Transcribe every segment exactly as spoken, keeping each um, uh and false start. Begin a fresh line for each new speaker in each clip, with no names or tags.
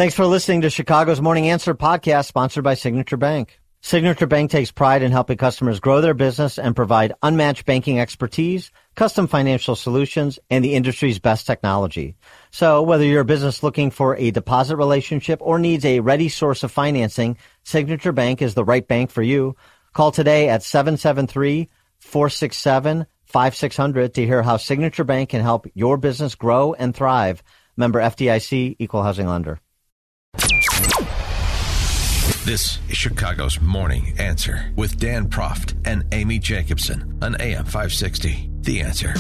Thanks for listening to Chicago's Morning Answer podcast, sponsored by Signature Bank. Signature Bank takes pride in helping customers grow their business and provide unmatched banking expertise, custom financial solutions, and the industry's best technology. So whether you're a business looking for a deposit relationship or needs a ready source of financing, Signature Bank is the right bank for you. Call today at seven seven three, four six seven, five six zero zero to hear how Signature Bank can help your business grow and thrive. Member F D I C, Equal Housing Lender.
This is Chicago's Morning Answer with Dan Proft and Amy Jacobson on A M five sixty. The Answer.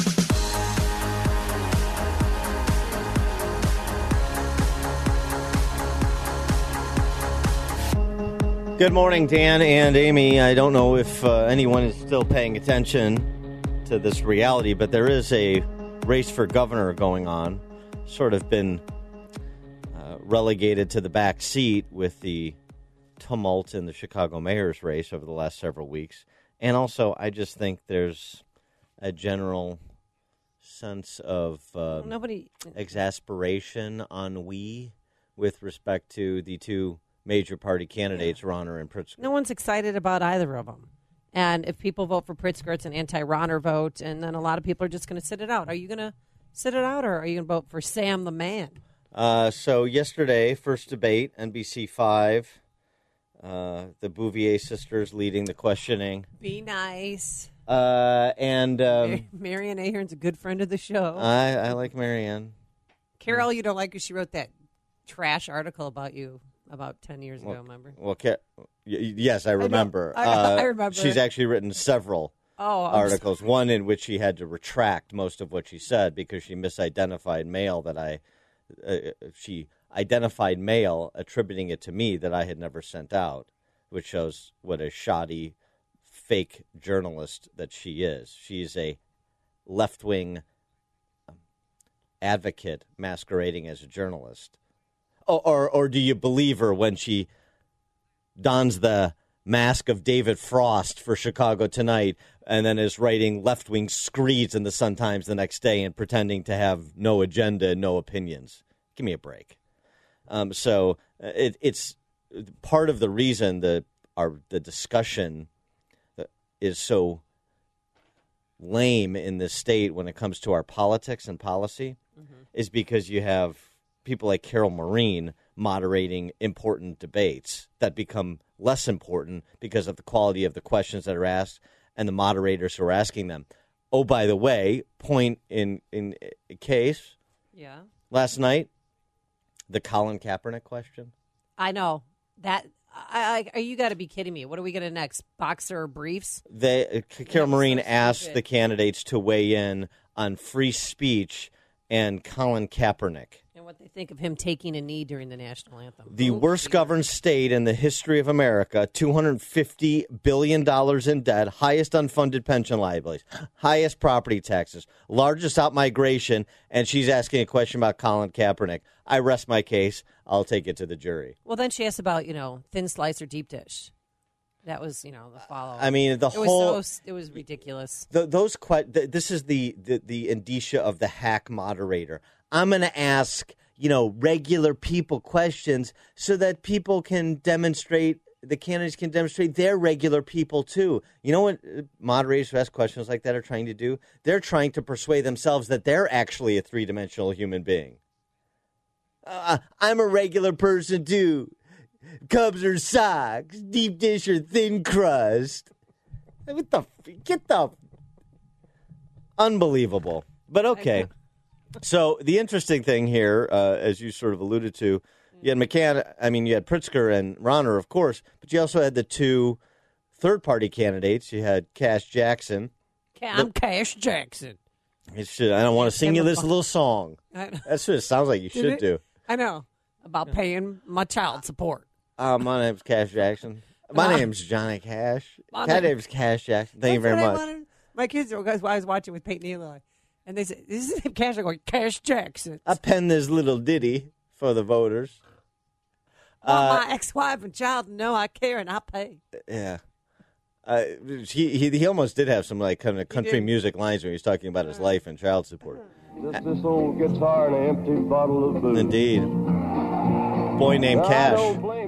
Good morning, Dan and Amy. I don't know if uh, anyone is still paying attention to this reality, but there is a race for governor going on. Sort of been uh, relegated to the back seat with the tumult in the Chicago mayor's race over the last several weeks. And also, I just think there's a general sense of uh,
nobody
exasperation, ennui with respect to the two major party candidates, yeah. Rauner and Pritzker.
No one's excited about either of them. And if people vote for Pritzker, it's an anti-Rauner vote, and then a lot of people are just going to sit it out. Are you going to sit it out, or are you going to vote for Sam the man?
Uh, so yesterday, first debate, N B C five. Uh, the Bouvier sisters leading the questioning.
Be nice.
Uh, and um,
Marianne Ahern's a good friend of the show.
I, I like Marianne.
Carol, you don't like because she wrote that trash article about you about ten years
well,
ago, remember?
Well, y- yes, I remember.
I,
uh,
I remember.
She's actually written several
oh,
articles, one in which she had to retract most of what she said because she misidentified mail that I, uh, she identified mail, attributing it to me that I had never sent out, which shows what a shoddy, fake journalist that she is. She's a left-wing advocate masquerading as a journalist. Or, or, or do you believe her when she dons the mask of David Frost for Chicago Tonight and then is writing left-wing screeds in the Sun-Times the next day and pretending to have no agenda and no opinions? Give me a break. Um, so it, it's part of the reason that our the discussion is so lame in this state when it comes to our politics and policy mm-hmm. is because you have people like Carol Maureen moderating important debates that become less important because of the quality of the questions that are asked and the moderators who are asking them. Oh, by the way, point in, in case,
yeah.
last night, the Colin Kaepernick question.
I know. that. I, I, you got to be kidding me. What are we going to next? Boxer or briefs?
They, uh, Carol Maureen so asked the candidates to weigh in on free speech and Colin Kaepernick.
And what they think of him taking a knee during the national anthem.
The
oh,
worst governed state in the history of America, two hundred fifty billion dollars in debt, highest unfunded pension liabilities, highest property taxes, largest outmigration, and she's asking a question about Colin Kaepernick. I rest my case. I'll take it to the jury.
Well, then she asked about, you know, thin slice or deep dish. That was, you know, the follow.
I mean, the
it
whole
was so, it was ridiculous.
The, those que- the, this is the, the the indicia of the hack moderator. I'm going to ask, you know, regular people questions so that people can demonstrate, the candidates can demonstrate they're regular people too. You know what moderators who ask questions like that are trying to do? They're trying to persuade themselves that they're actually a three-dimensional human being. Uh, I'm a regular person too. Cubs or socks, deep dish or thin crust. What the, get the, unbelievable. But okay. So the interesting thing here, uh, as you sort of alluded to, you had McCann, I mean, you had Pritzker and Rauner, of course, but you also had the two third-party candidates. You had Cash Jackson.
I'm Cash Jackson.
It should, I don't want to sing you this little song. That's what it sounds like you should
it?
do.
I know. About paying my child support.
Uh, my name's Cash Jackson. My uh, name's Johnny Cash. My name. name's Cash Jackson. Thank you very much.
My kids, I was watching with Peyton Eli. And they said, "This is Cash." I go, "Cash Jackson."
I penned this little ditty for the voters.
Well, uh, my ex-wife and child know I care and I pay.
Yeah, uh, he, he he almost did have some like kind of country music lines when he was talking about his life and child support.
Just this old guitar and an empty bottle of booze.
Indeed. Boy Named Cash.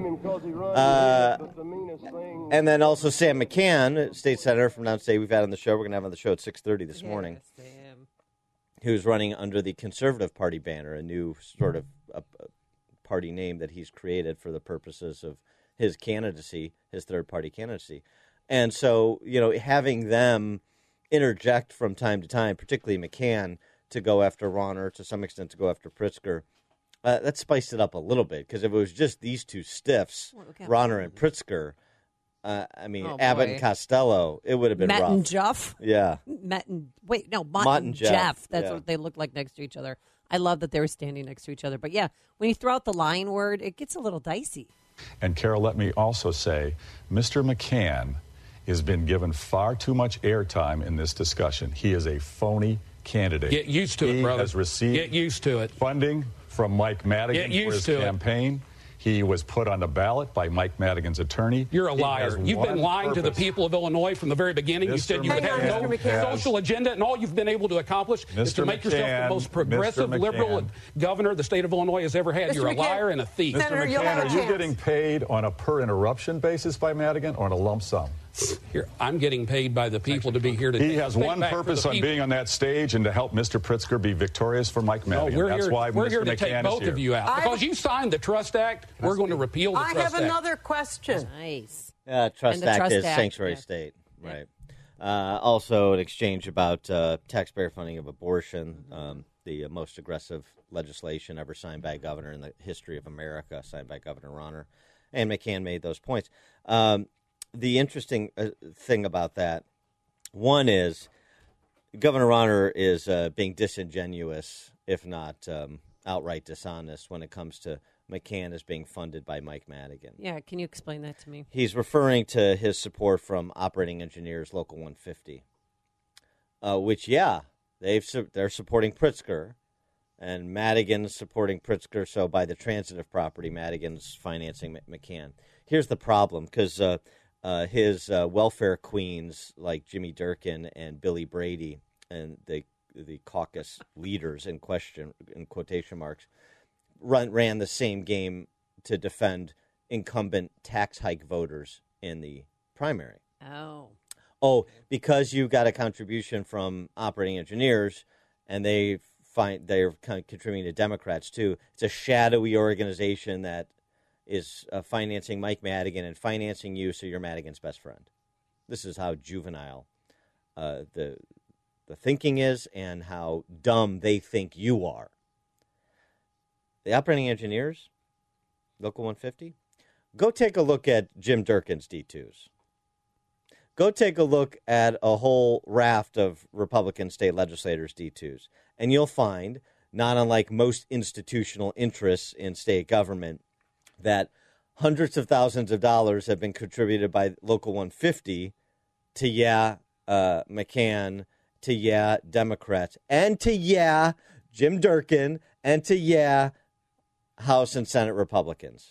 Uh,
the meanest thing.
and then also Sam McCann, state senator from downstate, we've had on the show. We're going to have on the show at six thirty this morning.
Yeah, Sam.
Who's running under the Conservative Party banner, a new sort of a, a party name that he's created for the purposes of his candidacy, his third-party candidacy. And so, you know, having them interject from time to time, particularly McCann, to go after Rauner, to some extent to go after Pritzker, uh, that spiced it up a little bit. Because if it was just these two stiffs,
Well, okay.
Rauner and Pritzker, uh, I mean,
Oh,
Abbott
boy.
and Costello, it would have been
Matt
rough.
and Jeff.
Yeah.
Matt and wait, no, Mott,
Mott
and
and
Jeff.
Jeff,
That's
yeah.
what they look like next to each other. I love that they were standing next to each other. But yeah, when you throw out the lying word, it gets a little dicey.
And Carol, let me also say, Mister McCann has been given far too much airtime in this discussion. He is a phony candidate.
Get used to
he
it, brother.
has received
Get used to it.
funding from Mike Madigan
Get
for his
used to it.
campaign. He was put on the ballot by Mike Madigan's attorney.
You're a
He
liar.
has
You've been
one
lying to the
purpose.
people of Illinois from the very beginning. You
Mister
said you would
McCann
have no
has-
social agenda, and all you've been able to accomplish is
Mister
to make yourself
McCann,
the most progressive,
Mister
liberal
McCann.
governor the state of Illinois has ever had.
Mister
You're a
McCann.
liar and a thief.
Mister
Senator, you'll
McCann,
have a
are you
chance.
getting paid on a per interruption basis by Madigan or on a lump sum?
Here, I'm getting paid by the people to be here today.
He has
Think
one
back for
purpose
the
on
people.
being on that stage and to help Mister Pritzker be victorious for Mike
No,
Madigan.
we're
That's
here,
why
we're
Mister
here to take
McCann
both
is here.
of you out.
I-
Because you signed the Trust Act, we're going to repeal the
I
Trust
have
Act.
another question.
Nice.
Uh, Trust
And the
Act
Trust
is
Act,
sanctuary
yeah.
state, right? Uh, also, an exchange about uh, taxpayer funding of abortion, um, the uh, most aggressive legislation ever signed by a governor in the history of America, signed by Governor Rauner, and McCann made those points. Um, the interesting uh, thing about that, one is Governor Rauner is uh, being disingenuous, if not um, outright dishonest, when it comes to McCann as being funded by Mike Madigan.
Yeah, can you explain that to me?
He's referring to his support from Operating Engineers Local one fifty, uh, which, yeah, they've su- they're supporting Pritzker, and Madigan's supporting Pritzker, so by the transitive property, Madigan's financing M- McCann. Here's the problem, because uh, uh, his uh, welfare queens like Jimmy Durkin and Billy Brady and the the caucus leaders in question, in quotation marks, run, ran the same game to defend incumbent tax hike voters in the primary.
Oh.
Oh, because you got a contribution from Operating Engineers, and they find they're kind of contributing to Democrats too. It's a shadowy organization that is uh, financing Mike Madigan and financing you, so you're Madigan's best friend. This is how juvenile uh, the the thinking is, and how dumb they think you are. The Operating Engineers, Local one fifty, go take a look at Jim Durkin's D twos. Go take a look at a whole raft of Republican state legislators' D twos, and you'll find, not unlike most institutional interests in state government, that hundreds of thousands of dollars have been contributed by Local one fifty to, yeah, uh, McCann, to, yeah, Democrats, and to, yeah, Jim Durkin, and to, yeah, House and Senate Republicans.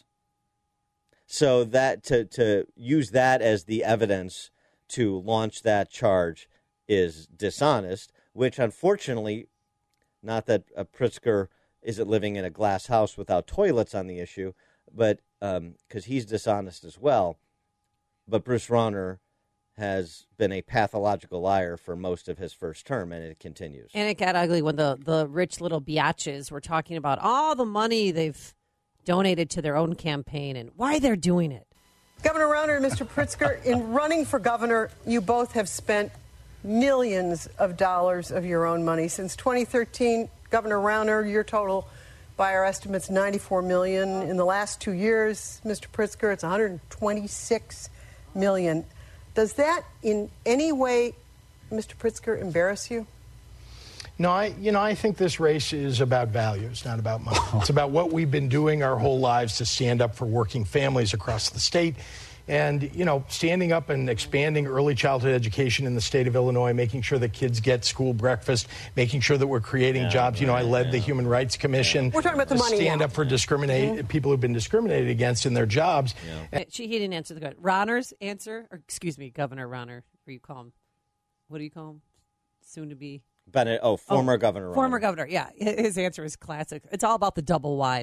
So that to, to use that as the evidence to launch that charge is dishonest, which unfortunately, not that uh, Pritzker isn't living in a glass house without toilets on the issue, but because um, he's dishonest as well. But Bruce Rauner has been a pathological liar for most of his first term, and it continues.
And it got ugly when the, the rich little biatches were talking about all the money they've donated to their own campaign and why they're doing it.
Governor Rauner and Mister Pritzker, in running for governor, you both have spent millions of dollars of your own money. Since twenty thirteen, Governor Rauner, your total, by our estimates, ninety-four million dollars. In the last two years, Mister Pritzker, it's one hundred twenty-six million dollars. Does that in any way, Mister Pritzker, embarrass you?
No, I, you know, I think this race is about values, not about money. It's about what we've been doing our whole lives to stand up for working families across the state. And, you know, standing up and expanding early childhood education in the state of Illinois, making sure that kids get school breakfast, making sure that we're creating
Yeah,
jobs. You know, I led
yeah.
the Human Rights Commission.
We're talking about the
to
money
stand
now.
up for discriminate
Mm-hmm.
people who've been discriminated against in their jobs.
Yeah.
Uh, She, he didn't answer the question. Rauner's answer, or excuse me, Governor Rauner, or you call him, what do you call him? Soon to be.
Bennett, oh, former
Oh,
Governor Rauner.
Former governor, yeah. His answer is classic. It's all about the double wide.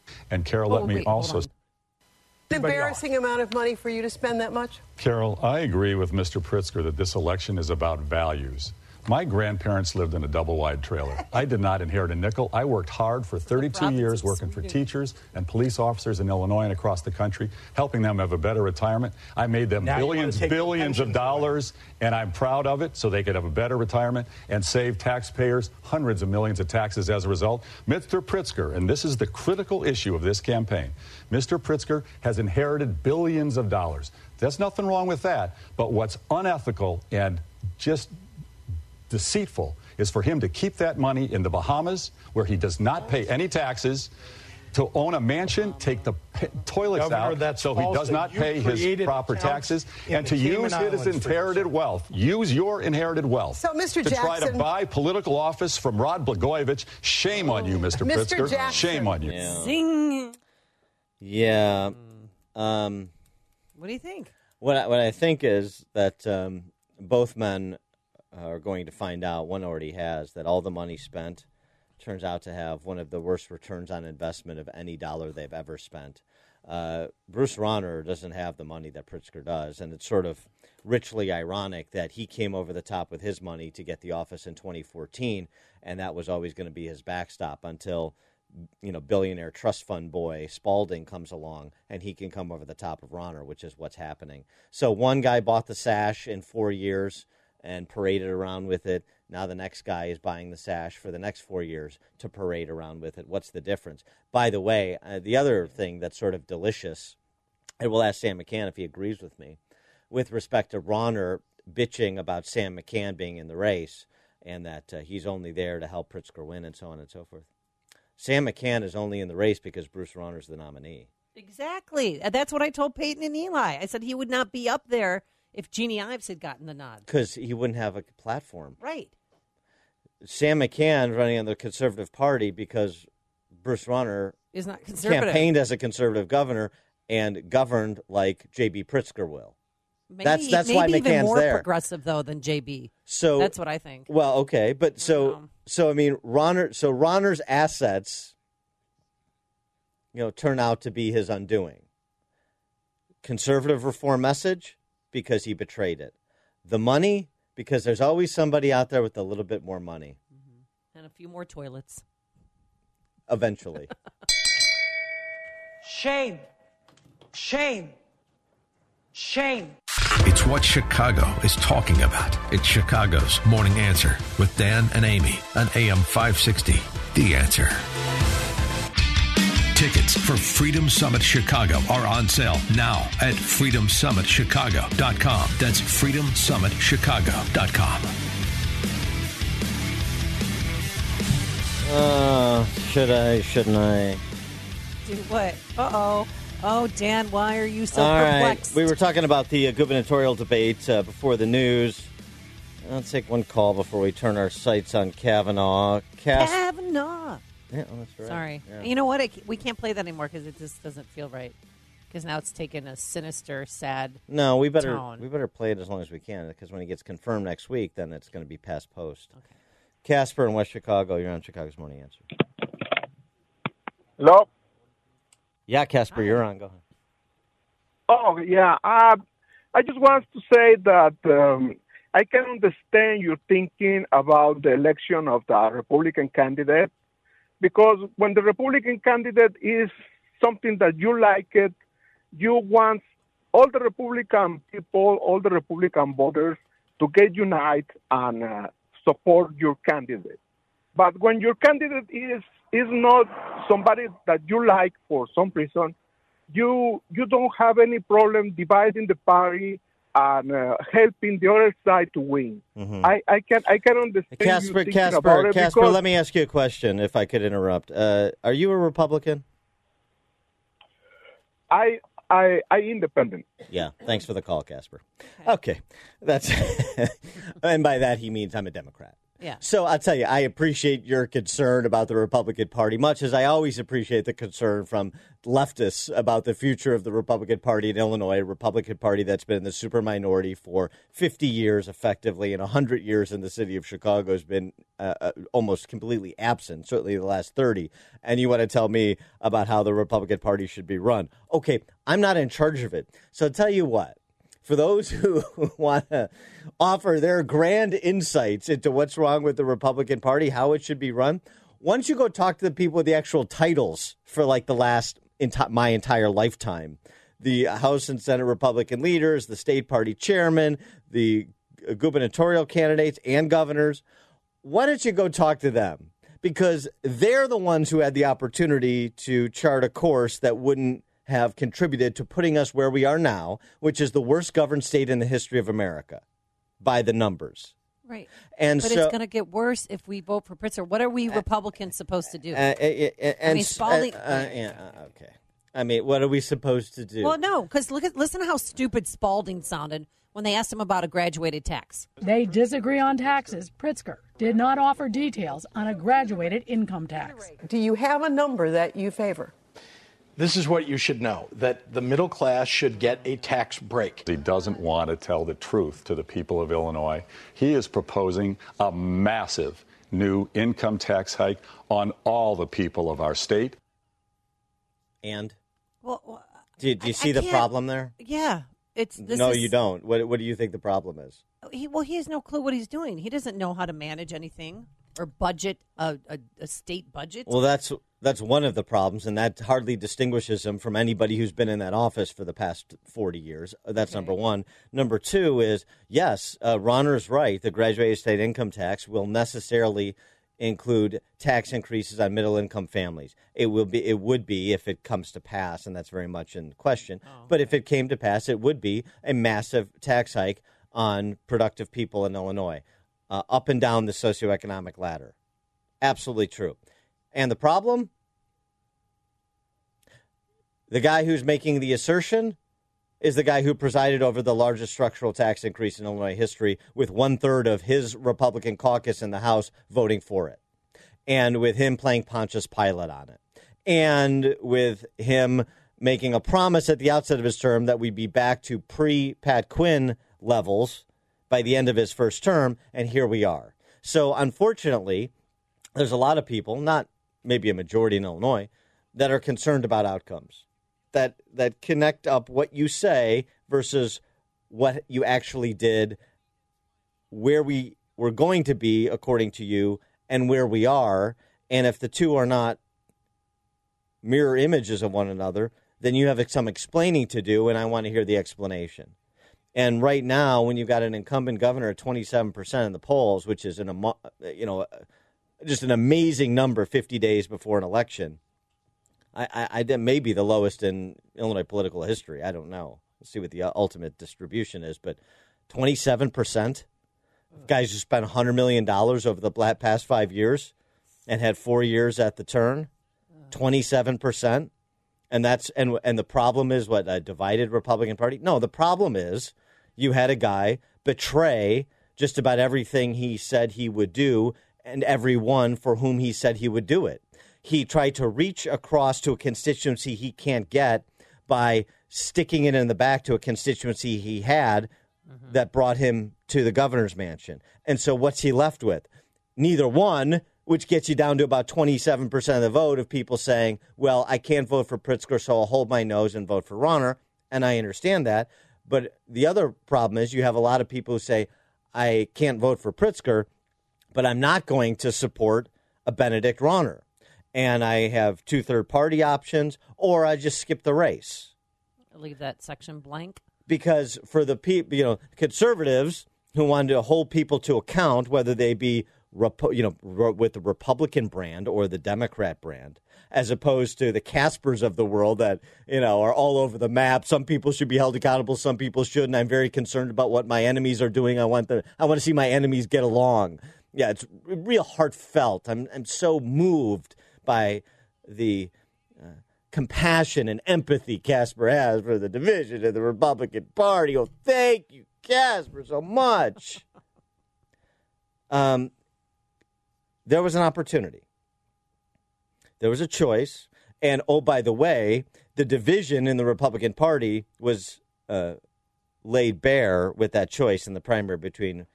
And Carol, let
Oh,
me
wait, hold
also...
on.
An embarrassing amount of money for you to spend that much?
Carol, I agree with Mister Pritzker that this election is about values. My grandparents lived in a double-wide trailer. I did not inherit a nickel. I worked hard for thirty-two years working for teachers and police officers in Illinois and across the country, helping them have a better retirement. I made them
Now you wanna
billions,
take the
billions of
pensions away.
dollars, and I'm proud of it so they could have a better retirement and save taxpayers hundreds of millions of taxes as a result. Mister Pritzker, and this is the critical issue of this campaign, Mister Pritzker has inherited billions of dollars. There's nothing wrong with that, but what's unethical and just deceitful is for him to keep that money in the Bahamas where he does not pay any taxes, to own a mansion, take the p- toilets
Governor,
out
that's
so he
false
does
that
not
you
pay his
created
proper
accounts
taxes,
in
and
the
to
Cayman
use his
Islands for
inherited wealth, use your inherited wealth
So, Mister
to try to
Jackson-
buy political office from Rod Blagojevich. Shame on you, Mister
Mister
Pritzker.
Jackson.
Shame on you.
Yeah.
Zing.
Yeah. Um,
What do you think?
what I, what I think is that um, both men are going to find out. One already has that all the money spent turns out to have one of the worst returns on investment of any dollar they've ever spent. Uh, Bruce Rauner doesn't have the money that Pritzker does, and it's sort of richly ironic that he came over the top with his money to get the office in twenty fourteen, and that was always going to be his backstop until, you know, billionaire trust fund boy Spalding comes along and he can come over the top of Rauner, which is what's happening. So one guy bought the sash in four years and paraded around with it. Now the next guy is buying the sash for the next four years to parade around with it. What's the difference? By the way, uh, the other thing that's sort of delicious, and we'll ask Sam McCann if he agrees with me, with respect to Rauner bitching about Sam McCann being in the race and that uh, he's only there to help Pritzker win and so on and so forth. Sam McCann is only in the race because Bruce Rauner's the nominee.
Exactly. And that's what I told Peyton and Eli. I said he would not be up there if Jeannie Ives had gotten the nod.
Because he wouldn't have a platform.
Right.
Sam McCann running on the Conservative Party because Bruce Rauner
Is not conservative.
campaigned as a conservative governor and governed like J B. Pritzker will.
Maybe,
that's that's
maybe
why
even
McCann's
more
there.
progressive though than J B.
So
That's what I think.
Well, okay, but so
know.
so I mean, Rauner. So Rauner's assets, you know, turn out to be his undoing. Conservative reform message because he betrayed it. The money because there's always somebody out there with a little bit more money.
And a few more toilets.
Eventually.
Shame. Shame. Shame.
It's what Chicago is talking about. It's Chicago's Morning Answer with Dan and Amy on A M five sixty. The Answer. Tickets for Freedom Summit Chicago are on sale now at freedom summit chicago dot com. That's freedom summit chicago dot com.
Uh, should I, shouldn't I?
Do what? Uh-oh. Oh, Dan, why are you so
All
perplexed?
right. We were talking about the uh, gubernatorial debate uh, before the news. Let's take one call before we turn our sights on Kavanaugh. Cass-
Kavanaugh.
Yeah, well, that's right.
Sorry.
Yeah.
You know what? I, we can't play that anymore because it just doesn't feel right. Because now it's taken a sinister, sad
No, we better
tone.
we better play it as long as we can because when he gets confirmed next week, then it's going to be past post.
Okay.
Casper in West Chicago, you're on Chicago's Morning Answer.
Hello?
Yeah, Casper, you're on. Go ahead.
Oh, yeah. Uh, I just want to say that um, I can understand your thinking about the election of the Republican candidate because when the Republican candidate is something that you like it, you want all the Republican people, all the Republican voters to get united and uh, support your candidate. But when your candidate is is not somebody that you like for some reason, you you don't have any problem dividing the party and uh, helping the other side to win.
Mm-hmm.
I, I can I can understand you
Casper,
thinking about
Casper,
it
Casper,
because
let me ask you a question, if I could interrupt. Uh, are you a Republican?
I I I independent.
Yeah, thanks for the call, Casper. Okay, that's and by that he means I'm a Democrat.
Yeah.
So I'll tell you, I appreciate your concern about the Republican Party, much as I always appreciate the concern from leftists about the future of the Republican Party in Illinois, a Republican Party that's been in the super minority for fifty years effectively, and one hundred years in the city of Chicago has been uh, uh, almost completely absent, certainly the last thirty. And you want to tell me about how the Republican Party should be run. Okay, I'm not in charge of it. So I'll tell you what. For those who want to offer their grand insights into what's wrong with the Republican Party, how it should be run, why don't you go talk to the people with the actual titles for like the last, enti- my entire lifetime. The House and Senate Republican leaders, the state party chairman, the gubernatorial candidates and governors. Why don't you go talk to them? Because they're the ones who had the opportunity to chart a course that wouldn't have contributed to putting us where we are now, which is the worst governed state in the history of America by the numbers.
Right.
And
but
so,
it's going to get worse if we vote for Pritzker. What are we Republicans supposed to do?
Uh, uh, uh, and,
I mean, Spalding.
Uh, uh, yeah, uh, okay. I mean, what are we supposed to do?
Well, no, because look at listen to how stupid Spalding sounded when they asked him about a graduated tax.
They disagree on taxes. Pritzker did not offer details on a graduated income tax.
Do you have a number that you favor?
This is what you should know, that the middle class should get a tax break.
He doesn't want to tell the truth to the people of Illinois. He is proposing a massive new income tax hike on all the people of our state.
And?
Well,
do, do you
I,
see
I
the
can't-
problem there?
Yeah. It's this
no,
is,
you don't. What, what do you think the problem is?
He, well, he has no clue what he's doing. He doesn't know how to manage anything or budget a, a, a state budget.
Well, that's that's one of the problems, and that hardly distinguishes him from anybody who's been in that office for the past forty years. That's
Okay.
number one. Number two is, yes, uh, Ronner's right. The graduated state income tax will necessarily include tax increases on middle-income families. It will be. It would be if it comes to pass, and that's very much in question.
Oh, okay.
But if it came to pass, it would be a massive tax hike on productive people in Illinois, uh, up and down the socioeconomic ladder. Absolutely true. And the problem? The guy who's making the assertion is the guy who presided over the largest structural tax increase in Illinois history, with one-third of his Republican caucus in the House voting for it, and with him playing Pontius Pilate on it, and with him making a promise at the outset of his term that we'd be back to pre-Pat Quinn levels by the end of his first term, and here we are. So, unfortunately, there's a lot of people, not maybe a majority in Illinois, that are concerned about outcomes, that that connect up what you say versus what you actually did, where we were going to be, according to you, and where we are. And if the two are not mirror images of one another, then you have some explaining to do, and I want to hear the explanation. And right now, when you've got an incumbent governor at twenty-seven percent in the polls, which is an, amo- you know, just an amazing number fifty days before an election, I, I, I that may be the lowest in Illinois political history. I don't know. We'll see what the ultimate distribution is. But twenty-seven percent, guys who spent one hundred million dollars over the past five years and had four years at the turn, twenty-seven percent. And that's and and the problem is what, a divided Republican Party? No, the problem is you had a guy betray just about everything he said he would do and everyone for whom he said he would do it. He tried to reach across to a constituency he can't get by sticking it in the back to a constituency he had mm-hmm. that brought him to the governor's mansion. And so what's he left with? Neither one, which gets you down to about twenty-seven percent of the vote of people saying, well, I can't vote for Pritzker, so I'll hold my nose and vote for Ronner. And I understand that. But the other problem is you have a lot of people who say, I can't vote for Pritzker, but I'm not going to support a Benedict Ronner. And I have two third-party options, or I just skip the race.
Leave that section blank.
Because for the people, you know, conservatives who wanted to hold people to account, whether they be, you know, with the Republican brand or the Democrat brand, as opposed to the Caspers of the world that, you know, are all over the map. Some people should be held accountable. Some people shouldn't. I'm very concerned about what my enemies are doing. I want the, I want to see my enemies get along. Yeah, it's real heartfelt. I'm, I'm so moved by the uh, compassion and empathy Casper has for the division of the Republican Party. Oh, thank you, Casper, so much. Um, there was an opportunity. There was a choice. And, oh, by the way, the division in the Republican Party was uh, laid bare with that choice in the primary between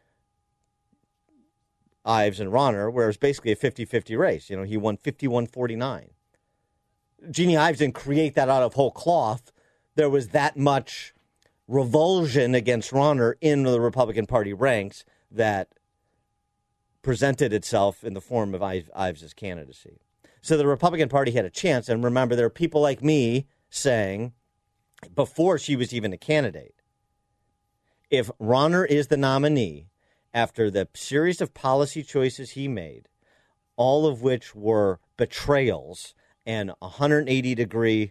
Ives and Rauner, where it was basically a fifty-fifty race. You know, he won fifty-one forty-nine. Jeannie Ives didn't create that out of whole cloth. There was that much revulsion against Rauner in the Republican Party ranks that presented itself in the form of Ives' candidacy. So the Republican Party had a chance. And remember, there are people like me saying, before she was even a candidate, if Rauner is the nominee, after the series of policy choices he made, all of which were betrayals and one hundred eighty degree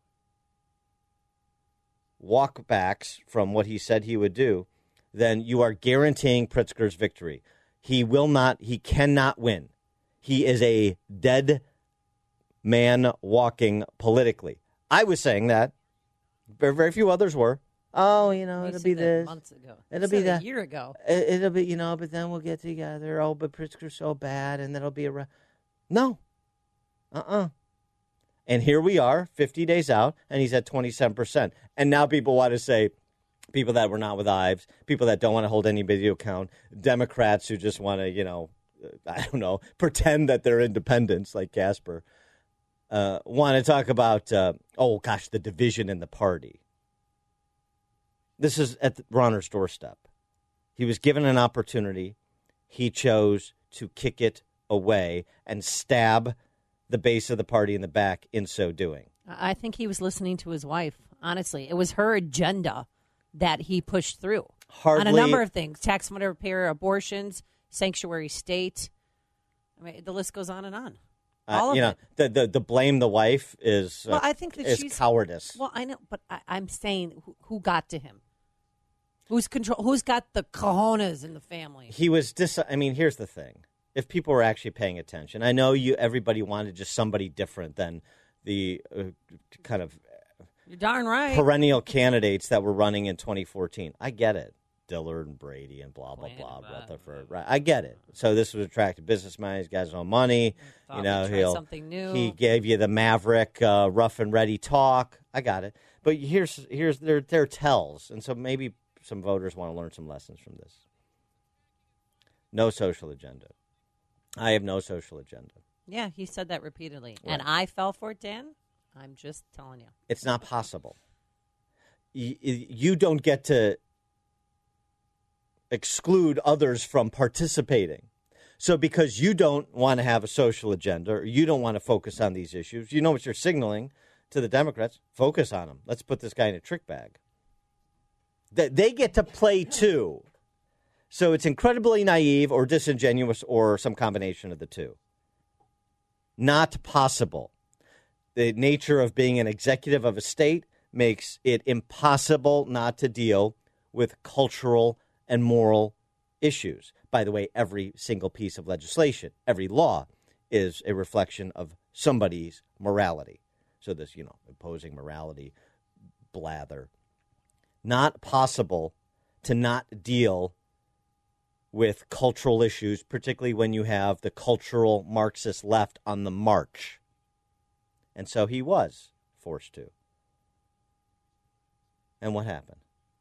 walkbacks from what he said he would do, then you are guaranteeing Pritzker's victory. He will not, he cannot win. He is a dead man walking politically. I was saying that. Very, very few others were. Oh, you know,
You
it'll
said
be
that
this.
months ago.
It'll
You
be
said
that.
a year ago.
It, it'll be, you know, but then we'll get together. Oh, but Pritzker's so bad, and that'll be a. Re- no. Uh-uh. And here we are, fifty days out, and he's at twenty-seven percent. And now people want to say, people that were not with Ives, people that don't want to hold anybody to account, Democrats who just want to, you know, I don't know, pretend that they're independents like Casper, uh, want to talk about, uh, oh, gosh, the division in the party. This is at Rauner's doorstep. He was given an opportunity. He chose to kick it away and stab the base of the party in the back in so doing.
I think he was listening to his wife, honestly. It was her agenda that he pushed through
Hardly,
on a number of things. Tax repair, abortions, sanctuary state. I mean, the list goes on and on. All
uh,
of
you know,
it.
the, the the blame the wife is uh,
Well, I think that
is
she's
cowardice.
Well, I know, but I, I'm saying who, who got to him? Who's control? Who's got the cojones in the family?
He was dis. I mean, here's the thing: if people were actually paying attention, I know you. Everybody wanted just somebody different than the uh, kind of
You're darn right.
perennial candidates that were running in twenty fourteen. I get it. Dillard and Brady and blah, blah, blah, Rutherford. Right. I get it. So this was attractive businessman. He's got his own money.
Thought
You know,
we'd try
he'll,
something new.
he gave you the Maverick uh, rough and ready talk. I got it. But here's here's their, their tells. And so maybe some voters want to learn some lessons from this. No social agenda. I have no social agenda.
Yeah, he said that repeatedly.
Right.
And I fell for it, Dan. I'm just telling you.
It's not possible. You, you don't get to exclude others from participating. So because you don't want to have a social agenda or you don't want to focus on these issues, you know what you're signaling to the Democrats? Focus on them. Let's put this guy in a trick bag. That they get to play too. So it's incredibly naive or disingenuous or some combination of the two. Not possible. The nature of being an executive of a state makes it impossible not to deal with cultural and moral issues. By the way, every single piece of legislation, every law is a reflection of somebody's morality. So this, you know, imposing morality blather. Not possible to not deal with cultural issues, particularly when you have the cultural Marxist left on the march. And so he was forced to. And what happened?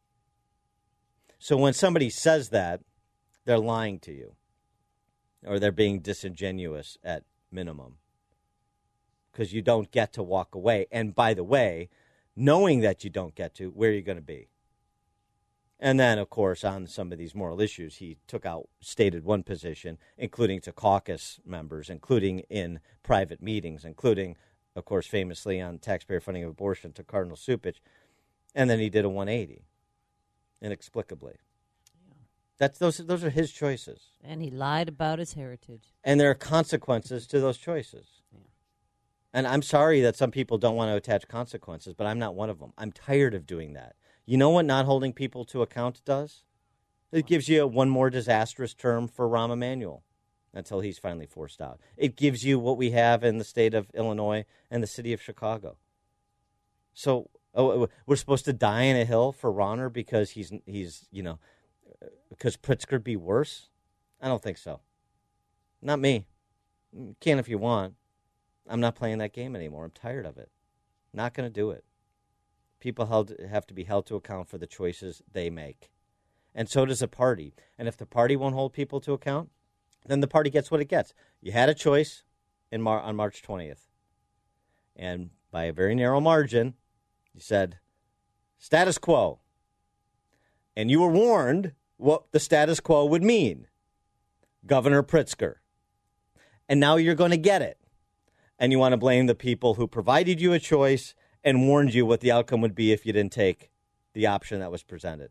So when somebody says that, they're lying to you. Or they're being disingenuous at minimum. Because you don't get to walk away. And by the way, knowing that you don't get to, where are you going to be? And then, of course, on some of these moral issues, he took out, stated one position, including to caucus members, including in private meetings, including, of course, famously on taxpayer funding of abortion to Cardinal Cupich. And then he did a one eighty, inexplicably. Yeah. That's those. Those are his choices.
And he lied about his heritage.
And there are consequences to those choices. Yeah. And I'm sorry that some people don't want to attach consequences, but I'm not one of them. I'm tired of doing that. You know what not holding people to account does? It gives you one more disastrous term for Rahm Emanuel until he's finally forced out. It gives you what we have in the state of Illinois and the city of Chicago. So oh, we're supposed to die in a hill for Rauner because he's, he's you know, because Pritzker be worse? I don't think so. Not me. You can if you want. I'm not playing that game anymore. I'm tired of it. Not going to do it. People held, have to be held to account for the choices they make. And so does a party. And if the party won't hold people to account, then the party gets what it gets. You had a choice in Mar- on March twentieth. And by a very narrow margin, you said, status quo. And you were warned what the status quo would mean. Governor Pritzker. And now you're going to get it. And you want to blame the people who provided you a choice and warned you what the outcome would be if you didn't take the option that was presented.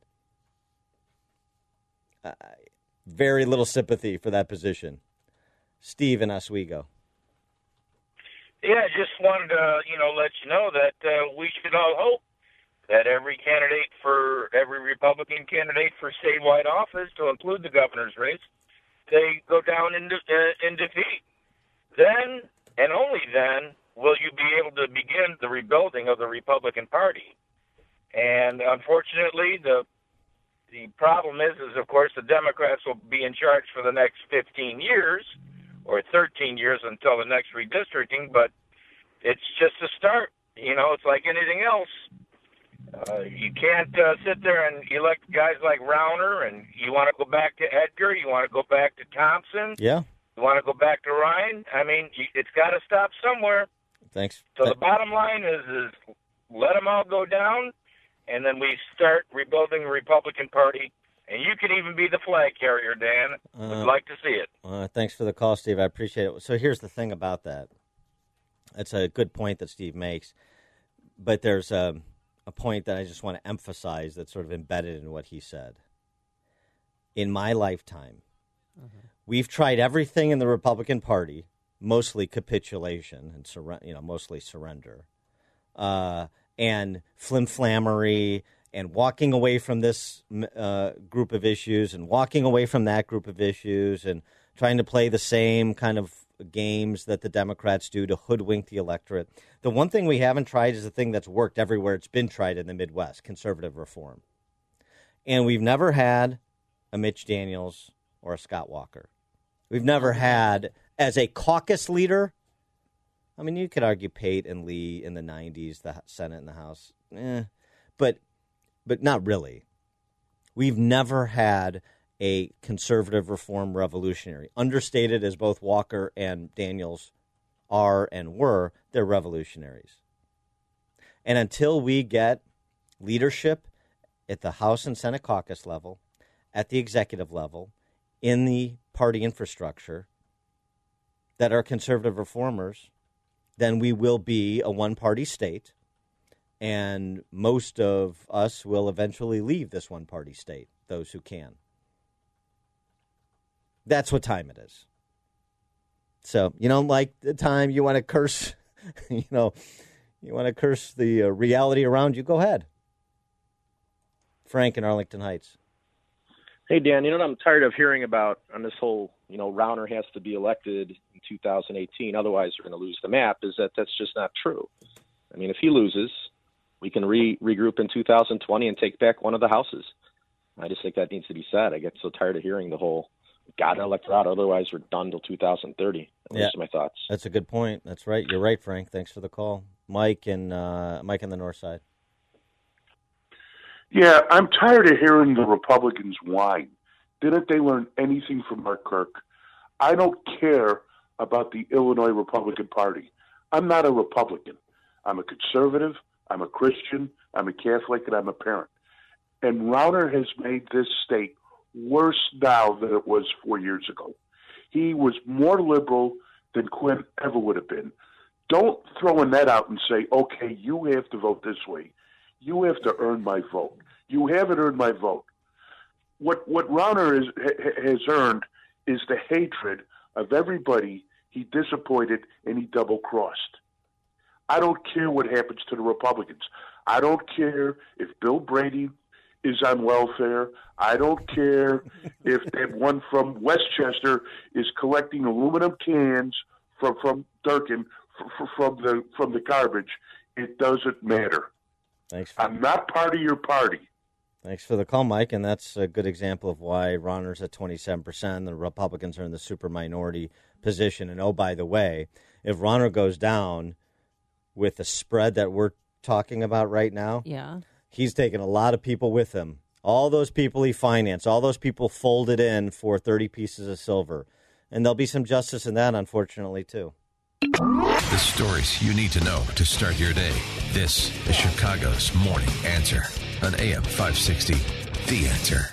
Uh, very little sympathy for that position. Steve in Oswego.
Yeah, just wanted to, you know, let you know that uh, we should all hope that every candidate for, every Republican candidate for statewide office, to include the governor's race, they go down in, de- uh, in defeat. Then, and only then, will you be able to begin the rebuilding of the Republican Party. And unfortunately, the the problem is, is of course, the Democrats will be in charge for the next fifteen years, or thirteen years until the next redistricting, but it's just a start. You know, it's like anything else. Uh, you can't uh, sit there and elect guys like Rauner, and you want to go back to Edgar, you want to go back to Thompson.
Yeah.
You want to go back to Ryan? I mean, it's got to stop somewhere.
Thanks.
So the bottom line is, is let them all go down, and then we start rebuilding the Republican Party. And you can even be the flag carrier, Dan.
Uh,
Would like to see it.
Uh, thanks for the call, Steve. I appreciate it. So here's the thing about that. It's a good point that Steve makes, but there's a, a point that I just want to emphasize that's sort of embedded in what he said. In my lifetime, mm-hmm. we've tried everything in the Republican Party, mostly capitulation and sur- you know, mostly surrender, uh, and flim-flammery, and walking away from this uh, group of issues and walking away from that group of issues and trying to play the same kind of games that the Democrats do to hoodwink the electorate. The one thing we haven't tried is the thing that's worked everywhere it's been tried in the Midwest, conservative reform. And we've never had a Mitch Daniels or a Scott Walker. We've never had, as a caucus leader, I mean, you could argue Pate and Lee in the nineties, the Senate and the House, eh, but but not really. We've never had a conservative reform revolutionary. Understated as both Walker and Daniels are and were, they're revolutionaries. And until we get leadership at the House and Senate caucus level, at the executive level, in the party infrastructure, that are conservative reformers, then we will be a one-party state, and most of us will eventually leave this one-party state, those who can. That's what time it is. So you don't like the time, you want to curse, you know, you want to curse the uh, reality around you, go ahead. Frank in Arlington Heights.
Hey, Dan, you know what I'm tired of hearing about on this whole, you know, Rauner has to be elected in two thousand eighteen, otherwise we're going to lose the map, is that that's just not true. I mean, if he loses, we can re- regroup in two thousand twenty and take back one of the houses. I just think that needs to be said. I get so tired of hearing the whole, got to elect out, otherwise we're done till two thousand thirty. Those
yeah,
are my thoughts.
That's a good point. That's right. You're right, Frank. Thanks for the call. Mike in, uh, Mike in the north side.
Yeah, I'm tired of hearing the Republicans whine. Didn't they learn anything from Mark Kirk? I don't care about the Illinois Republican Party. I'm not a Republican. I'm a conservative, I'm a Christian, I'm a Catholic, and I'm a parent. And Rauner has made this state worse now than it was four years ago. He was more liberal than Quinn ever would have been. Don't throw a net out and say, okay, you have to vote this way. You have to earn my vote. You haven't earned my vote. What what Rauner is, has earned is the hatred of everybody he disappointed and he double-crossed. I don't care what happens to the Republicans. I don't care if Bill Brady is on welfare. I don't care if that one from Westchester is collecting aluminum cans from, from Durkin from, from the from the garbage. It doesn't matter.
Thanks.
I'm not part of your party.
Thanks for the call, Mike. And that's a good example of why Rauner's at twenty-seven percent. The Republicans are in the super minority position. And, oh, by the way, if Rauner goes down with the spread that we're talking about right now,
yeah,
he's taking a lot of people with him. All those people he financed, all those people folded in for thirty pieces of silver. And there'll be some justice in that, unfortunately, too.
The stories you need to know to start your day. This is Chicago's Morning Answer on A M five sixty, The Answer.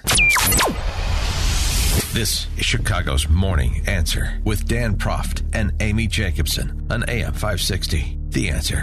This is Chicago's Morning Answer with Dan Proft and Amy Jacobson on A M five sixty, The Answer.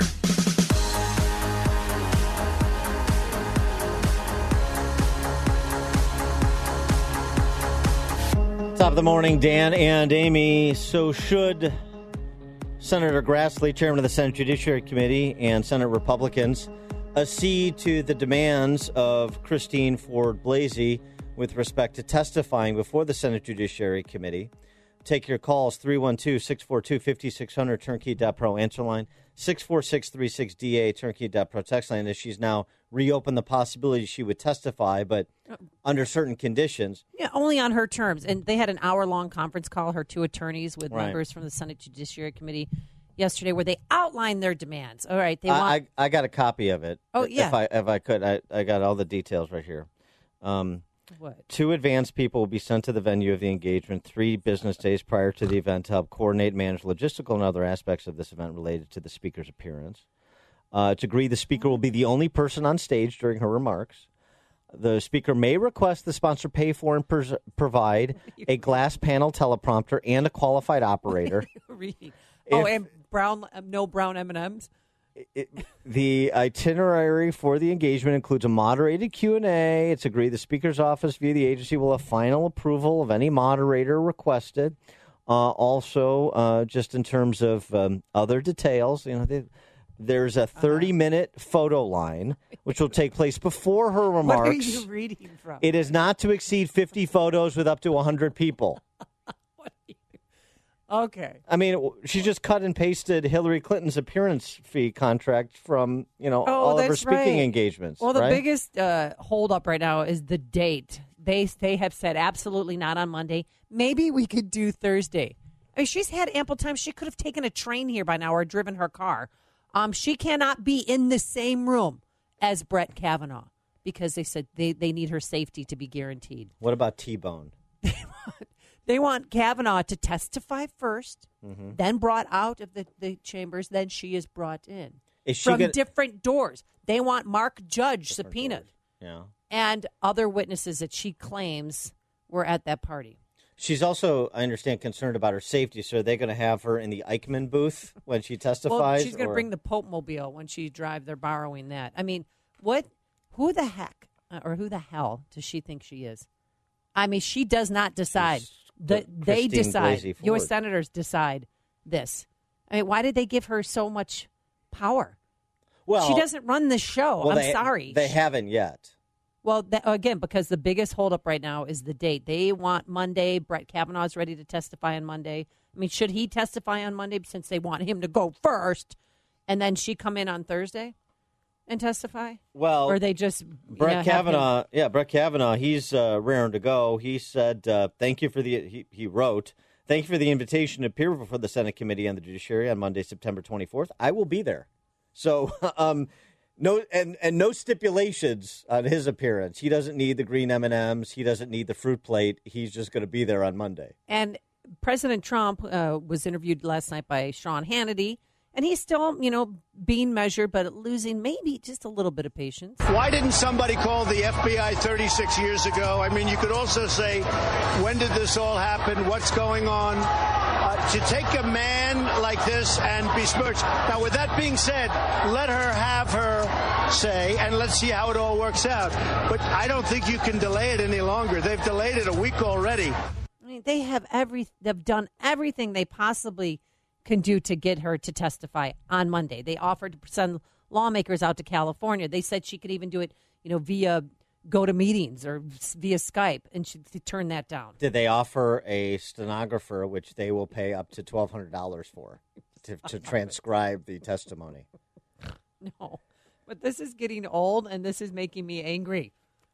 Top of the morning, Dan and Amy. So should Senator Grassley, chairman of the Senate Judiciary Committee, and Senate Republicans accede to the demands of Christine Ford Blasey with respect to testifying before the Senate Judiciary Committee? Take your calls, three one two, six four two, five six zero zero, turnkey dot pro answer line, six four six three six D A, turnkey dot pro text line, as she's now reopened the possibility she would testify, but under certain conditions.
Yeah, only on her terms. And they had an hour-long conference call, her two attorneys with
Right.
members from the Senate Judiciary Committee yesterday, where they outlined their demands. All right, they want...
I, I, I got a copy of it.
Oh, yeah.
If I, if I could, I, I got all the details right here. Um,
What?
Two advanced people will be sent to the venue of the engagement three business days prior to the event to help coordinate and manage logistical and other aspects of this event related to the speaker's appearance. Uh, it's agreed the speaker will be the only person on stage during her remarks. The speaker may request the sponsor pay for and pers- provide a glass panel teleprompter and a qualified operator.
Reading. Oh,
If-
and brown, um, no brown M and M's.
It, the itinerary for the engagement includes a moderated Q and A. It's agreed the Speaker's office via the agency will have final approval of any moderator requested. Uh, also, uh, just in terms of um, other details, you know, they, there's a thirty-minute photo line, which will take place before her remarks.
What are you reading from?
It is not to exceed fifty photos with up to one hundred people.
Okay.
I mean, she just cut and pasted Hillary Clinton's appearance fee contract from, you know,
Oh,
all of her
that's
speaking
right.
engagements.
Well, the
right?
biggest uh, holdup right now is the date. They they have said absolutely not on Monday. Maybe we could do Thursday. I mean, she's had ample time. She could have taken a train here by now or driven her car. Um, she cannot be in the same room as Brett Kavanaugh because they said they, they need her safety to be guaranteed.
What about T-Bone?
They want Kavanaugh to testify first,
Mm-hmm.
then brought out of the, the chambers, then she is brought in.
Is she
from
gonna-
different doors. They want Mark Judge subpoenaed
Yeah.
and other witnesses that she claims were at that party.
She's also, I understand, concerned about her safety. So are they going to have her in the Eichmann booth when she testifies?
Well, she's going to
or-
bring the Pope Mobile when she drive. They're borrowing that. I mean, what? Who the heck uh, or who the hell does she think she is? I mean, she does not decide. The, they
Christine
decide.
Blasey
U S
Ford.
senators decide this. I mean, why did they give her so much power?
Well,
she doesn't run the show.
well,
I'm
they-
sorry.
They haven't yet.
Well, that, again, because the biggest holdup right now is the date. They want Monday. Brett Kavanaugh's ready to testify on Monday. I mean, should he testify on Monday since they want him to go first, and then she come in on Thursday and testify?
Well,
or they just you
Brett
know, have him-
Kavanaugh, yeah, Brett Kavanaugh, he's uh, raring to go. He said, uh, thank you for the, he, he wrote, thank you for the invitation to appear before the Senate Committee on the Judiciary on Monday, September twenty-fourth. I will be there. So, um, no, and, and no stipulations on his appearance. He doesn't need the green M and M's. He doesn't need the fruit plate. He's just going to be there on Monday.
And President Trump uh, was interviewed last night by Sean Hannity, and he's still, you know, being measured, but losing maybe just a little bit of patience.
Why didn't somebody call the F B I thirty-six years ago? I mean, you could also say, when did this all happen? What's going on? Uh, to take a man like this and besmirch. Now, with that being said, let her have her say, and let's see how it all works out. But I don't think you can delay it any longer. They've delayed it a week already.
I mean, they have every they've done everything they possibly can do to get her to testify on Monday. They offered to send lawmakers out to California. They said she could even do it, you know, via go to meetings or via Skype, and she, she turned that down.
Did they offer a stenographer, which they will pay up to twelve hundred dollars for, to, to transcribe the testimony?
No, but this is getting old, and this is making me angry.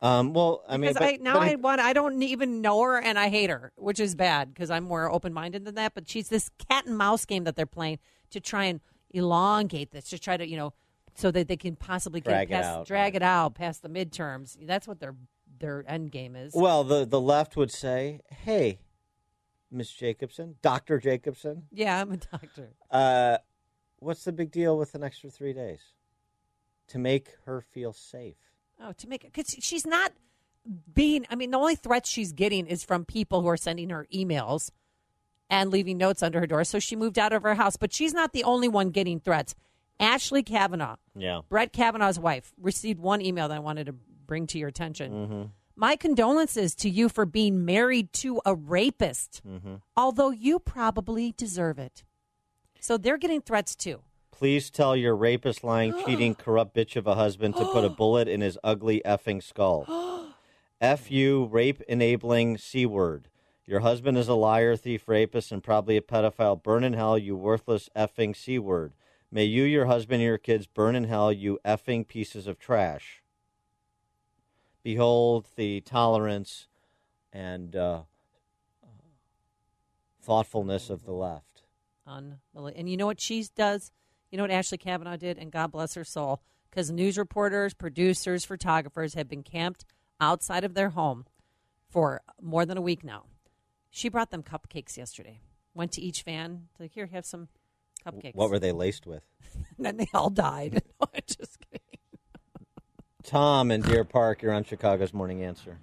Um, well, I mean,
because
but,
I, now
but
I want I don't even know her and I hate her, which is bad because I'm more open minded than that. But she's this cat and mouse game that they're playing to try and elongate this, to try to you know, so that they can possibly get
Drag it
past,
out,
drag it out past the midterms. That's what their their end game is.
well, the the left would say, "Hey, Miss Jacobson, Doctor Jacobson,
Yeah, I'm a doctor.
uh, what's the big deal with an extra three days to make her feel safe?"
Oh, to make it because she's not being. I mean, the only threats she's getting is from people who are sending her emails and leaving notes under her door. So she moved out of her house, but she's not the only one getting threats. Ashley Kavanaugh,
Yeah.
Brett Kavanaugh's wife, received one email that I wanted to bring to your attention.
Mm-hmm.
My condolences to you for being married to a rapist,
Mm-hmm.
although you probably deserve it. So they're getting threats too.
Please tell your rapist, lying, cheating, corrupt bitch of a husband to put a bullet in his ugly effing skull. F you, rape enabling C word. Your husband is a liar, thief, rapist, and probably a pedophile. Burn in hell, you worthless effing C word. May you, your husband, and your kids burn in hell, you effing pieces of trash. Behold the tolerance and uh, thoughtfulness of the left.
Unbelievable. And you know what she does? You know what Ashley Kavanaugh did? And God bless her soul. Because news reporters, producers, photographers have been camped outside of their home for more than a week now. She brought them cupcakes yesterday. Went to each fan. Like, here, have some cupcakes.
What were they laced with?
And then they all died. No, I'm just kidding.
Tom in Deer Park, you're on Chicago's Morning Answer.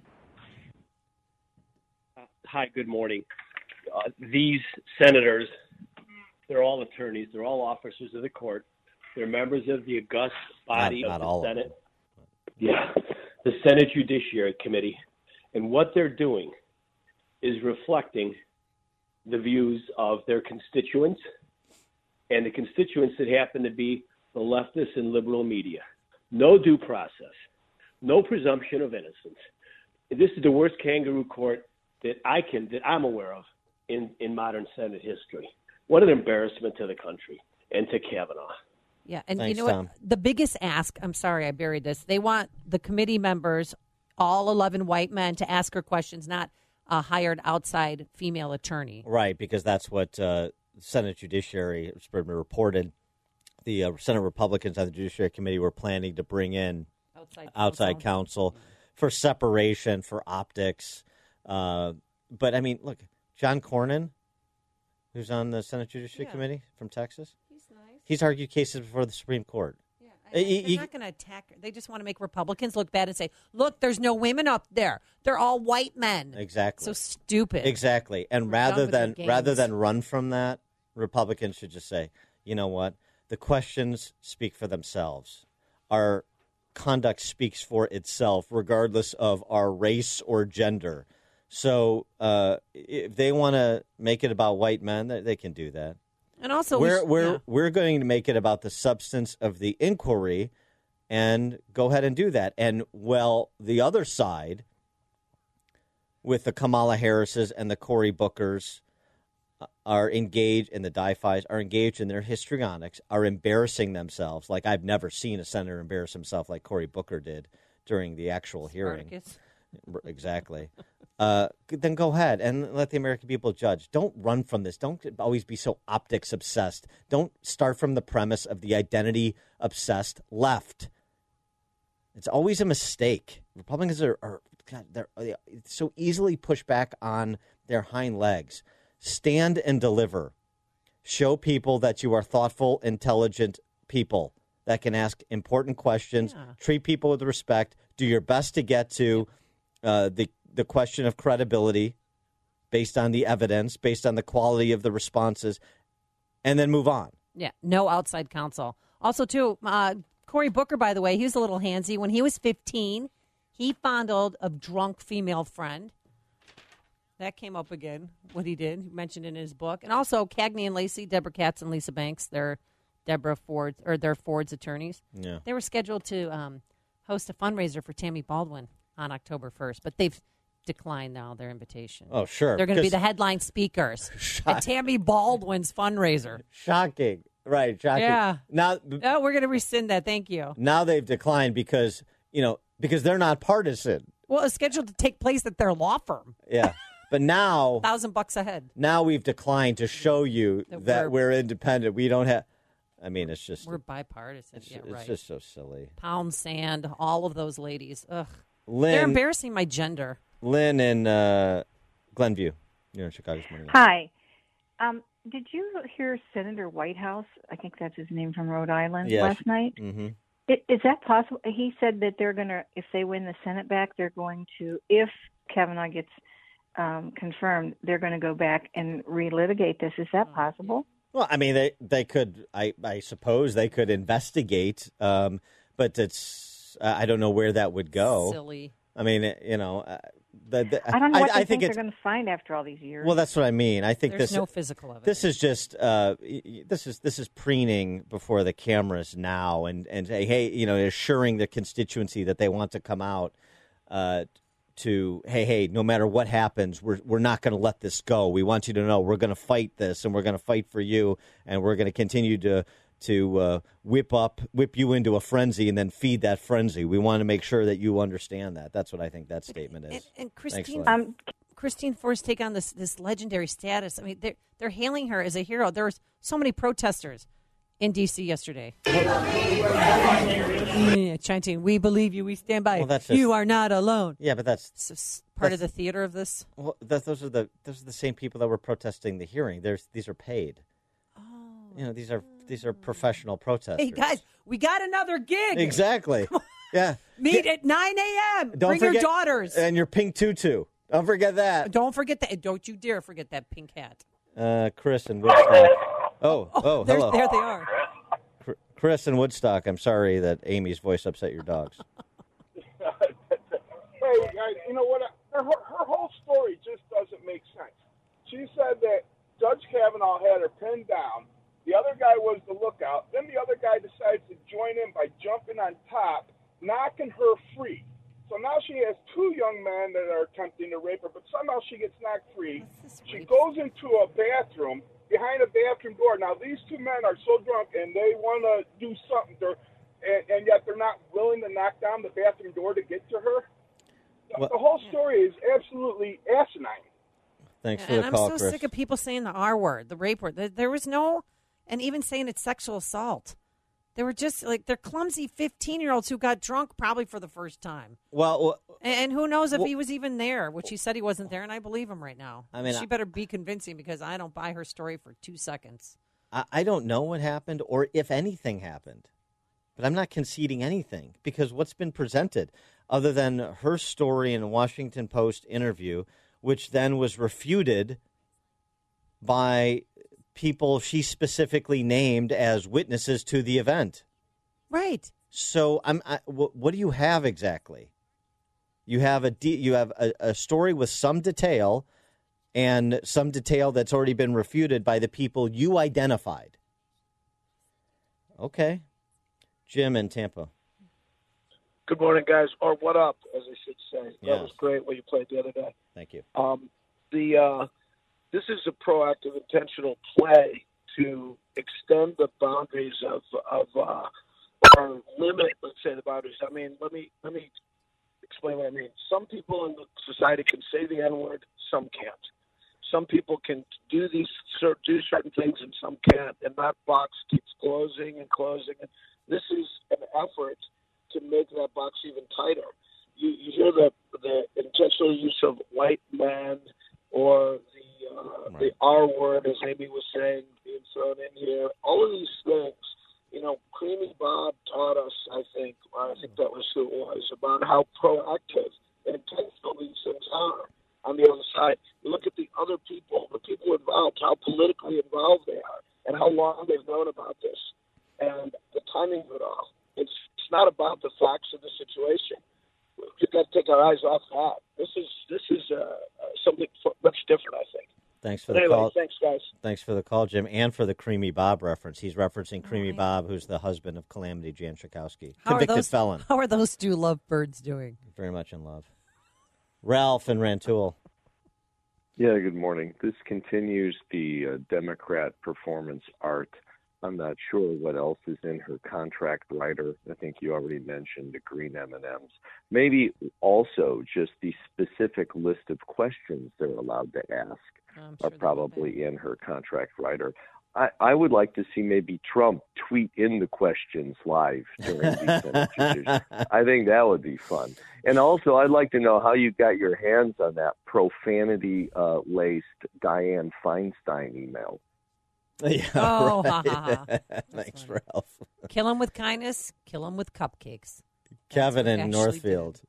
Uh, hi, good morning. Uh, these senators, they're all attorneys. They're all officers of the court. They're members of the august body
Not- not
of the
all of
Senate. Yeah, the Senate Judiciary Committee. And what they're doing is reflecting the views of their constituents and the constituents that happen to be the leftist and liberal media. No due process, no presumption of innocence. This is the worst kangaroo court that I can, that I'm aware of in, in modern Senate history. What an embarrassment to the country and to Kavanaugh.
Yeah, and
Thanks,
you know
Tom.
what? The biggest ask, I'm sorry I buried this, they want the committee members, all eleven white men, to ask her questions, not a hired outside female attorney.
Right, because that's what uh, Senate Judiciary has been reported. The uh, Senate Republicans on the Judiciary Committee were planning to bring in
Outside
outside counsel for separation, for optics. Uh, but, I mean, look, John Cornyn, who's on the Senate Judiciary
Yeah.
Committee from Texas,
He's nice.
he's argued cases before the Supreme Court.
Yeah,
He-
they're
he-
not going to attack her. They just want to make Republicans look bad and say, look, there's no women up there. They're all white men.
Exactly.
So stupid.
Exactly. And
We're
rather
done with their
than rather
games.
than run from that, Republicans should just say, you know what? The questions speak for themselves. Our conduct speaks for itself, regardless of our race or gender. So uh, if they want to make it about white men, they, they can do that.
And also, we
we're
sh-
we're
yeah.
we're going to make it about the substance of the inquiry, and go ahead and do that. And well, the other side, with the Kamala Harrises and the Cory Bookers, uh, are engaged, and the Di-Fis are engaged in their histrionics, are embarrassing themselves like I've never seen a senator embarrass himself like Cory Booker did during the actual hearing.
Spartacus.
R- Exactly. Uh, then go ahead and let the American people judge. Don't run from this. Don't always be so optics obsessed. Don't start from the premise of the identity obsessed left. It's always a mistake. Republicans are, are God, they're, they so easily push back on their hind legs. Stand and deliver. Show people that you are thoughtful, intelligent people that can ask important questions.
Yeah.
Treat people with respect. Do your best to get to uh, the the question of credibility based on the evidence, based on the quality of the responses, and then move on.
Yeah, no outside counsel. Also, too, uh, Cory Booker, by the way, he was a little handsy. When he was fifteen, he fondled a drunk female friend. That came up again, what he did. He mentioned it in his book. And also, Cagney and Lacey, Deborah Katz and Lisa Banks, they're Deborah Ford, or they're Ford's attorneys.
Yeah.
They were scheduled to um, host a fundraiser for Tammy Baldwin on October first, but they've declined now their invitation.
Oh, sure.
They're going to be
because-
the headline speakers at Tammy Baldwin's fundraiser.
Shocking. Right, shocking.
Yeah.
Now,
Oh, we're going to rescind that. Thank you.
now they've declined because, you know, because they're not partisan.
Well, it's scheduled to take place at their law firm.
Yeah. But now,
thousand bucks a head.
Now we've declined to show you
That
that
we're-
we're, independent. We don't have. I mean, it's just
We're bipartisan.
It's,
yeah,
it's
right.
just so silly.
Pound sand, all of those ladies. Ugh.
Lynn,
They're embarrassing my gender.
Lynn in uh, Glenview. You're in Chicago's Morning.
Hi. Um, did you hear Senator Whitehouse? I think that's his name from Rhode Island
Yeah,
last
she-
night.
Mm-hmm.
I- Is that possible? He said that they're going to, if they win the Senate back, they're going to, if Kavanaugh gets um, confirmed, they're going to go back and relitigate this. Is that possible?
Well, I mean, they they could. I I suppose they could investigate, um, but it's. Uh, I don't know where that would go.
Silly.
I mean, you know, uh, the, the,
I don't know what
I,
they
I think
think
it's.
they're going to find after all these years.
Well, that's what I mean. I think
There's
this
no physical evidence.
This is just uh, y- y- this is this is preening before the cameras now, and and hey, hey, you know, assuring the constituency that they want to come out uh, to hey, hey, no matter what happens, we're we're not going to let this go. We want you to know we're going to fight this, and we're going to fight for you, and we're going to continue to to uh, whip up, whip you into a frenzy, and then feed that frenzy. We want to make sure that you understand that. That's what I think that statement is.
And, and
Thanks,
Christine,
Lynn.
um, Christine Forrest take on this this legendary status. I mean, they're they're hailing her as a hero. There was so many protesters in D C yesterday. Yeah, chanting, "We believe you. We stand by.
Well, that's just-
you are not alone."
Yeah, but that's
It's just part of the theater of this.
Well, that, those are the those are the same people that were protesting the hearing. There's these are paid. Oh, you know these are these are professional protesters.
Hey guys, we got another gig.
Exactly. Yeah.
Meet at nine a.m.
Don't
Bring
forget,
your daughters.
and your pink tutu. Don't forget that.
Don't forget that. Don't you dare forget that pink hat.
Uh, Chris and Woodstock. Oh, oh,
There,
hello,
there they are.
Cr- Chris and Woodstock. I'm sorry that Amy's voice upset your dogs.
Hey, I, you know what? Her, her whole story just doesn't make sense. She said that Judge Kavanaugh had her pinned down. The other guy was the lookout. Then the other guy decides to join in by jumping on top, knocking her free. So now she has two young men that are attempting to rape her, but somehow she gets knocked free. She goes into a bathroom, behind a bathroom door. Now, these two men are so drunk, and they want to do something to her, and, and yet they're not willing to knock down the bathroom door to get to her. The,
Well-
the whole story is absolutely asinine.
Thanks for
And
the
I'm
call,
so
Chris.
sick of people saying the R word, the rape word. There, there was no, and even saying it's sexual assault. They were just like, they're clumsy fifteen-year-olds who got drunk probably for the first time.
Well, well,
And, and who knows if
well-
he was even there, which he said he wasn't there, and I believe him right now.
I mean,
she
I-
better be convincing because I don't buy her story for two seconds.
I, I don't know what happened or if anything happened, but I'm not conceding anything because what's been presented, other than her story in a Washington Post interview, which then was refuted by people she specifically named as witnesses to the event.
Right.
So I'm. I, what, what do you have exactly? You have a de- you have a, a story with some detail, and some detail that's already been refuted by the people you identified. Okay, Jim in Tampa.
Good morning, guys, or what up, as I should say.
Yeah.
That was great what you played the other day.
Thank you.
Um, the uh, this is a proactive, intentional play to extend the boundaries of of uh, or limit, let's say, the boundaries. I mean, let me let me explain what I mean. Some people in society can say the N word, some can't. Some people can do these cer- do certain things, and some can't. And that box keeps closing and closing. And this is an effort to make that box even tighter. You, you hear the the intentional use of white man or the uh, the R word, as Amy was saying, being thrown in here. All of these things, you know, Creamy Bob taught us. I think I think that was who it was, about how proactive and intentional these things are. On the other side, you look at the other people, the people involved, how politically involved they are, and how long they've known about this, and the timing of it all. It's it's not about the facts of the situation. We've got to take our eyes off that. This is this is uh, uh, something much different, I think.
Thanks for
But
the
anyway,
call.
thanks, guys.
Thanks for the call, Jim, and for the Creamy Bob reference. He's referencing Creamy
Right.
Bob, who's the husband of Calamity Jan Schakowsky,
How are
convicted
those,
felon.
How are those two lovebirds doing?
Very much in love. Ralph and Rantoul.
Yeah, good morning. This continues the uh, Democrat performance art I'm not sure what else is in her contract rider. I think you already mentioned the green M and M's. Maybe also just the specific list of questions they're allowed to ask
sure
are probably in her contract rider. I, I would like to see maybe Trump tweet in the questions live during these Senate judiciary. I think that would be fun. And also, I'd like to know how you got your hands on that profanity-laced Dianne Feinstein email.
Yeah,
Oh,
right.
ha, ha, ha.
Thanks, Ralph.
Kill him with kindness, kill him with cupcakes.
Kevin
what
in
Ashley
Northfield.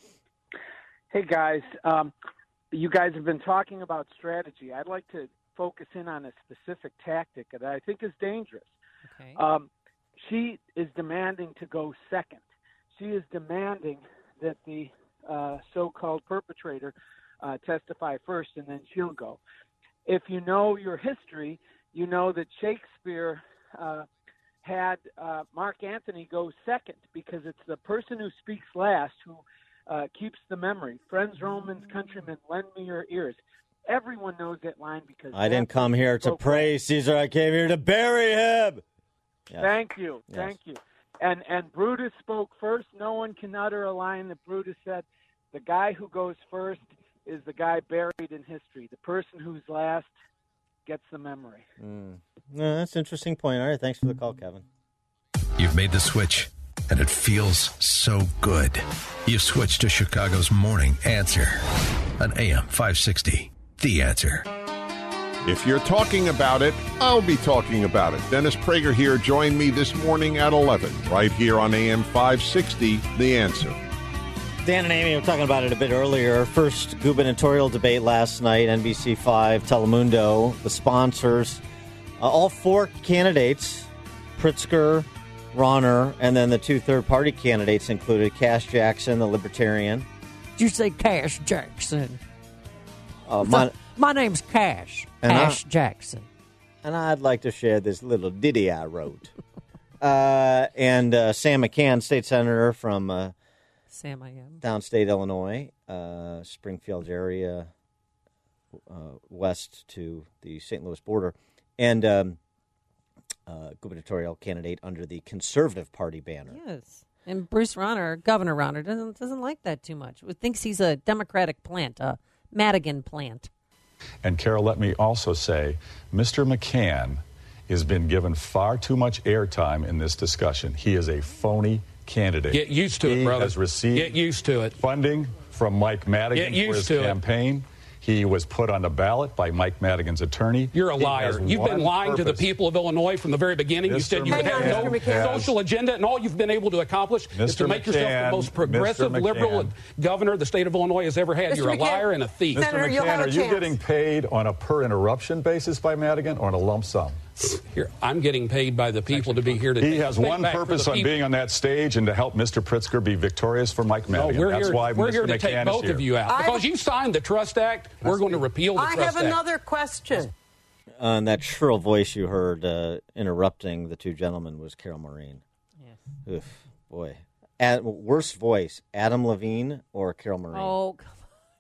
Hey, guys. Um, you guys have been talking about strategy. I'd like to focus in on a specific tactic that I think is dangerous.
Okay.
Um, she is demanding to go second. She is demanding that the uh, so-called perpetrator uh, testify first, and then she'll go. If you know your history, you know that Shakespeare uh, had uh, Mark Antony go second because it's the person who speaks last who uh, keeps the memory. Friends, Romans, countrymen, lend me your ears. Everyone knows that line because
I didn't come here to praise Caesar. I came here to bury him. Yes.
Thank you.
Yes.
Thank you. And and Brutus spoke first. No one can utter a line that Brutus said. The guy who goes first is the guy buried in history. The person who's last gets the memory.
Mm. No, that's an interesting point. All right, thanks for the call, Kevin.
You've made the switch, and it feels so good. You've switched to Chicago's Morning Answer on A M five sixty. The Answer.
If you're talking about it, I'll be talking about it. Dennis Prager here. Join me this morning at eleven, right here on A M five sixty, The Answer.
Dan and Amy were talking about it a bit earlier. First gubernatorial debate last night, N B C five, Telemundo, the sponsors. Uh, all four candidates, Pritzker, Rauner, and then the two third-party candidates included Cash Jackson, the Libertarian.
Did you say Cash Jackson?
Uh, Mon-
My name's Cash.
And
Cash
I-
Jackson.
And I'd like to share this little ditty I wrote. uh, and uh, Sam McCann, state senator from uh,
Sam, I am.
downstate Illinois, uh, Springfield area, uh, west to the Saint Louis border, and um, uh, gubernatorial candidate under the Conservative Party banner.
Yes. And Bruce Rauner, Governor Rauner, doesn't doesn't like that too much. Thinks he's a Democratic plant, a Madigan plant.
And Carol, let me also say, Mister McCann has been given far too much airtime in this discussion. He is a phony candidate.
Get used to it,
he
brother.
Has received
Get used to it.
Funding from Mike Madigan
Get used
for his
to it.
campaign. He was put on the ballot by Mike Madigan's attorney.
You're a
He
liar.
has
You've been
one
lying to the
purpose.
people of Illinois from the very beginning. You
Mister
said you would have
McCann
no
has-
social agenda, and all you've been able to accomplish is
Mister
to make yourself
McCann,
the most progressive,
Mister
liberal
McCann.
governor the state of Illinois has ever had.
Mister
You're a
McCann,
liar and a thief.
Mister
Senator, you'll
McCann,
have a
are you
chance.
getting paid on a per interruption basis by Madigan or on a lump sum?
Here, I'm getting paid by the people to be here today.
He has
Think
one
back for
purpose
the
on
people.
being on that stage and to help Mister Pritzker be victorious for Mike
No,
Madigan.
we're
That's
here,
why
we're
Mister
here to
McCann
take
is
both
here.
of you out.
I-
Because you signed the Trust Act, we're going to repeal the
I
Trust
have
Act.
another question.
Uh, and that shrill voice you heard uh, interrupting the two gentlemen was Carol Maureen.
Yes.
Oof, boy. Ad, worst voice, Adam Levine or Carol Maureen?
Oh, come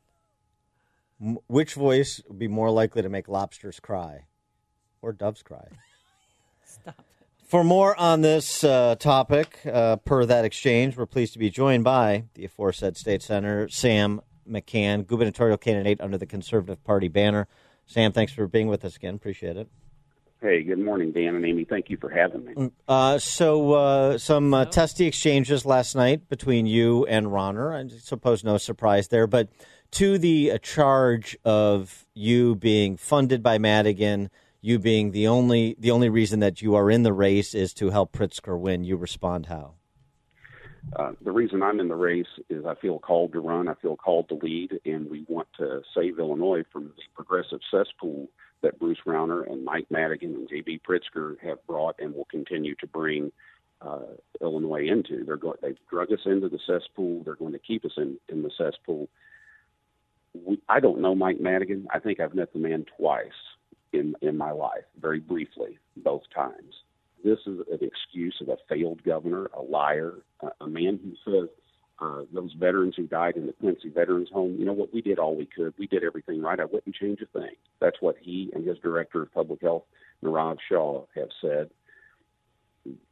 M- which voice would be more likely to make lobsters cry or doves cry?
Stop it.
For more on this uh, topic, uh, per that exchange, we're pleased to be joined by the aforesaid State Senator Sam McCann, gubernatorial candidate under the Conservative Party banner. Sam, thanks for being with us again. Appreciate it.
Hey, good morning, Dan and Amy. Thank you for having me.
Uh, so, uh, some uh, testy exchanges last night between you and Rauner. I suppose no surprise there, but to the uh, charge of you being funded by Madigan, you being the only the only reason that you are in the race is to help Pritzker win, you respond how?
Uh, the reason I'm in the race is I feel called to run, I feel called to lead, and we want to save Illinois from the progressive cesspool that Bruce Rauner and Mike Madigan and J B Pritzker have brought and will continue to bring uh, Illinois into. They're go- they've drug us into the cesspool. They're going to keep us in, in the cesspool. We, I don't know Mike Madigan. I think I've met the man twice in in my life, very briefly, both times. This is an excuse of a failed governor, a liar, uh, a man who says uh, those veterans who died in the Quincy Veterans Home, you know what, we did all we could. We did everything right. I wouldn't change a thing. That's what he and his director of public health, Nirav Shah, have said.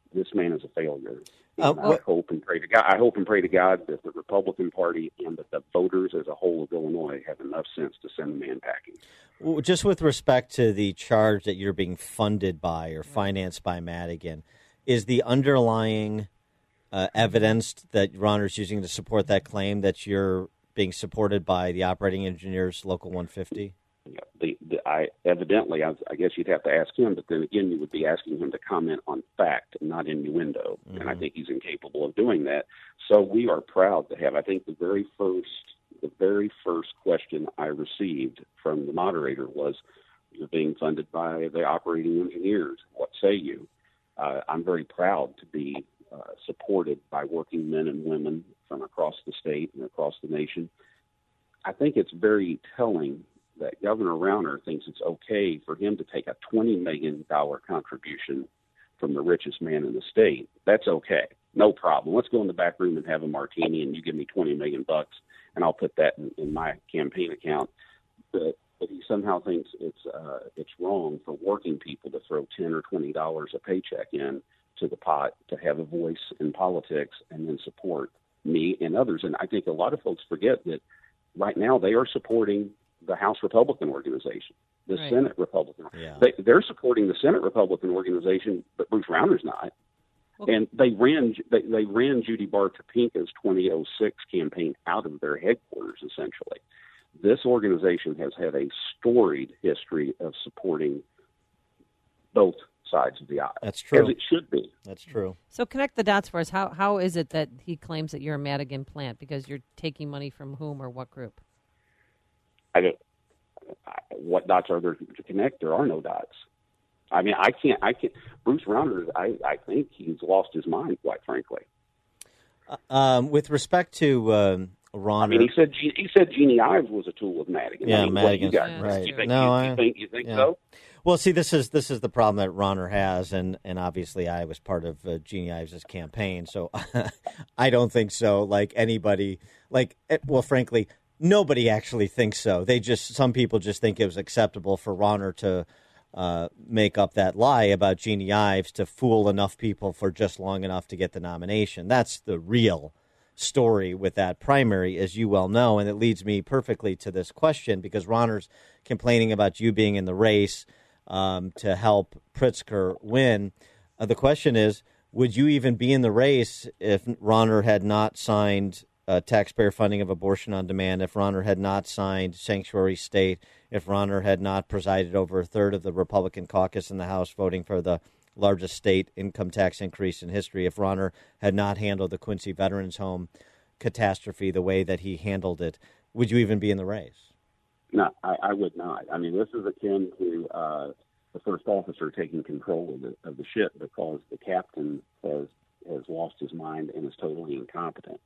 this man is a failure.
Uh,
I hope and pray to God. I hope and pray to God that the Republican Party and that the voters as a whole of Illinois have enough sense to send the man packing.
Well, just with respect to the charge that you're being funded by or financed by Madigan, is the underlying uh, evidence that Rauner's using to support that claim that you're being supported by the operating engineers, Local one fifty?
Yeah, the, the, I evidently, I, I guess you'd have to ask him, but then again, you would be asking him to comment on fact, not innuendo, mm-hmm. and I think he's incapable of doing that. So we are proud to have. I think the very first, the very first question I received from the moderator was, "You're being funded by the operating engineers. What say you?" Uh, I'm very proud to be uh, supported by working men and women from across the state and across the nation. I think it's very telling that Governor Rauner thinks it's okay for him to take a twenty million dollars contribution from the richest man in the state. That's okay. No problem. Let's go in the back room and have a martini and you give me twenty million bucks and I'll put that in, in my campaign account. But, but he somehow thinks it's uh, it's wrong for working people to throw ten or twenty dollars a paycheck in to the pot to have a voice in politics and then support me and others. And I think a lot of folks forget that right now they are supporting the House Republican organization, the
right.
Senate Republican.
Yeah.
They, they're supporting the Senate Republican organization, but Bruce Rauner's not.
Okay.
And they ran they, they ran Judy Barr Topinka's twenty oh six campaign out of their headquarters, essentially. This organization has had a storied history of supporting both sides of the aisle.
That's true.
As it should be.
That's true.
So connect the dots for us. How How is it that he claims that you're a Madigan plant? Because you're taking money from whom or what group?
I don't. I, what dots are there to connect? There are no dots. I mean, I can't. I can't. Bruce Rauner. I, I think he's lost his mind, quite frankly.
Uh, um, with respect to um, Rauner,
I mean, he said he said Jeannie Ives was a tool of Madigan.
Yeah,
I mean,
Madigan's
what, you guys,
right.
You think,
no,
you,
I
you think you think
yeah.
so?
Well, see, this is this is the problem that Rauner has, and, and obviously I was part of uh, Jeannie Ives' campaign, so I don't think so. Like anybody, like well, frankly. Nobody actually thinks so. They just some people just think it was acceptable for Rauner to uh, make up that lie about Jeannie Ives to fool enough people for just long enough to get the nomination. That's the real story with that primary, as you well know, and it leads me perfectly to this question because Rauner's complaining about you being in the race um, to help Pritzker win. Uh, the question is, would you even be in the race if Rauner had not signed Uh, taxpayer funding of abortion on demand, if Rauner had not signed sanctuary state, if Rauner had not presided over a third of the Republican caucus in the House voting for the largest state income tax increase in history, if Rauner had not handled the Quincy Veterans Home catastrophe the way that he handled it, would you even be in the race?
No, I, I would not. I mean, this is akin to uh, the first officer taking control of the, of the ship because the captain has, has lost his mind and is totally incompetent.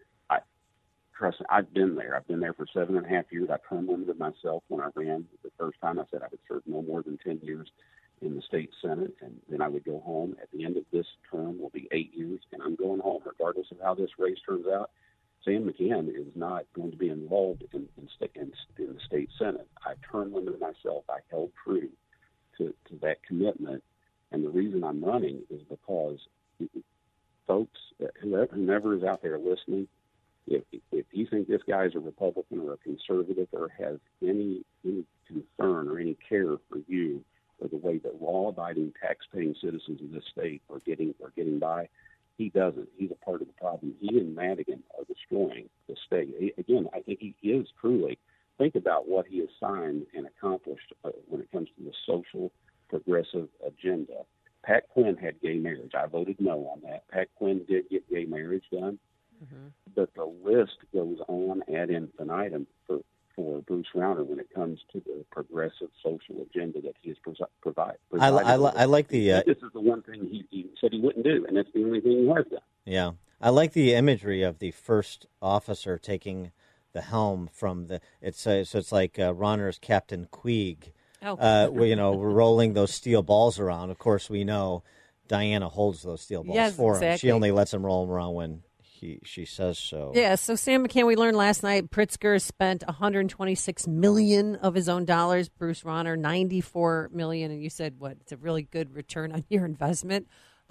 Trust me, I've been there. I've been there for seven and a half years. I term limited myself when I ran the first time. I said I would serve no more than ten years in the state Senate, and then I would go home. At the end of this term will be eight years, and I'm going home regardless of how this race turns out. Sam McCann is not going to be involved in, in, in, in the state Senate. I term limited myself. I held true to, to that commitment, and the reason I'm running is because folks, whoever, whomever is out there listening, If, if you think this guy is a Republican or a conservative or has any, any concern or any care for you or the way that law-abiding, tax-paying citizens of this state are getting are getting by, he doesn't. He's a part of the problem. He and Madigan are destroying the state. He, again, I think he is truly. Think about what he has signed and accomplished uh, when it comes to the social progressive agenda. Pat Quinn had gay marriage. I voted no on that. Pat Quinn did get gay marriage done. Mm-hmm. But the list goes on ad infinitum for, for Bruce Rauner when it comes to the progressive social agenda that he has presi- provide, provided.
I, I, I like the... Uh,
this is the one thing he, he said he wouldn't do, and that's the only thing he has done.
Yeah. I like the imagery of the first officer taking the helm from the... It's uh, So it's like uh, Rauner's Captain Queeg, oh. uh, where, you know, we're rolling those steel balls around. Of course, we know Diana holds those steel balls
yes,
for
exactly.
him. She only lets him roll them around when... He, she says so.
Yeah, so Sam McCann, we learned last night Pritzker spent one hundred twenty-six million dollars of his own dollars. Bruce Rauner, ninety-four million dollars. And you said, what, it's a really good return on your investment.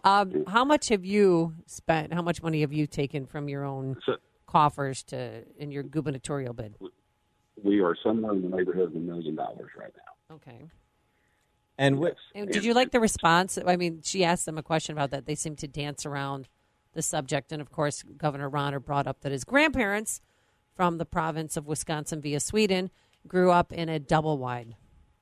Um, how much have you spent? How much money have you taken from your own
So-
coffers to in your gubernatorial bid?
We are somewhere in the neighborhood of a million dollars right now.
Okay.
And wh-
And did you like the response? I mean, she asked them a question about that. They seemed to dance around the subject. And, of course, Governor Rauner brought up that his grandparents from the province of Wisconsin via Sweden grew up in a double wide.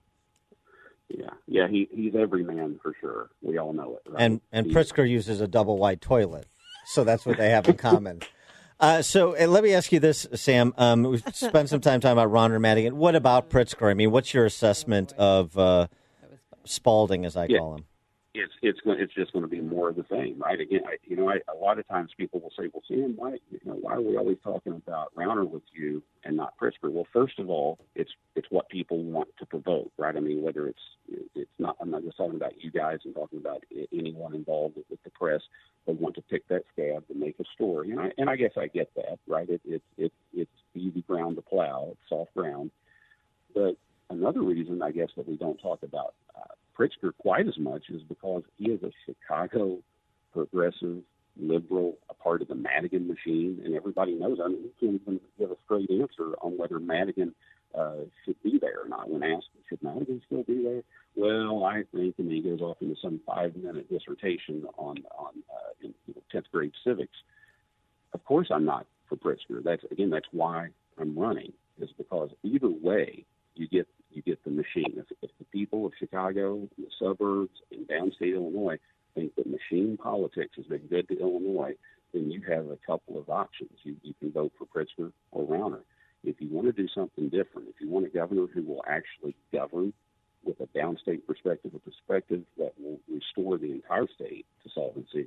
Yeah, yeah, he, he's every man for sure. We all know it. Right?
And and
He-
Pritzker uses a double wide toilet, so that's what they have in common. Uh, so uh, let me ask you this, Sam. Um, we've spent some time talking about Rauner Madigan. What about Pritzker? I mean, what's your assessment of uh, Spalding, as I
Yeah.
call him?
It's it's going it's just going to be more of the same, right? Again, I, you know, I, a lot of times people will say, "Well, Sam, why you know why are we always talking about Rauner with you and not Pritzker?" Well, first of all, it's it's what people want to provoke, right? I mean, whether it's it's not I'm not just talking about you guys. I'm talking about anyone involved with, with the press. They want to pick that scab to make a story, and I and I guess I get that, right? It, it, it it's easy ground to plow, it's soft ground. But another reason, I guess, that we don't talk about uh, Pritzker quite as much is because he is a Chicago progressive liberal, a part of the Madigan machine, and everybody knows. I mean, he can't even give a straight answer on whether Madigan uh, should be there or not. When asked, should Madigan still be there? Well, I think, and he goes off into some five-minute dissertation on on uh, in, you know, tenth grade civics. Of course, I'm not for Pritzker. That's again, that's why I'm running. Is because either way, you get you get the machine. If, if the people of Chicago, the suburbs, and downstate Illinois think that machine politics has been good to Illinois, then you have a couple of options. You, you can vote for Pritzker or Rauner. If you want to do something different, if you want a governor who will actually govern with a downstate perspective, a perspective that will restore the entire state to solvency,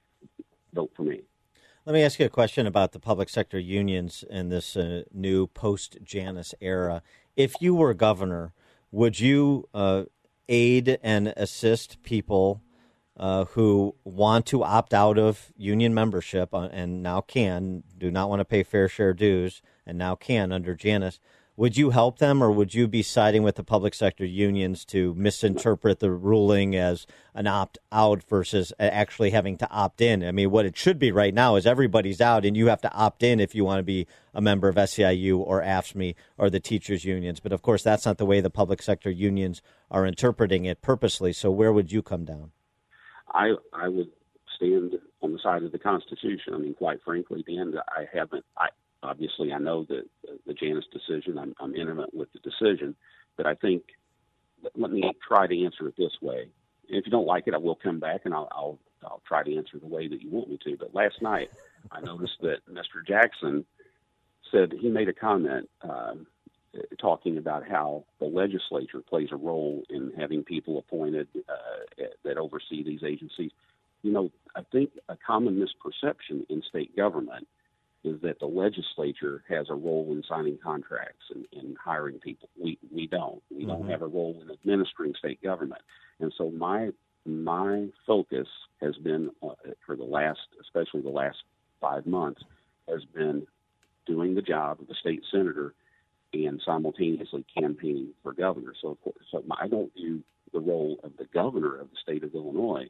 vote for me.
Let me ask you a question about the public sector unions in this uh, new post-Janus era. If you were governor, would you uh, aid and assist people uh, who want to opt out of union membership uh, and now can, do not want to pay fair share dues, and now can under Janus? Would you help them, or would you be siding with the public sector unions to misinterpret the ruling as an opt-out versus actually having to opt in? I mean, what it should be right now is everybody's out, and you have to opt in if you want to be a member of S E I U or A F S C M E or the teachers' unions. But, of course, that's not the way the public sector unions are interpreting it purposely. So where would you come down?
I I would stand on the side of the Constitution. I mean, quite frankly, Dan, I haven't – I. Obviously, I know the, the Janus decision. I'm, I'm intimate with the decision. But I think, let me try to answer it this way. And if you don't like it, I will come back and I'll, I'll, I'll try to answer the way that you want me to. But last night, I noticed that Mister Jackson said he made a comment um, talking about how the legislature plays a role in having people appointed uh, that oversee these agencies. You know, I think a common misperception in state government is that the legislature has a role in signing contracts and, and hiring people. We we don't. We mm-hmm. don't have a role in administering state government. And so my my focus has been uh, for the last, especially the last five months, has been doing the job of a state senator and simultaneously campaigning for governor. So of course, so I don't view the role of the governor of the state of Illinois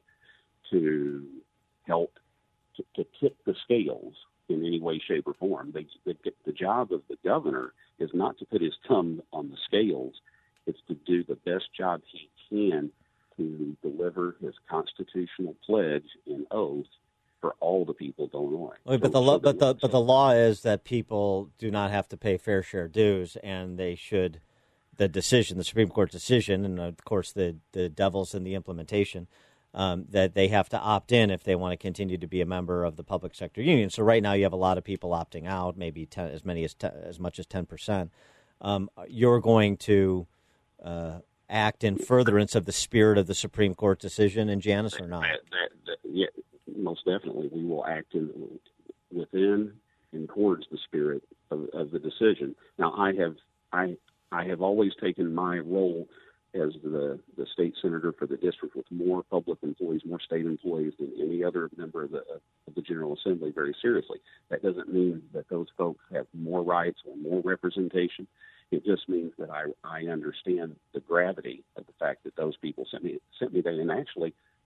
to help to, to tip the scales in any way, shape, or form. They, the, the job of the governor is not to put his thumb on the scales. It's to do the best job he can to deliver his constitutional pledge and oath for all the people of Illinois.
Wait, but the law, but the but the law is that people do not have to pay fair share dues, and they should. The decision, the Supreme Court decision, and of course the the devil's in the implementation. Um, that they have to opt in if they want to continue to be a member of the public sector union. So right now you have a lot of people opting out, maybe ten, as many as ten, as much as ten percent. Um, you're going to uh, act in furtherance of the spirit of the Supreme Court decision in Janus or not?
That, that, that, yeah, most definitely. We will act in, within and towards the spirit of, of the decision. Now, I have I I have always taken my role as the, the state senator for the district with more public employees, more state employees than any other member of the, of the General Assembly very seriously. That doesn't mean that those folks have more rights or more representation. It just means that I, I understand the gravity of the fact that those people sent me sent me there. And actually,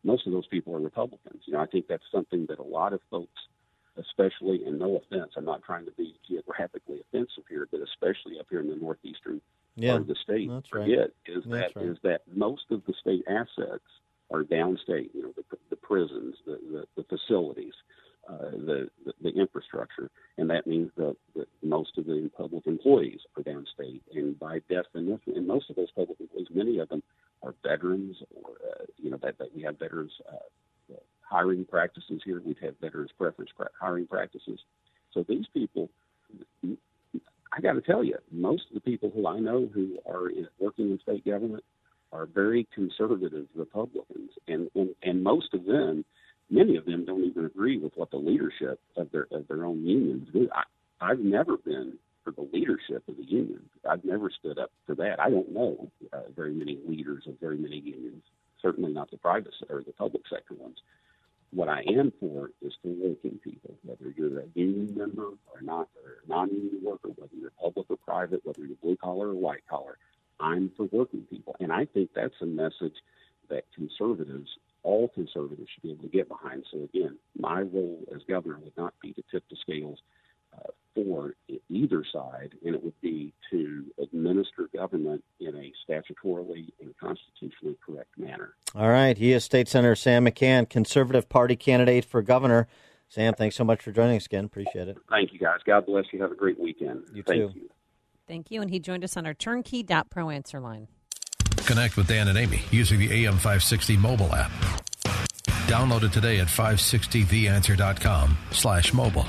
most of those people are Republicans. You know, I think that's something that a lot of folks, especially, and no offense, I'm not trying to be geographically offensive here, but especially up here in the northeastern
Yeah,
part of the state,
that's right.
forget is
That's
that
right.
is that most of the state assets are downstate. You know, the, the prisons, the, the, the facilities, uh, the, the the infrastructure, and that means that, that most of the public employees are downstate. And by definition, and most of those public employees, many of them are veterans, or uh, you know that, that we have veterans uh, hiring practices here. We've had veterans preference pra- hiring practices. So these people, I got to tell you, most of the people who I know who are in, working in state government are very conservative Republicans, and, and, and most of them, many of them don't even agree with what the leadership of their of their own unions do. I, I've never been for the leadership of the union. I've never stood up for that. I don't know uh, very many leaders of very many unions, certainly not the private or the public sector ones. What I am for is for working people, whether you're a union member or not, or a non-union worker, whether you're public or private, whether you're blue collar or white collar. I'm for working people. And I think that's a message that conservatives, all conservatives, should be able to get behind. So, again, my role as governor would not be to tip the scales uh, for either side, and it would be to administer government in a statutorily and constitutionally correct manner.
All right. He is State Senator Sam McCann, Conservative Party candidate for governor. Sam, thanks so much for joining us again. Appreciate it.
Thank you, guys. God bless you. Have a great weekend.
You
Thank
too.
you.
Thank you. And he joined us on our turnkey dot pro answer line.
Connect with Dan and Amy using the A M five sixty mobile app. Download it today at five sixty the answer dot com slash mobile.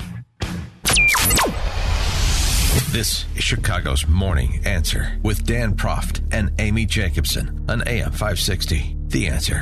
This is Chicago's Morning Answer with Dan Proft and Amy Jacobson on A M five sixty. The Answer.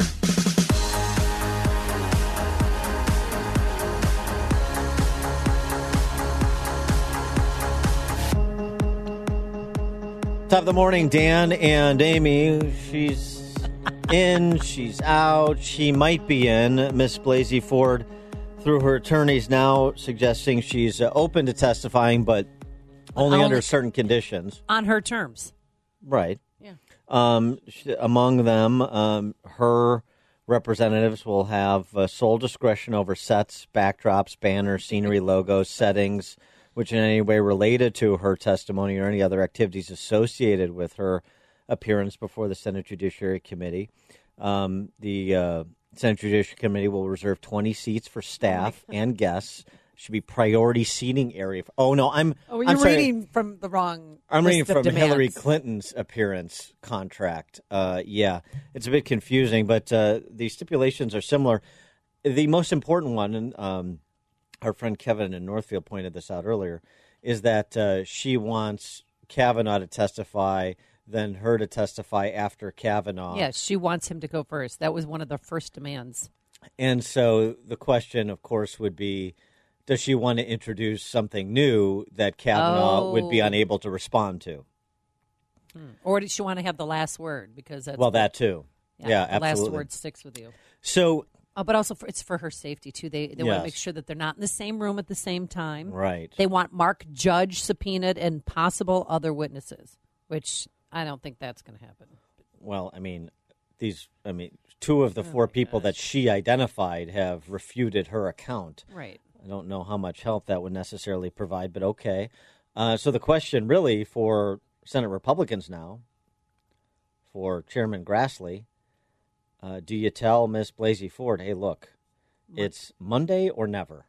Top of the morning, Dan and Amy. She's in, she's out, she might be in. Miss Blasey Ford, through her attorneys, now suggesting she's uh, open to testifying, but only
Only-
under certain conditions.
On her terms.
Right.
Yeah.
Um, sh- among them, um, her representatives will have uh, sole discretion over sets, backdrops, banners, scenery, logos, settings, which in any way related to her testimony or any other activities associated with her appearance before the Senate Judiciary Committee. Um, the uh, Senate Judiciary Committee will reserve twenty seats for staff and guests. Should be priority seating area. For, oh, no, I'm
Oh, you're
I'm sorry.
reading from the wrong
I'm
list
reading
of
from
demands.
Hillary Clinton's appearance contract. Uh, yeah, it's a bit confusing, but uh, the stipulations are similar. The most important one, and um, our friend Kevin in Northfield pointed this out earlier, is that uh, she wants Kavanaugh to testify, then her to testify after Kavanaugh.
Yes, she wants him to go first. That was one of the first demands.
And so the question, of course, would be, does she want to introduce something new that Kavanaugh
Oh.
would be unable to respond to?
Or does she want to have the last word? Because that's
Well,
the-
that too.
Yeah,
Yeah,
the last
absolutely.
word sticks with you.
So,
Oh, but also for, it's for her safety too. They they want
Yes.
to make sure that they're not in the same room at the same time.
Right.
They want Mark Judge subpoenaed and possible other witnesses, which I don't think that's going to happen.
well, I mean, these, I mean, two of the four people that she identified have refuted her account.
Right.
I don't know how much help that would necessarily provide, but okay. Uh, so the question really for Senate Republicans now, for Chairman Grassley, uh, do you tell Miss Blasey Ford, hey, look, it's Monday or never?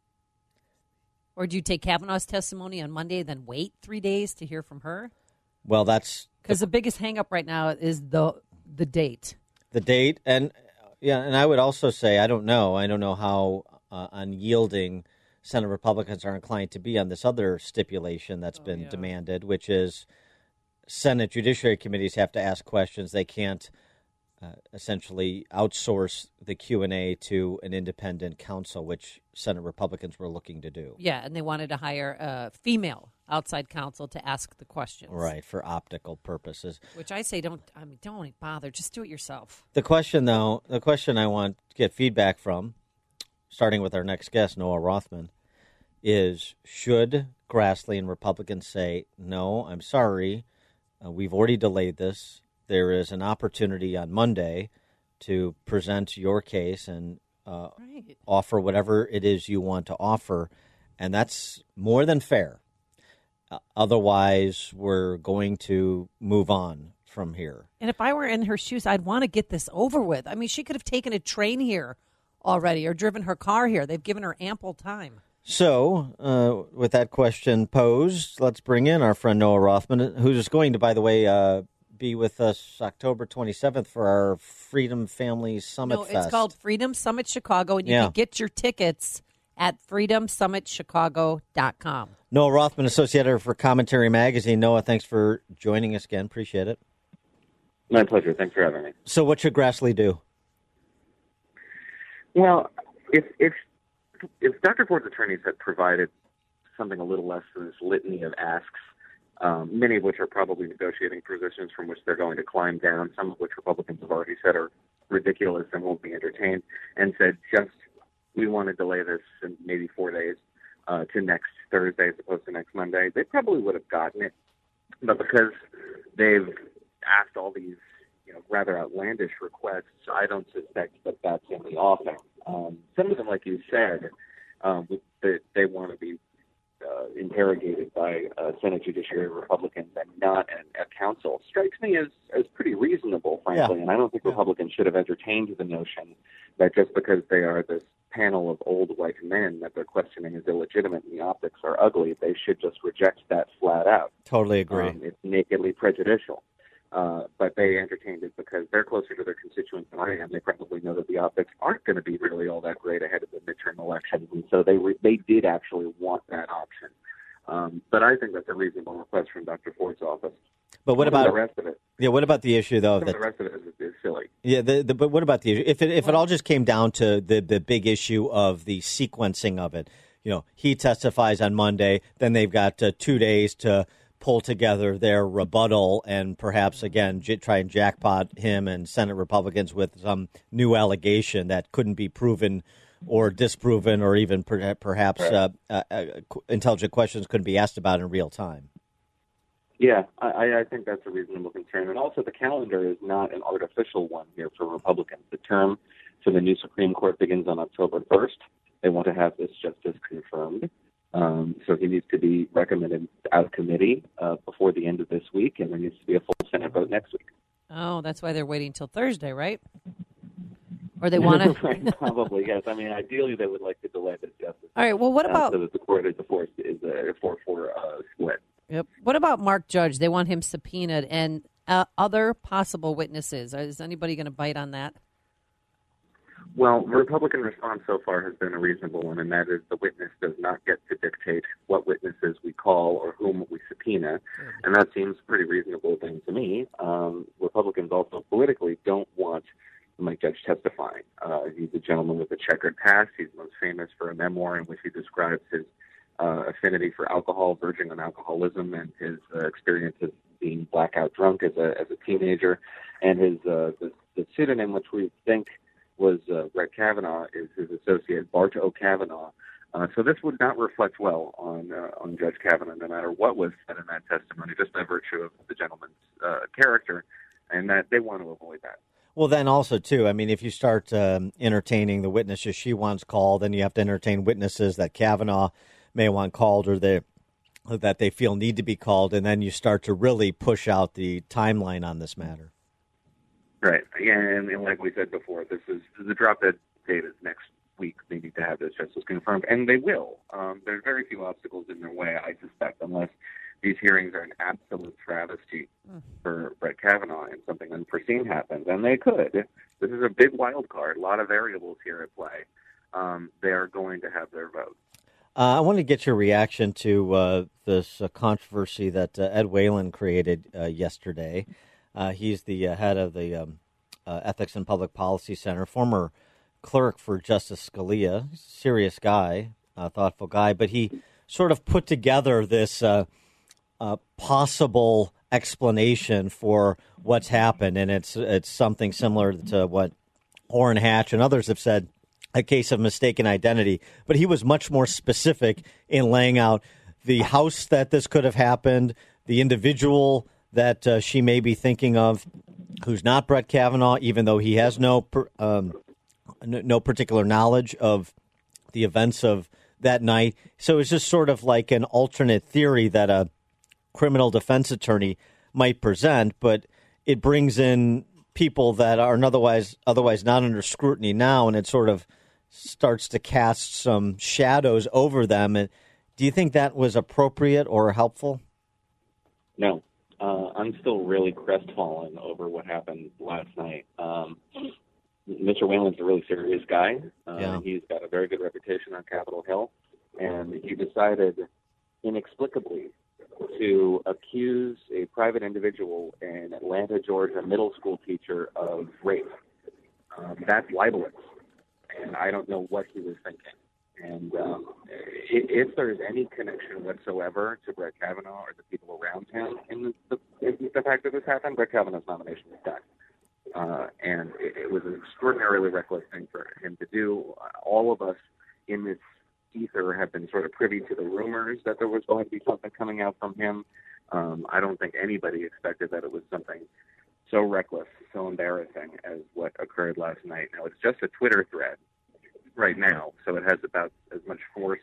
Or do you take Kavanaugh's testimony on Monday, then wait three days to hear from her?
Well, that's
Because the biggest hang up right now is the the date.
the date. And, yeah, and I would also say, I don't know. I don't know how uh, unyielding Senate Republicans are inclined to be on this other stipulation that's been demanded, which is Senate Judiciary Committees have to ask questions. They can't uh, essentially outsource the Q and A to an independent counsel, which Senate Republicans were looking to do.
Yeah, and they wanted to hire a female outside counsel to ask the questions.
Right, for optical purposes.
Which I say don't. I mean, don't bother. Just do it yourself.
The question, though, the question I want to get feedback from, starting with our next guest, Noah Rothman, is should Grassley and Republicans say, no, I'm sorry, uh, we've already delayed this. There is an opportunity on Monday to present your case and uh,
Right.
offer whatever it is you want to offer, and that's more than fair. Uh, otherwise, we're going to move on from here.
And if I were in her shoes, I'd want to get this over with. I mean, she could have taken a train here already or driven her car here. They've given her ample time.
So, uh, with that question posed, let's bring in our friend Noah Rothman, who's going to, by the way, uh, be with us October twenty-seventh for our Freedom Family Summit
No,
Fest.
it's called Freedom Summit Chicago, and you
Yeah.
can get your tickets at freedom summit chicago dot com.
Noah Rothman, Associate Editor for Commentary Magazine. Noah, thanks for joining us again. Appreciate it.
My pleasure. Thanks for having me.
So what should Grassley do?
Well, if if if Doctor Ford's attorneys had provided something a little less than this litany of asks, um, many of which are probably negotiating positions from which they're going to climb down, some of which Republicans have already said are ridiculous and won't be entertained, and said just we want to delay this in maybe four days uh, to next Thursday as opposed to next Monday, they probably would have gotten it. But because they've asked all these you know, rather outlandish requests, I don't suspect that that's in the offing. Um, some of them, like you said, um, they, they want to be uh, interrogated by uh, Senate Judiciary Republicans and not an, a counsel. Strikes me as, as pretty reasonable, frankly,
Yeah.
and I don't think Republicans should have entertained the notion that just because they are this panel of old white men that they're questioning is illegitimate and the optics are ugly, they should just reject that flat out.
Totally agree.
Um, it's nakedly prejudicial. Uh, but they entertained it because they're closer to their constituents than I am. They probably know that the optics aren't going to be really all that great ahead of the midterm elections, and so they re- they did actually want that option. Um, but I think that's a reasonable request from Doctor Ford's office.
But what
Some of
about
the rest of it?
Yeah, what about the issue though
Some
that
of the rest of it is, is silly.
Yeah, the, the, but what about the issue? If it if it all just came down to the the big issue of the sequencing of it, you know, he testifies on Monday, then they've got uh, two days to pull together their rebuttal and perhaps again j- try and jackpot him and Senate Republicans with some new allegation that couldn't be proven or disproven, or even per- perhaps
Right.
uh, uh, uh, intelligent questions couldn't be asked about in real time.
Yeah, I, I think that's a reasonable concern. And also the calendar is not an artificial one here for Republicans. The term for the new Supreme Court begins on October first. They want to have this justice confirmed. Um, so he needs to be recommended out of committee uh, before the end of this week, and there needs to be a full Senate vote next week.
Oh, that's why they're waiting until Thursday, right? Or they want to...
Right, probably, yes. I mean, ideally they would like to delay this justice.
All right, well, what
uh,
about...
so that the court is a four is a four four uh, split.
Yep. What about Mark Judge? They want him subpoenaed and uh, other possible witnesses. Is anybody going to bite on that?
Well, the Republican response so far has been a reasonable one, and that is the witness does not get to dictate what witnesses we call or whom we subpoena, and that seems a pretty reasonable thing to me. Um, Republicans also politically don't want Mike Judge testifying. Uh, he's a gentleman with a checkered past. He's most famous for a memoir in which he describes his uh, affinity for alcohol, verging on alcoholism, and his uh, experiences being blackout drunk as a as a teenager, and his uh, the, the pseudonym which we think was uh, Brett Kavanaugh is his associate, Bart O'Kavanaugh. Uh, so this would not reflect well on uh, on Judge Kavanaugh, no matter what was said in that testimony, just by virtue of the gentleman's uh, character, and that they want to avoid that.
Well, then also, too, I mean, if you start um, entertaining the witnesses she wants called, then you have to entertain witnesses that Kavanaugh may want called or they, that they feel need to be called, and then you start to really push out the timeline on this matter.
Right. Yeah, and, and like we said before, this is the drop dead date is next week. They need to have this justice confirmed, and they will. Um, there's very few obstacles in their way, I suspect, unless these hearings are an absolute travesty for Brett Kavanaugh and something unforeseen happens, and they could. This is a big wild card, a lot of variables here at play. Um, they are going to have their vote.
Uh, I want to get your reaction to uh, this uh, controversy that uh, Ed Whalen created uh, yesterday. Uh, he's the uh, head of the um, uh, Ethics and Public Policy Center, former clerk for Justice Scalia, serious guy, uh, thoughtful guy, but he sort of put together this uh, uh, possible explanation for what's happened, and it's it's something similar to what Orrin Hatch and others have said, a case of mistaken identity. But he was much more specific in laying out the house that this could have happened, the individual that uh, she may be thinking of, who's not Brett Kavanaugh, even though he has no per, um, no particular knowledge of the events of that night. So it's just sort of like an alternate theory that a criminal defense attorney might present, but it brings in people that are otherwise otherwise not under scrutiny now, and it sort of starts to cast some shadows over them. And do you think that was appropriate or helpful?
No. Uh, I'm still really crestfallen over what happened last night. Um, Mister Whalen's a really serious guy. Uh,
Yeah.
He's got a very good reputation on Capitol Hill, and he decided inexplicably to accuse a private individual in Atlanta, Georgia, middle school teacher of rape. Um, that's libelous, and I don't know what he was thinking. And um, if, if there's any connection whatsoever to Brett Kavanaugh or the people around him in the, in the fact that this happened, Brett Kavanaugh's nomination was done. Uh, and it, it was an extraordinarily reckless thing for him to do. All of us in this ether have been sort of privy to the rumors that there was going to be something coming out from him. Um, I don't think anybody expected that it was something so reckless, so embarrassing as what occurred last night. Now, it's just a Twitter thread right now, so it has about as much force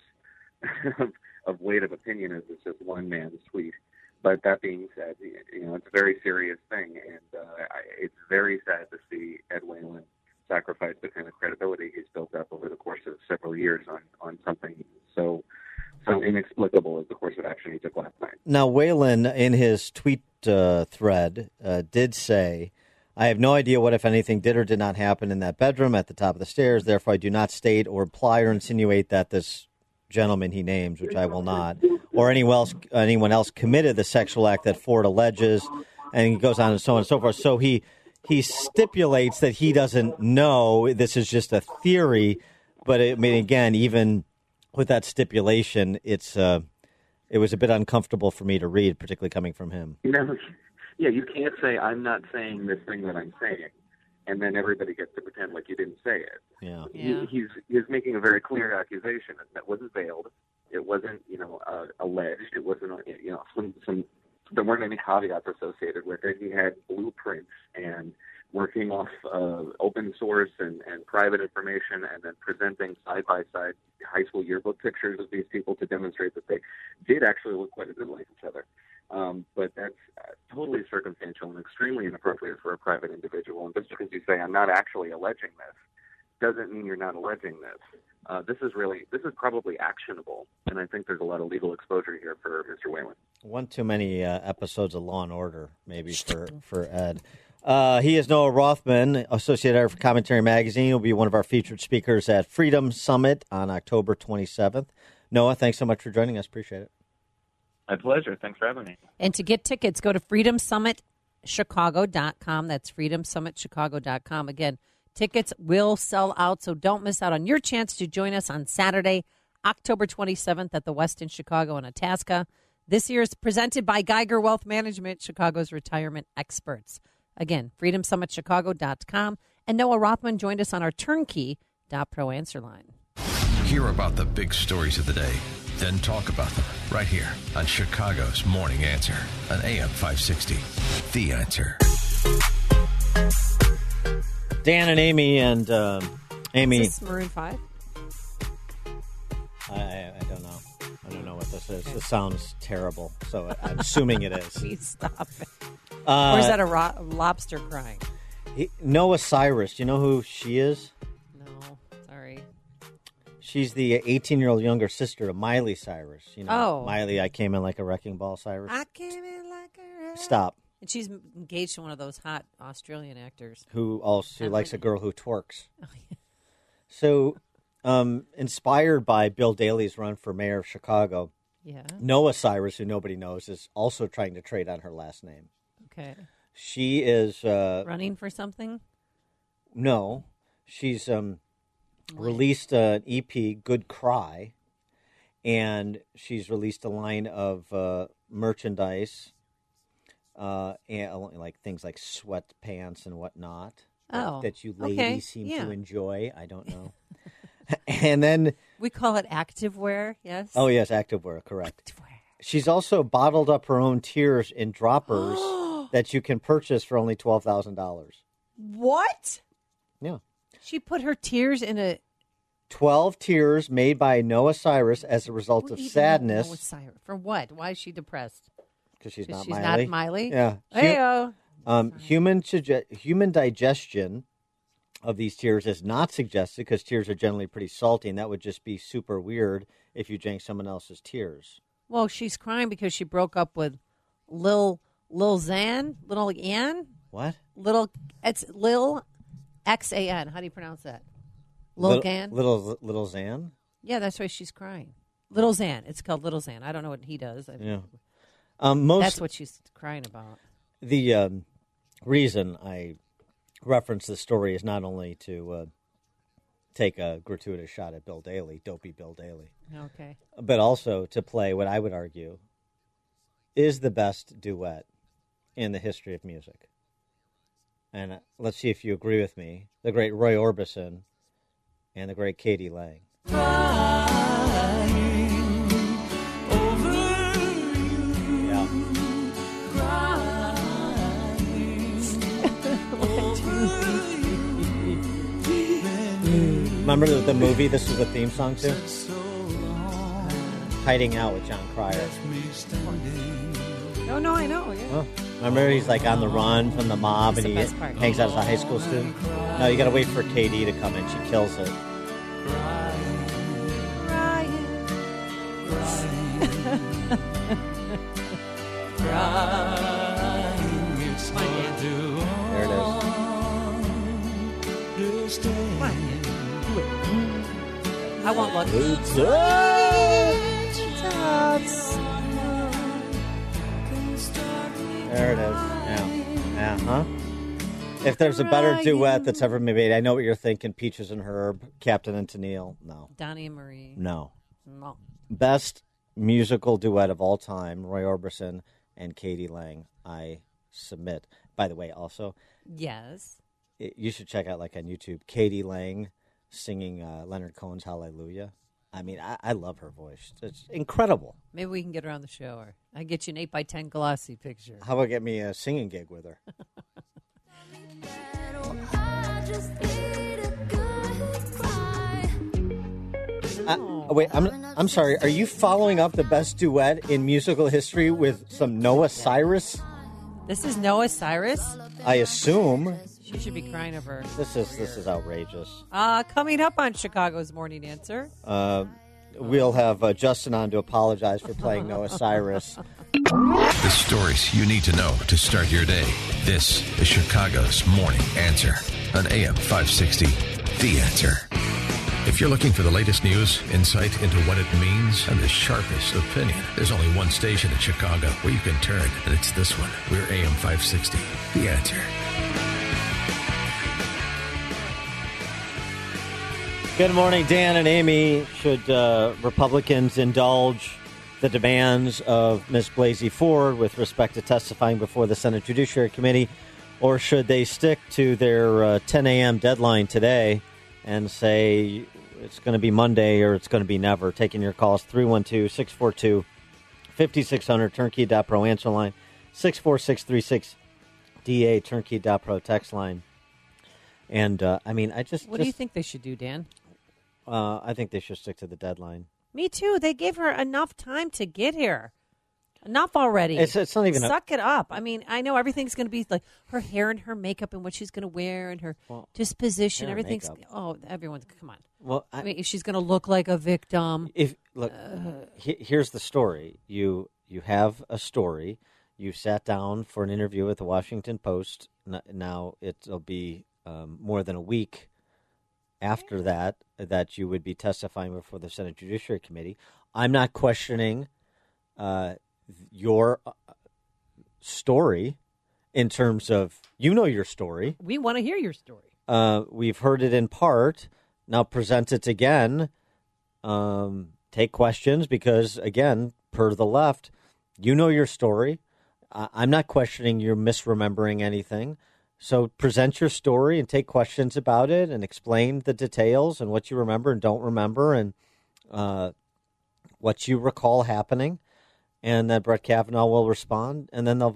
of, of weight of opinion as it's just one man's tweet. But that being said, you know, it's a very serious thing, and uh, I, it's very sad to see Ed Whalen sacrifice the kind of credibility he's built up over the course of several years on, on something so so inexplicable as the course of action he took last night.
Now, Whalen, in his tweet uh, thread, uh, did say, I have no idea what, if anything, did or did not happen in that bedroom at the top of the stairs. Therefore, I do not state or imply or insinuate that this gentleman he names, which I will not, or anyone else, anyone else committed the sexual act that Ford alleges, and he goes on and so on and so forth. So he he stipulates that he doesn't know. This is just a theory. But, I mean, again, even with that stipulation, it's uh, it was a bit uncomfortable for me to read, particularly coming from him.
You know, yeah, you can't say, I'm not saying this thing that I'm saying, and then everybody gets to pretend like you didn't say it.
Yeah.
He, he's he's making a very clear accusation that wasn't veiled. It wasn't, you know, uh, alleged. It wasn't, you know, some, some there weren't any caveats associated with it. He had blueprints and working off uh, open source and, and private information, and then presenting side by side high school yearbook pictures of these people to demonstrate that they did actually look quite a bit like each other. Um, but that's uh, totally circumstantial and extremely inappropriate for a private individual. And just because you say, I'm not actually alleging this, doesn't mean you're not alleging this. Uh, this is really, this is probably actionable. And I think there's a lot of legal exposure here for Mister Whalen.
One too many uh, episodes of Law and Order, maybe, for, for Ed. Uh, he is Noah Rothman, Associate Editor for Commentary Magazine. He'll be one of our featured speakers at Freedom Summit on October twenty-seventh. Noah, thanks so much for joining us. Appreciate it.
My pleasure. Thanks for having me.
And to get tickets, go to freedom summit chicago dot com. That's freedom summit chicago dot com. Again, tickets will sell out, so don't miss out on your chance to join us on Saturday, October twenty-seventh at the Westin Chicago in Itasca. This year is presented by Geiger Wealth Management, Chicago's retirement experts. Again, freedom summit chicago dot com. And Noah Rothman joined us on our turnkey dot pro answer line.
Hear about the big stories of the day, then talk about them right here on Chicago's Morning Answer on A M five sixty. The Answer.
Dan and Amy and uh, Amy.
Is this Maroon five?
I, I, I don't know. I don't know what this is. This sounds terrible, so I'm assuming it is.
Please stop it.
Uh,
or is that a ro- lobster crying?
He, Noah Cyrus. Do you know who she is?
No, sorry.
She's the eighteen-year-old younger sister of Miley Cyrus. You know,
Oh.
Miley, I came in like a wrecking ball, Cyrus.
I came in like a wreck.
Stop.
And she's engaged to one of those hot Australian actors.
Who also
Emily.
likes a girl who twerks. So, um, inspired by Bill Daley's run for mayor of Chicago,
Yeah.
Noah Cyrus, who nobody knows, is also trying to trade on her last name.
Okay.
She is uh,
Running for something?
no, she's um, released an E P, Good Cry, and she's released a line of uh, merchandise, uh, and like things like sweatpants and whatnot.
Oh,
that you ladies
okay,
seem
yeah.
to enjoy. I don't know. And then
We call it activewear, yes?
oh yes, activewear, correct. She's also bottled up her own tears in droppers that you can purchase for only twelve thousand dollars.
What?
Yeah.
She put her tears in a...
twelve tears made by Noah Cyrus as a result of sadness.
Noah Cyrus. For what? Why is she depressed?
Because she's not
she's
Miley.
not Miley?
Yeah.
Hey-o.
Um, human suge- human digestion of these tears is not suggested because tears are generally pretty salty, and that would just be super weird if you drank someone else's tears.
Well, she's crying because she broke up with Lil Lil Xan, Little Ann.
What?
Little. It's Lil X A N. How do you pronounce that? Lil
Little
Gan.
Little Little Xan.
Yeah, that's why she's crying. Little Xan. It's called Little Xan. I don't know what he does. I
Yeah. Um, most
that's what she's crying about.
The um, reason I reference this story is not only to uh, take a gratuitous shot at Bill Daley, dopey Bill Daley,
Okay.
but also to play what I would argue is the best duet in the history of music. And uh, let's see if you agree with me. The great Roy Orbison and the great Katie Lang. Remember the, the movie this was a theme song to? Hiding Out with John Cryer.
No, no, I know. Yeah.
Oh, remember he's like on the run from the mob
That's
and
the
he
best part.
hangs out as a high school student? No, you got to wait for Katie to come in. She kills it. There it is.
I won't look.
There it is. Yeah. Yeah, huh? If there's a better duet that's ever been made, I know what you're thinking. Peaches and Herb, Captain and Tennille. No.
Donnie and Marie.
No.
No.
Best musical duet of all time, Roy Orbison and Katie Lang. I submit. By the way, also,
Yes.
it, you should check out, like, on YouTube, Katie Lang singing uh, Leonard Cohen's Hallelujah. I mean, I, I love her voice. It's incredible.
Maybe we can get her on the show, or I get you an eight by ten glossy picture.
How about get me a singing gig with her? Uh, wait, I'm I'm sorry. Are you following up the best duet in musical history with some Noah Cyrus?
This is Noah Cyrus.
I assume.
She should be crying over.
This is this is outrageous.
Uh, coming up on Chicago's Morning Answer.
Uh, we'll have uh, Justin on to apologize for playing Noah Cyrus.
The stories you need to know to start your day. This is Chicago's Morning Answer on A M five sixty. The Answer. If you're looking for the latest news, insight into what it means, and the sharpest opinion, there's only one station in Chicago where you can turn, and it's this one. We're A M five sixty. The Answer.
Good morning, Dan and Amy. Should uh, Republicans indulge the demands of Miz Blasey Ford with respect to testifying before the Senate Judiciary Committee, or should they stick to their uh, ten a.m. deadline today and say it's going to be Monday or it's going to be never? Taking your calls, three one two, six four two, five six zero zero, turnkey dot pro answer line, six four six three six D A, turnkey dot pro text line. And, uh, I mean, I just...
What
just,
do you think they should do, Dan?
Uh, I think they should stick to the deadline.
Me too. They gave her enough time to get here. Enough already.
It's, it's not even... a-
Suck it up. I mean, I know everything's going to be like her hair and her makeup and what she's going to wear and her
Well,
disposition.
hair and
Everything's...
makeup.
Oh, everyone's... Come on.
Well,
I,
I-
mean, if she's going to look like a victim.
If look, he, here's the story. You you have a story. You sat down for an interview with the Washington Post. N- Now it'll be um, more than a week after that that you would be testifying before the Senate Judiciary Committee. I'm not questioning uh, your uh, story in terms of, you know, your story.
We want to hear your story.
Uh, we've heard it in part. Now present it again. Um, take questions because, again, per the left, you know your story. I- I'm not questioning you're misremembering anything. So present your story and take questions about it and explain the details and what you remember and don't remember and uh, what you recall happening. And then Brett Kavanaugh will respond, and then they'll vote.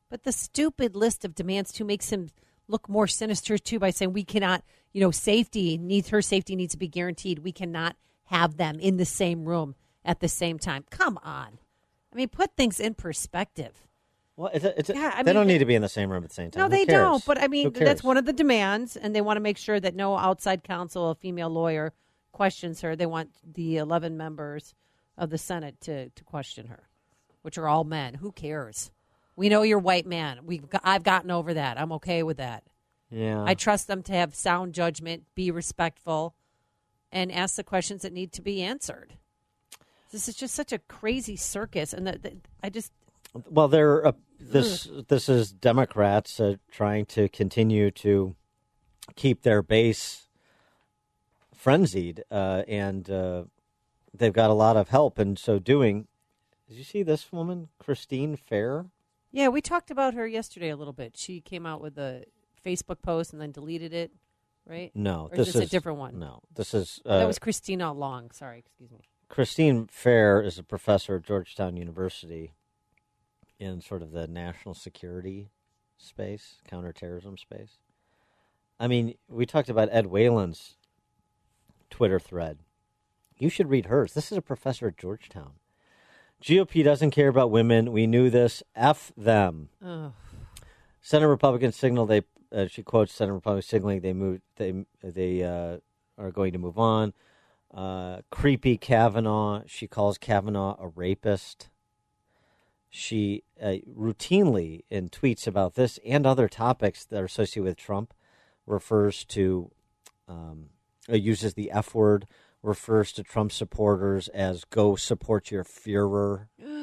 But the stupid list of demands too makes him look more sinister too by saying we cannot, you know, safety needs her safety needs to be guaranteed. We cannot have them in the same room at the same time. Come on. I mean, put things in perspective.
Well, it's a, it's a,
yeah, I
they
mean,
don't need to be in the same room at the same time.
No,
Who
they
cares?
don't. But I mean,
Who
that's
cares?
one of the demands, and they want to make sure that no outside counsel, a female lawyer, questions her. They want the eleven members of the Senate to, to question her, which are all men. Who cares? We know you're white man. We've got, I've gotten over that. I'm okay with that.
Yeah.
I trust them to have sound judgment, be respectful, and ask the questions that need to be answered. This is just such a crazy circus, and the, the, I just
Well, they're uh, this this is Democrats uh, trying to continue to keep their base frenzied, uh, and uh, they've got a lot of help in so doing. Did you see this woman, Christine Fair?
yeah, we talked about her yesterday a little bit. She came out with a Facebook post and then deleted it, right?
No,
or
this
is this
is
a different one.
No, this is
Oh, that
uh,
was Christina Long. Sorry, excuse me.
Christine Fair is a professor at Georgetown University in sort of the national security space, counterterrorism space. I mean, we talked about Ed Whalen's Twitter thread. You should read hers. This is a professor at Georgetown. G O P doesn't care about women. We knew this. F them.
Ugh.
Senate Republicans signal they. Uh, she quotes Senate Republicans signaling they move. They they uh, are going to move on. Uh, creepy Kavanaugh. She calls Kavanaugh a rapist. She uh, routinely, in tweets about this and other topics that are associated with Trump, refers to, um, uh, uses the F word, refers to Trump supporters as "go support your Führer."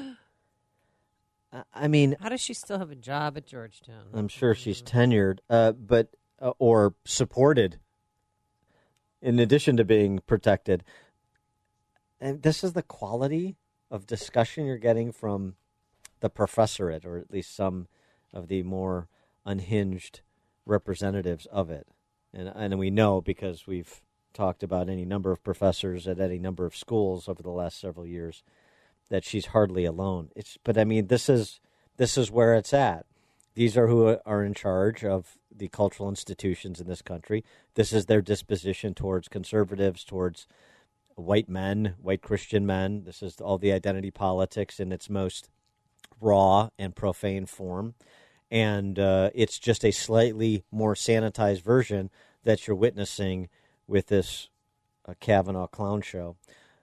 I mean,
How does she still have a job at Georgetown?
I'm sure she's tenured, uh, but uh, or supported. In addition to being protected, and this is the quality of discussion you're getting from the professorate, or at least some of the more unhinged representatives of it. And and we know because we've talked about any number of professors at any number of schools over the last several years that she's hardly alone. It's but I mean this is this is where it's at. These are who are in charge of the cultural institutions in this country. This is their disposition towards conservatives, towards white men, white Christian men. This is all the identity politics in its most raw and profane form. And uh, it's just a slightly more sanitized version that you're witnessing with this uh, Kavanaugh clown show.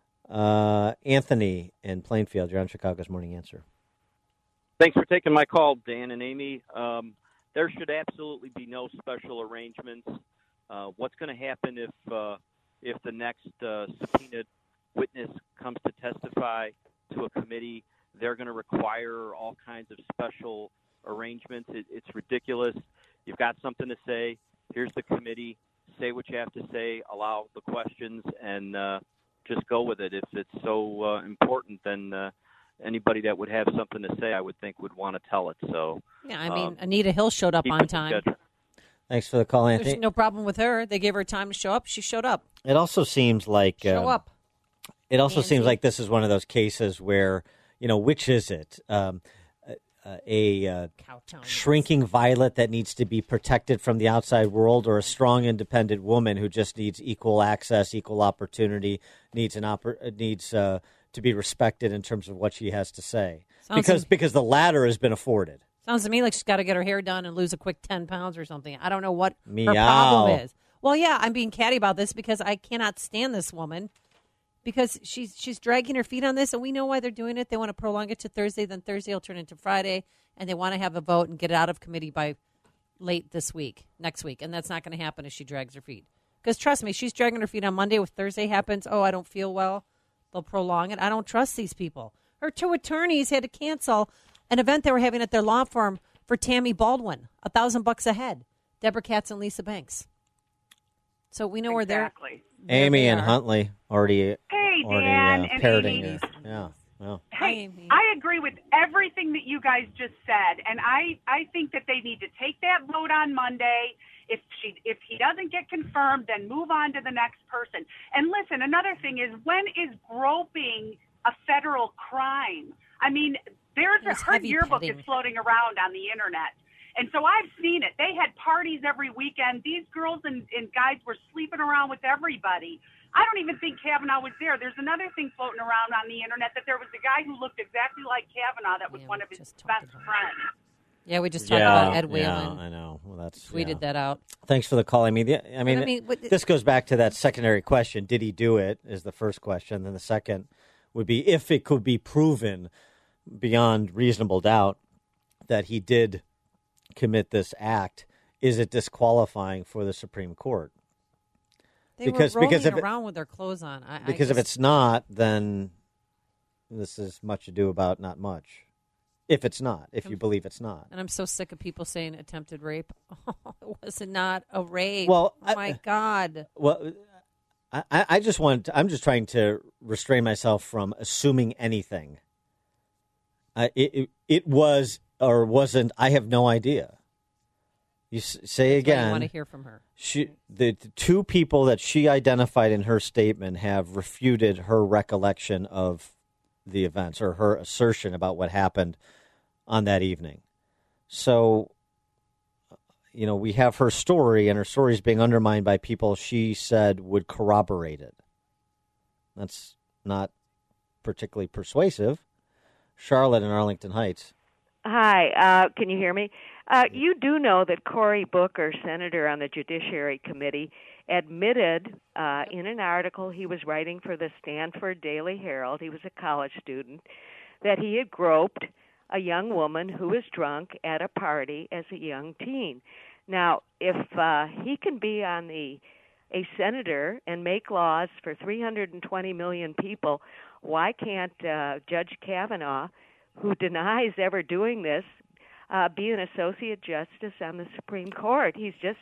Uh, Anthony in Plainfield, you're on Chicago's Morning Answer.
Thanks for taking my call, Dan and Amy. Um, there should absolutely be no special arrangements. Uh, what's going to happen if uh, if the next uh, subpoenaed witness comes to testify to a committee? They're going to require all kinds of special arrangements. It, it's ridiculous. You've got something to say. Here's the committee. Say what you have to say. Allow the questions, and uh, just go with it. If it's so uh, important, then uh, anybody that would have something to say, I would think, would want to tell it. So,
Yeah, I mean,
um,
Anita Hill showed up
keep
on
it
time.
scheduled.
Thanks for the call, Anthony.
There's no problem with her. They gave her time to show up. She showed up.
It also seems like
Show
um,
up.
It also
Nancy.
seems like this is one of those cases where, you know, which is it? Um, a a uh, shrinking violet that needs to be protected from the outside world, or a strong, independent woman who just needs equal access, equal opportunity, needs an oppor- needs uh, to be respected in terms of what she has to say,
Sounds
because
like-
because the latter has been afforded.
Sounds to me like she's got to get her hair done and lose a quick ten pounds or something. I don't know what
Meow.
her problem is. Well, yeah, I'm being catty about this because I cannot stand this woman because she's she's dragging her feet on this, and we know why they're doing it. They want to prolong it to Thursday, then Thursday will turn into Friday, and they want to have a vote and get it out of committee by late this week, next week, and that's not going to happen if she drags her feet. Because trust me, she's dragging her feet on Monday. If Thursday happens, oh, I don't feel well, they'll prolong it. I don't trust these people. Her two attorneys had to cancel an event they were having at their law firm for Tammy Baldwin, a thousand bucks a head. Deborah Katz and Lisa Banks. So we know where they're.
Exactly.
Amy
they
and
are.
Huntley already
Hey,
already
Dan
uh,
and
parroting
Amy.
her. Yeah, yeah.
Hey, I agree with everything that you guys just said, and I, I think that they need to take that vote on Monday. If she if he doesn't get confirmed, then move on to the next person. And listen, another thing is, when is groping a federal crime? I mean, There's
It was
her
heavy
yearbook
petting.
is floating around on the internet. And so I've seen it. They had parties every weekend. These girls and, and guys were sleeping around with everybody. I don't even think Kavanaugh was there. There's another thing floating around on the internet that there was a guy who looked exactly like Kavanaugh that was
Yeah,
one of
we
his
just
best
talked
friends.
Yeah, we just talked
Yeah,
about Ed
yeah,
Whalen.
I know. Well, that's
Tweeted
yeah.
that out.
Thanks for the call. I mean, the, I mean,
I mean, what-
this goes back to that secondary question: did he do it? Is the first question. Then the second would be if it could be proven beyond reasonable doubt that he did commit this act. Is it disqualifying for the Supreme Court?
They
because
were rolling
because if it,
around with their clothes on. I,
because
I
if
just,
it's not, then this is much ado about not much. If it's not, if you believe it's not.
And I'm so sick of people saying attempted rape. Oh, it was not a rape.
Well,
oh my God.
Well, I, I just want. I'm just trying to restrain myself from assuming anything. Uh, it, it it was or wasn't. I have no idea. You s- say
That's why
again.
you want to hear from her.
She, the, the two people that she identified in her statement have refuted her recollection of the events or her assertion about what happened on that evening. So, you know, we have her story, and her story is being undermined by people she said would corroborate it. That's not particularly persuasive. Charlotte in Arlington Heights.
Hi, uh, can you hear me? Uh, you do know that Cory Booker, senator on the Judiciary Committee, admitted uh, in an article he was writing for the Stanford Daily Herald, he was a college student, that he had groped a young woman who was drunk at a party as a young teen. Now, if uh, he can be on the a senator and make laws for three hundred twenty million people, why can't uh, Judge Kavanaugh, who denies ever doing this, uh, be an associate justice on the Supreme Court? He's just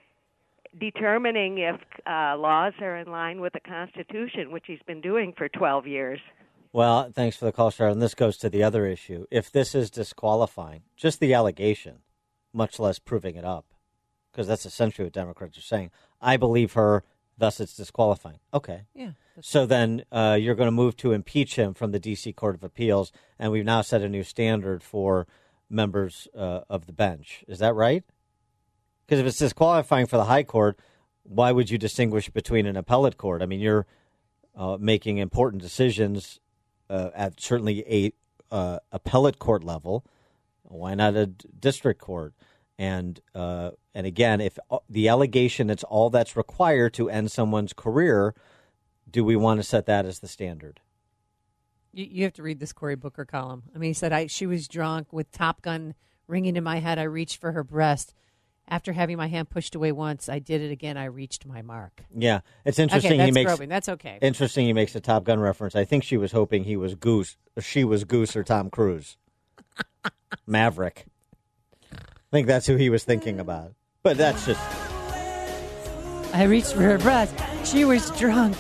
determining if uh, laws are in line with the Constitution, which he's been doing for twelve years.
Well, thanks for the call, Charlotte. And this goes to the other issue. If this is disqualifying, just the allegation, much less proving it up, because that's essentially what Democrats are saying. I believe her, thus it's disqualifying. Okay.
Yeah.
So then uh, you're going to move to impeach him from the D C Court of Appeals, and we've now set a new standard for members uh, of the bench. Is that right? Because if it's disqualifying for the high court, why would you distinguish between an appellate court? I mean, you're uh, making important decisions uh, at certainly a uh, appellate court level. Why not a d- district court? And uh, and again, if the allegation it's all that's required to end someone's career, do we want to set that as the standard?
You, you have to read this Cory Booker column. I mean, he said, I, she was drunk with Top Gun ringing in my head. I reached for her breast. After having my hand pushed away once, I did it again. I reached my mark.
Yeah, it's interesting.
Okay, that's
he makes
groping. That's okay.
Interesting. He makes a Top Gun reference. I think she was hoping he was Goose, or she was Goose or Tom Cruise, Maverick. I think that's who he was thinking about. But that's just.
I reached for her breast. She was drunk.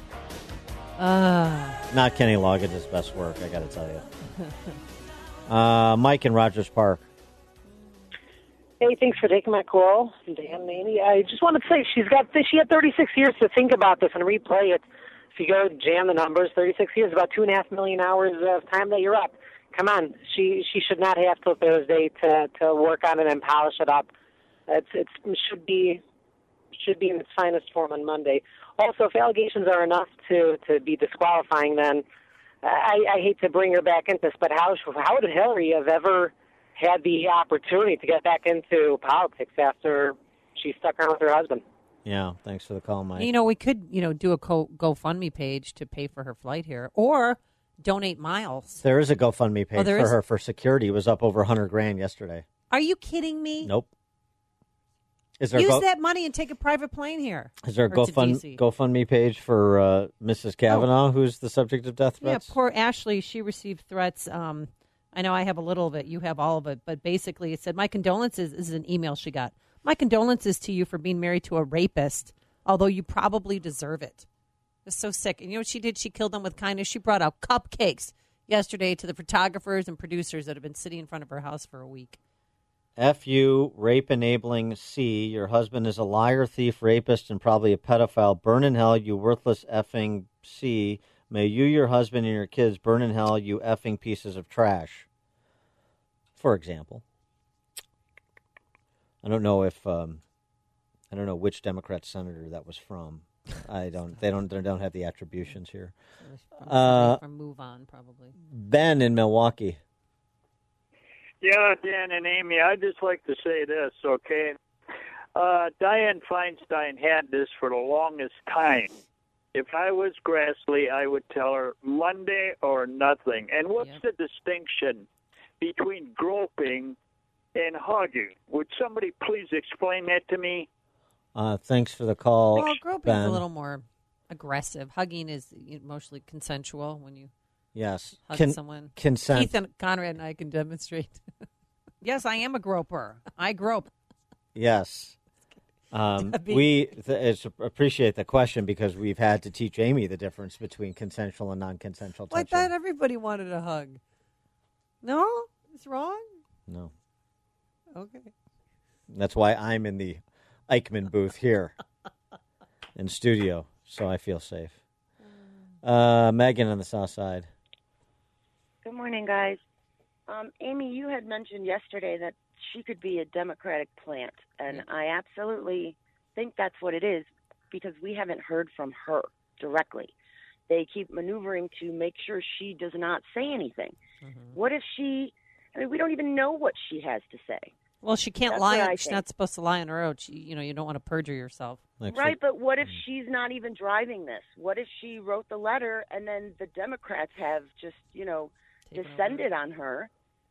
Uh.
Not Kenny Loggins' best work, I got to tell you. Uh, Mike in Rogers Park.
Hey, thanks for taking my call, Dan Maney. I just wanted to say she's got she had thirty-six years to think about this and replay it. If you go jam the numbers, thirty-six years, about two and a half million hours of time that you're up. Come on, she she should not have till Thursday to to work on it and polish it up. It's it's it should be should be in its finest form on Monday. Also, if allegations are enough to to be disqualifying, then I, I hate to bring her back into this, but how how would Hillary have ever had the opportunity to get back into politics after she stuck around with her husband?
Yeah, thanks for the call, Mike.
You know, we could, you know, do a co- GoFundMe page to pay for her flight here, or donate miles.
There is a GoFundMe page
Oh, there
for
is?
her for security. It was up over one hundred grand yesterday.
Are you kidding me?
Nope. Is there
Use
go-
that money and take a private plane here.
Is there a
Or to
GoFund-
D C.
GoFundMe page for uh, Missus Kavanaugh, who's the subject of death threats?
Yeah, poor Ashley. She received threats. Um, I know I have a little of it. You have all of it. But basically, it said, my condolences. This is an email she got. My condolences to you for being married to a rapist, although you probably deserve it. It's so sick. And you know what she did? She killed them with kindness. She brought out cupcakes yesterday to the photographers and producers that have been sitting in front of her house for a week.
F you, rape enabling C. Your husband is a liar, thief, rapist, and probably a pedophile. Burn in hell, you worthless effing C. May you, your husband, and your kids burn in hell, you effing pieces of trash. for example. I don't know if um, I don't know which Democrat senator that was from. I don't. They don't. They don't have the attributions here.
From,
uh,
from Move On, probably.
Ben in Milwaukee.
Yeah, Dan and Amy, I'd just like to say this, okay? Uh, Dianne Feinstein had this for the longest time. If I was Grassley, I would tell her Monday or nothing. And what's yep. the distinction between groping and hugging? Would somebody please explain that to me?
Uh, thanks for the call,
Well, groping
Ben.
is a little more aggressive. Hugging is mostly consensual when you
yes.
hug
Con-
someone.
Consent.
Keith and Conrad and I can demonstrate. Yes, I am a groper. I grope.
Yes. Um, we th- it's, appreciate the question because we've had to teach Amy the difference between consensual and non-consensual
Well, I
touching.
thought everybody wanted a hug. No? It's wrong?
No.
Okay.
That's why I'm in the Eichmann booth here in studio, so I feel safe. Uh, Megan on the south side.
Good morning, guys. Um, Amy, you had mentioned yesterday that she could be a Democratic plant, and I absolutely think that's what it is because we haven't heard from her directly. They keep maneuvering to make sure she does not say anything. Mm-hmm. What if she, I mean, we don't even know what she has to say.
Well, she can't
That's
lie.
what I
She's
think.
not supposed to lie on her own. She, you know, you don't want to perjure yourself.
Right, but what if she's not even driving this? What if she wrote the letter and then the Democrats have just, you know,
Taken
descended on her?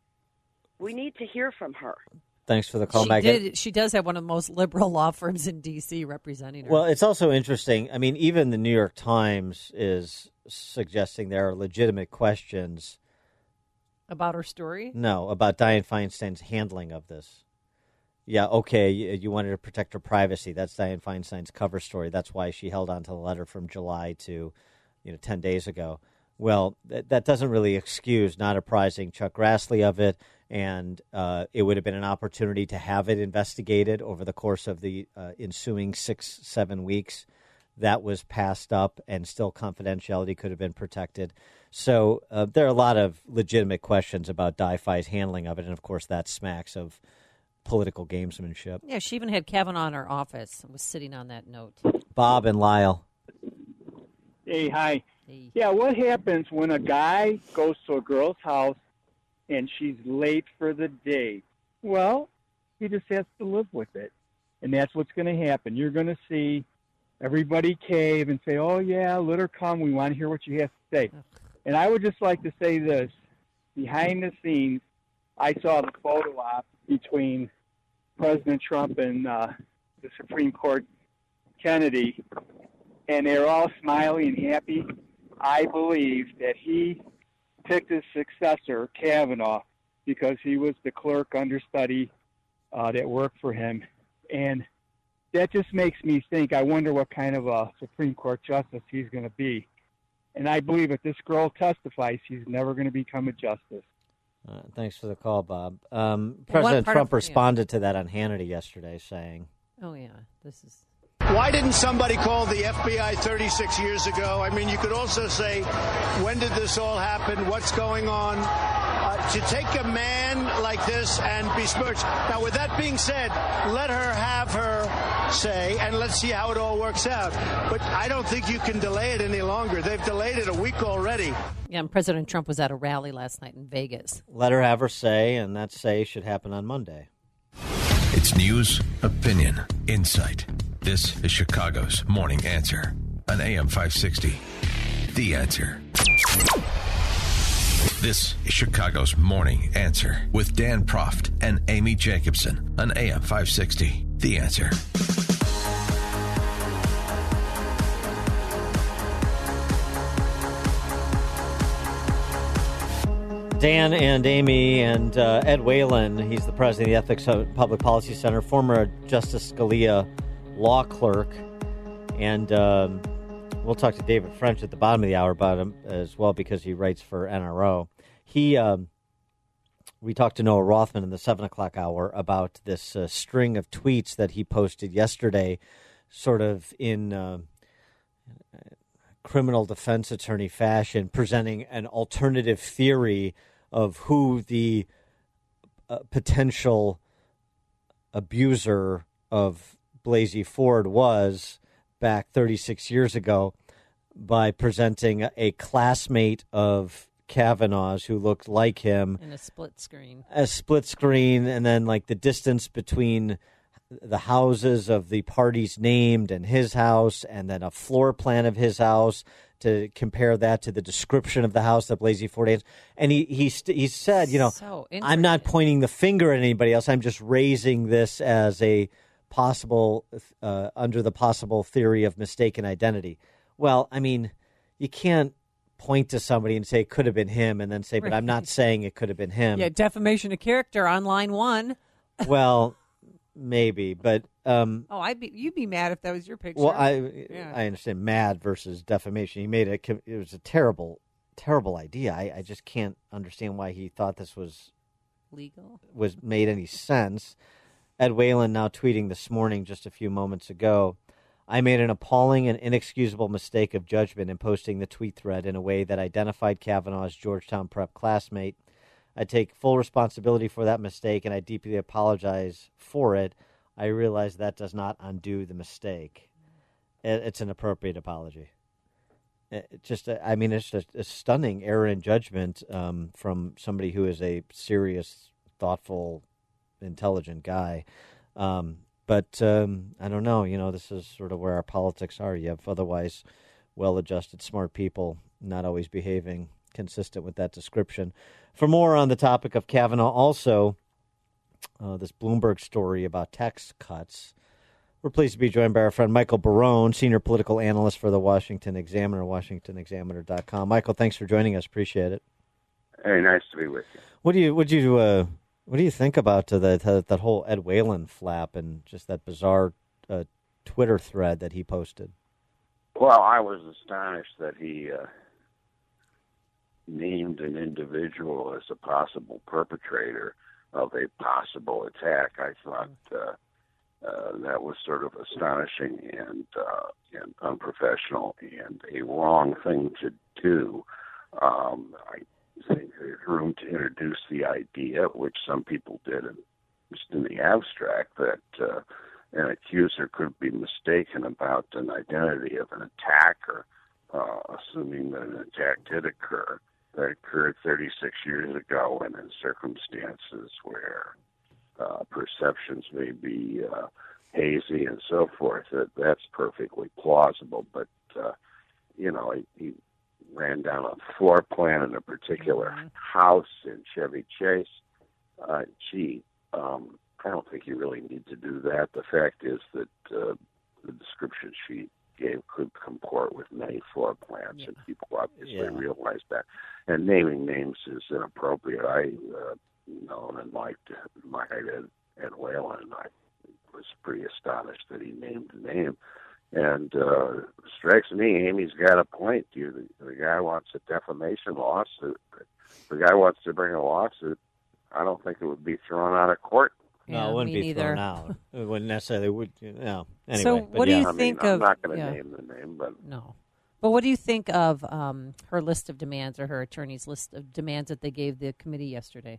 We need to hear from her.
Thanks for the call,
She
Megan.
did. She does have one of the most liberal law firms in D C representing her.
Well, it's also interesting. I mean, even the New York Times is suggesting there are legitimate questions
about her story?
No, about Dianne Feinstein's handling of this. Yeah, okay, you, you wanted to protect her privacy. That's Dianne Feinstein's cover story. That's why she held on to the letter from July to, you know, ten days ago. Well, that, that doesn't really excuse not apprising Chuck Grassley of it, and uh, it would have been an opportunity to have it investigated over the course of the uh, ensuing six, seven weeks. That was passed up, and still confidentiality could have been protected. So uh, there are a lot of legitimate questions about Di-Fi's handling of it, and of course that smacks of political gamesmanship.
Yeah, she even had Kavanaugh in her office and was sitting on that note.
Bob and Lyle.
Hey, hi.
Hey.
Yeah, what happens when a guy goes to a girl's house and she's late for the date? Well, he just has to live with it. And that's what's going to happen. You're going to see everybody cave and say, oh, yeah, let her come. We want to hear what you have to say. And I would just like to say this. Behind the scenes, I saw the photo op between President Trump and uh, the Supreme Court Kennedy, and they're all smiling and happy. I believe that he picked his successor, Kavanaugh, because he was the clerk understudy uh, that worked for him. And that just makes me think, I wonder what kind of a Supreme Court justice he's going to be. And I believe if this girl testifies, she's never going to become a justice.
Uh, thanks for the call, Bob. Um, President Trump of, responded yeah. to that on Hannity yesterday, saying,
oh, yeah, this is...
Why didn't somebody call the F B I thirty-six years ago? I mean, you could also say, when did this all happen? What's going on? Uh, to take a man like this and besmirch. Now, with that being said, let her have her say, and let's see how it all works out. But I don't think you can delay it any longer. They've delayed it a week already.
Yeah, and President Trump was at a rally last night in Vegas.
Let her have her say, and that say should happen on Monday.
It's news, opinion, insight. This is Chicago's Morning Answer on A M five sixty. The Answer. This is Chicago's Morning Answer with Dan Proft and Amy Jacobson on A M five sixty. The Answer.
Dan and Amy and uh, Ed Whalen, he's the president of the Ethics Public Policy Center, former Justice Scalia law clerk, and um, we'll talk to David French at the bottom of the hour about him as well because he writes for N R O. He, um, we talked to Noah Rothman in the seven o'clock hour about this uh, string of tweets that he posted yesterday, sort of in uh, criminal defense attorney fashion, presenting an alternative theory of who the uh, potential abuser of Blasey Ford was back thirty-six years ago by presenting a classmate of Kavanaugh's who looked like him.
In a split screen.
A split screen, and then like the distance between the houses of the parties named and his house, and then a floor plan of his house to compare that to the description of the house that Blasey Ford had. And he he, st- he said, you know,
So
I'm not pointing the finger at anybody else. I'm just raising this as a possible, uh, under the possible theory of mistaken identity. Well, I mean, you can't point to somebody and say it could have been him and then say, but I'm not saying it could have been him.
Yeah, defamation of character on line one.
Well, maybe, but um,
Oh, I'd be you'd be mad if that was your picture.
well, I
Yeah.
I understand mad versus defamation. He made it. It was a terrible, terrible idea. I, I just can't understand why he thought this was
legal,
was made any sense. Ed Whalen now tweeting this morning, just a few moments ago. I made an appalling and inexcusable mistake of judgment in posting the tweet thread in a way that identified Kavanaugh as Georgetown Prep classmate. I take full responsibility for that mistake, and I deeply apologize for it. I realize that does not undo the mistake. It, it's an appropriate apology. It, it just, I mean, it's just a stunning error in judgment um, from somebody who is a serious, thoughtful, intelligent guy. Um, but um, I don't know. You know, this is sort of where our politics are. You have otherwise well-adjusted, smart people not always behaving consistent with that description. For more on the topic of Kavanaugh, also uh, this Bloomberg story about tax cuts, we're pleased to be joined by our friend Michael Barone, senior political analyst for the Washington Examiner, washington examiner dot com. Michael, thanks for joining us. Appreciate it.
Hey, nice to be with you.
What do you what do you uh, what do you think about uh, that uh, that whole Ed Whalen flap and just that bizarre uh, Twitter thread that he posted?
Well, I was astonished that he uh, named an individual as a possible perpetrator of a possible attack. I thought uh, uh, that was sort of astonishing and uh, and unprofessional and a wrong thing to do. Um, I think there's room to introduce the idea, which some people did in, just in the abstract, that uh, an accuser could be mistaken about an identity of an attacker, uh, assuming that an attack did occur, that occurred thirty-six years ago and in circumstances where uh, perceptions may be uh, hazy and so forth. That that's perfectly plausible. But, uh, you know, he, he ran down a floor plan in a particular mm-hmm. house in Chevy Chase. Uh, gee, um, I don't think you really need to do that. The fact is that uh, the description sheet gave could comport with many floor plans, yeah. and people obviously yeah. realize that. And naming names is inappropriate. I uh, known and liked my Ed, Ed Whalen, and I was pretty astonished that he named the name. And uh, strikes me, Amy's got a point. You, the, the guy wants a defamation lawsuit. The guy wants to bring a lawsuit. I don't think it would be thrown out of court.
No,
Yeah,
it wouldn't
me
be
neither.
thrown out. It wouldn't necessarily. Would you know? Anyway,
So
but
what do
yeah.
you
I mean,
think
I'm
of-
not going to
yeah.
name the name, but
No. But what do you think of um, her list of demands, or her attorney's list of demands that they gave the committee yesterday?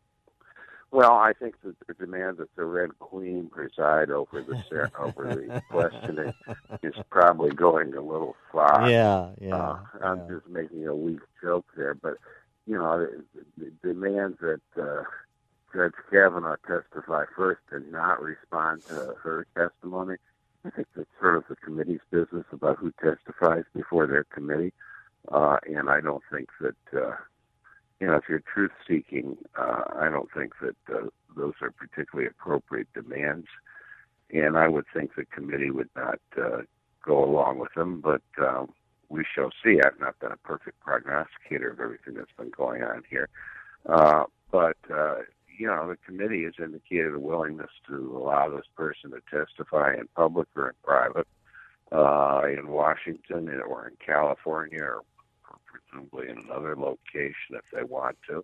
well, I think that the demand that the Red Queen preside over the ser- over the questioning is probably going a little far.
Yeah, yeah.
Uh, I'm just making a weak joke there, but you know, the, the demands that uh, Judge Kavanaugh testify first and not respond to her testimony. I think that's sort of the committee's business about who testifies before their committee, uh, and I don't think that. Uh, You know, if you're truth-seeking, uh, I don't think that uh, those are particularly appropriate demands, and I would think the committee would not uh, go along with them, but um, we shall see. I've not been a perfect prognosticator of everything that's been going on here, uh, but, uh, you know, the committee has indicated a willingness to allow this person to testify in public or in private, uh, in Washington or in California or presumably in another location if they want to.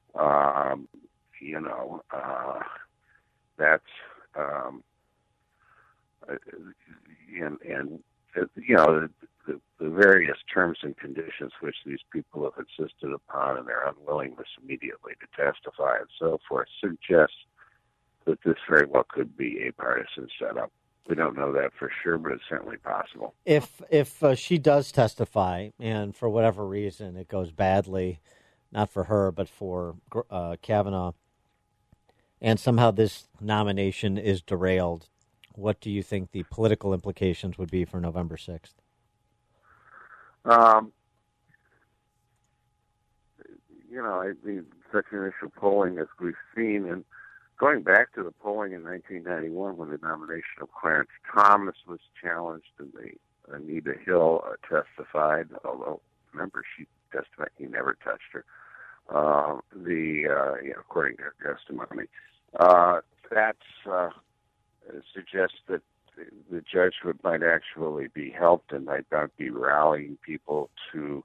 Um, you know, uh, that's, um, and, and you know, the, the, the various terms and conditions which these people have insisted upon and their unwillingness immediately to testify and so forth suggests that this very well could be a partisan setup. We don't know that for sure, but it's certainly possible.
If if uh, she does testify, and for whatever reason it goes badly, not for her, but for uh, Kavanaugh, and somehow this nomination is derailed, what do you think the political implications would be for November sixth?
Um, you know, I mean, such initial polling as we've seen, and going back to the polling in nineteen ninety-one when the nomination of Clarence Thomas was challenged and the Anita Hill uh, testified, although, remember, she testified, he never touched her, uh, the, uh, you know, according to her testimony. Uh, that uh, suggests that the judgment might actually be helped and might not be rallying people to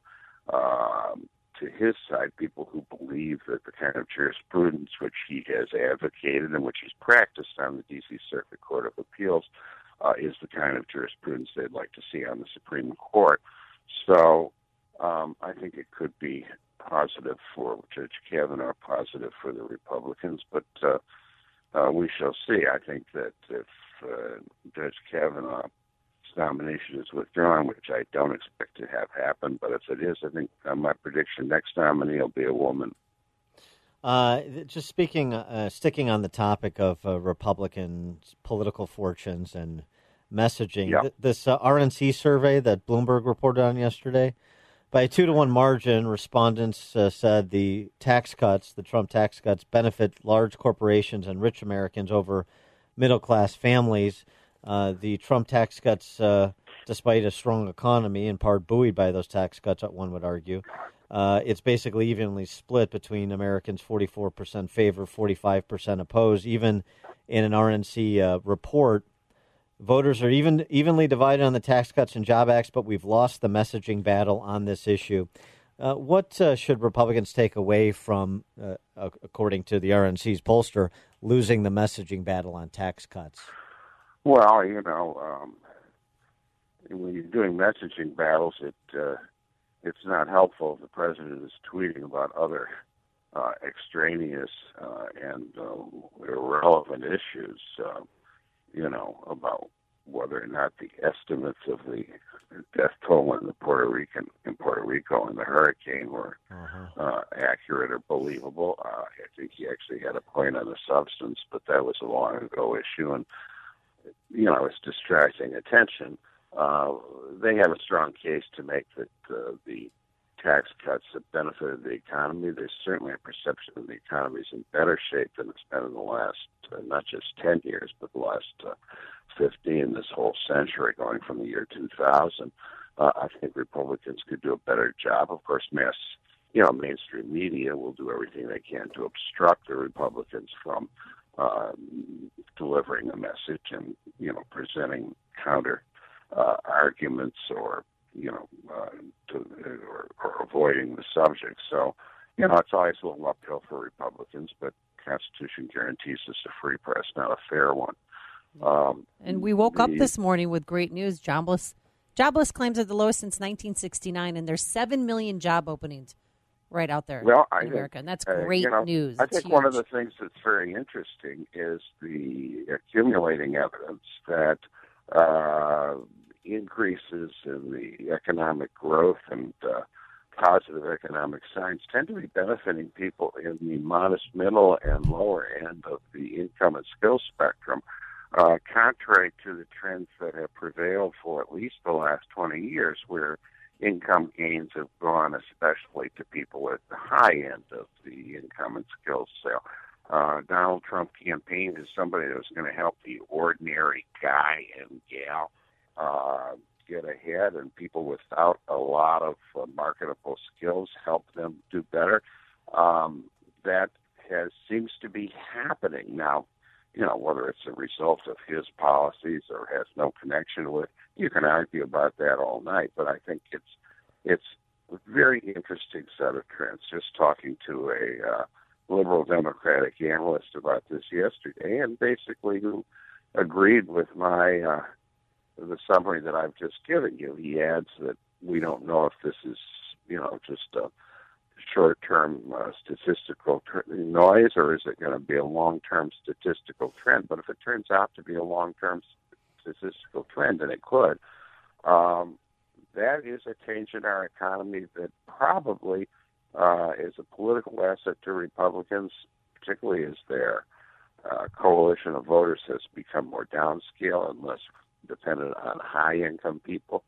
um, to his side, people who believe that the kind of jurisprudence which he has advocated and which he's practiced on the D C Circuit Court of Appeals uh, is the kind of jurisprudence they'd like to see on the Supreme Court. So um, I think it could be positive for Judge Kavanaugh, positive for the Republicans, but uh, uh, we shall see. I think that if uh, Judge Kavanaugh's nomination is withdrawn, which I don't expect to have happen, but if it is, I think uh, my prediction next nominee will be a woman.
Uh, just speaking, uh, sticking on the topic of uh, Republican political fortunes and messaging,
yeah.
th- this uh, R N C survey that Bloomberg reported on yesterday, by a two to one margin, respondents uh, said the tax cuts, the Trump tax cuts, benefit large corporations and rich Americans over middle-class families. Uh, the Trump tax cuts, uh, despite a strong economy, in part buoyed by those tax cuts, one would argue, uh, it's basically evenly split between Americans, forty-four percent favor, forty-five percent oppose. Even in an R N C uh, report, voters are even evenly divided on the Tax Cuts and Job Acts, but we've lost the messaging battle on this issue. Uh, what uh, should Republicans take away from, uh, according to the R N C's pollster, losing the messaging battle on tax cuts?
Well, you know, um, when you're doing messaging battles, it uh, it's not helpful if the president is tweeting about other uh, extraneous uh, and uh, irrelevant issues, uh, you know, about whether or not the estimates of the death toll in the Puerto Rican in Puerto Rico in the hurricane were uh-huh. uh, accurate or believable. Uh, I think he actually had a point on the substance, but that was a long ago issue, and you know, it's distracting attention. Uh, they have a strong case to make that uh, the tax cuts have benefited the economy. There's certainly a perception that the economy is in better shape than it's been in the last, uh, not just ten years, but the last uh, fifteen, this whole century, going from the year two thousand. Uh, I think Republicans could do a better job. Of course, mass, you know, mainstream media will do everything they can to obstruct the Republicans from uh, delivering a message and, you know, presenting counter uh, arguments or, you know, uh, to, or, or avoiding the subject. So, you know, it's always a little uphill for Republicans, but the Constitution guarantees us a free press, not a fair one. Um,
and we woke
the,
up this morning with great news. Jobless jobless claims are the lowest since nineteen sixty-nine, and there's seven million job openings right out there
well,
in
I
America,
think,
and that's
uh,
great
you know,
news.
I
It's
think
huge.
one of the things that's very interesting is the accumulating evidence that uh, increases in the economic growth and uh, positive economic signs tend to be benefiting people in the modest, middle, and lower end of the income and skill spectrum, uh, contrary to the trends that have prevailed for at least the last twenty years, where income gains have gone especially to people at the high end of the income and skills scale. Uh, Donald Trump campaigned as somebody that was going to help the ordinary guy and gal uh, get ahead, and people without a lot of uh, marketable skills help them do better. Um, that has seems to be happening now. You know, whether it's a result of his policies or has no connection with, you can argue about that all night. But I think it's it's a very interesting set of trends. Just talking to a uh, liberal Democratic analyst about this yesterday, and basically who agreed with my uh, the summary that I've just given you. He adds that we don't know if this is, you know, just a short-term uh, statistical tr- noise, or is it going to be a long-term statistical trend? But if it turns out to be a long-term statistical trend, and it could, um, that is a change in our economy that probably uh, is a political asset to Republicans, particularly as their uh, coalition of voters has become more downscale and less dependent on high-income people.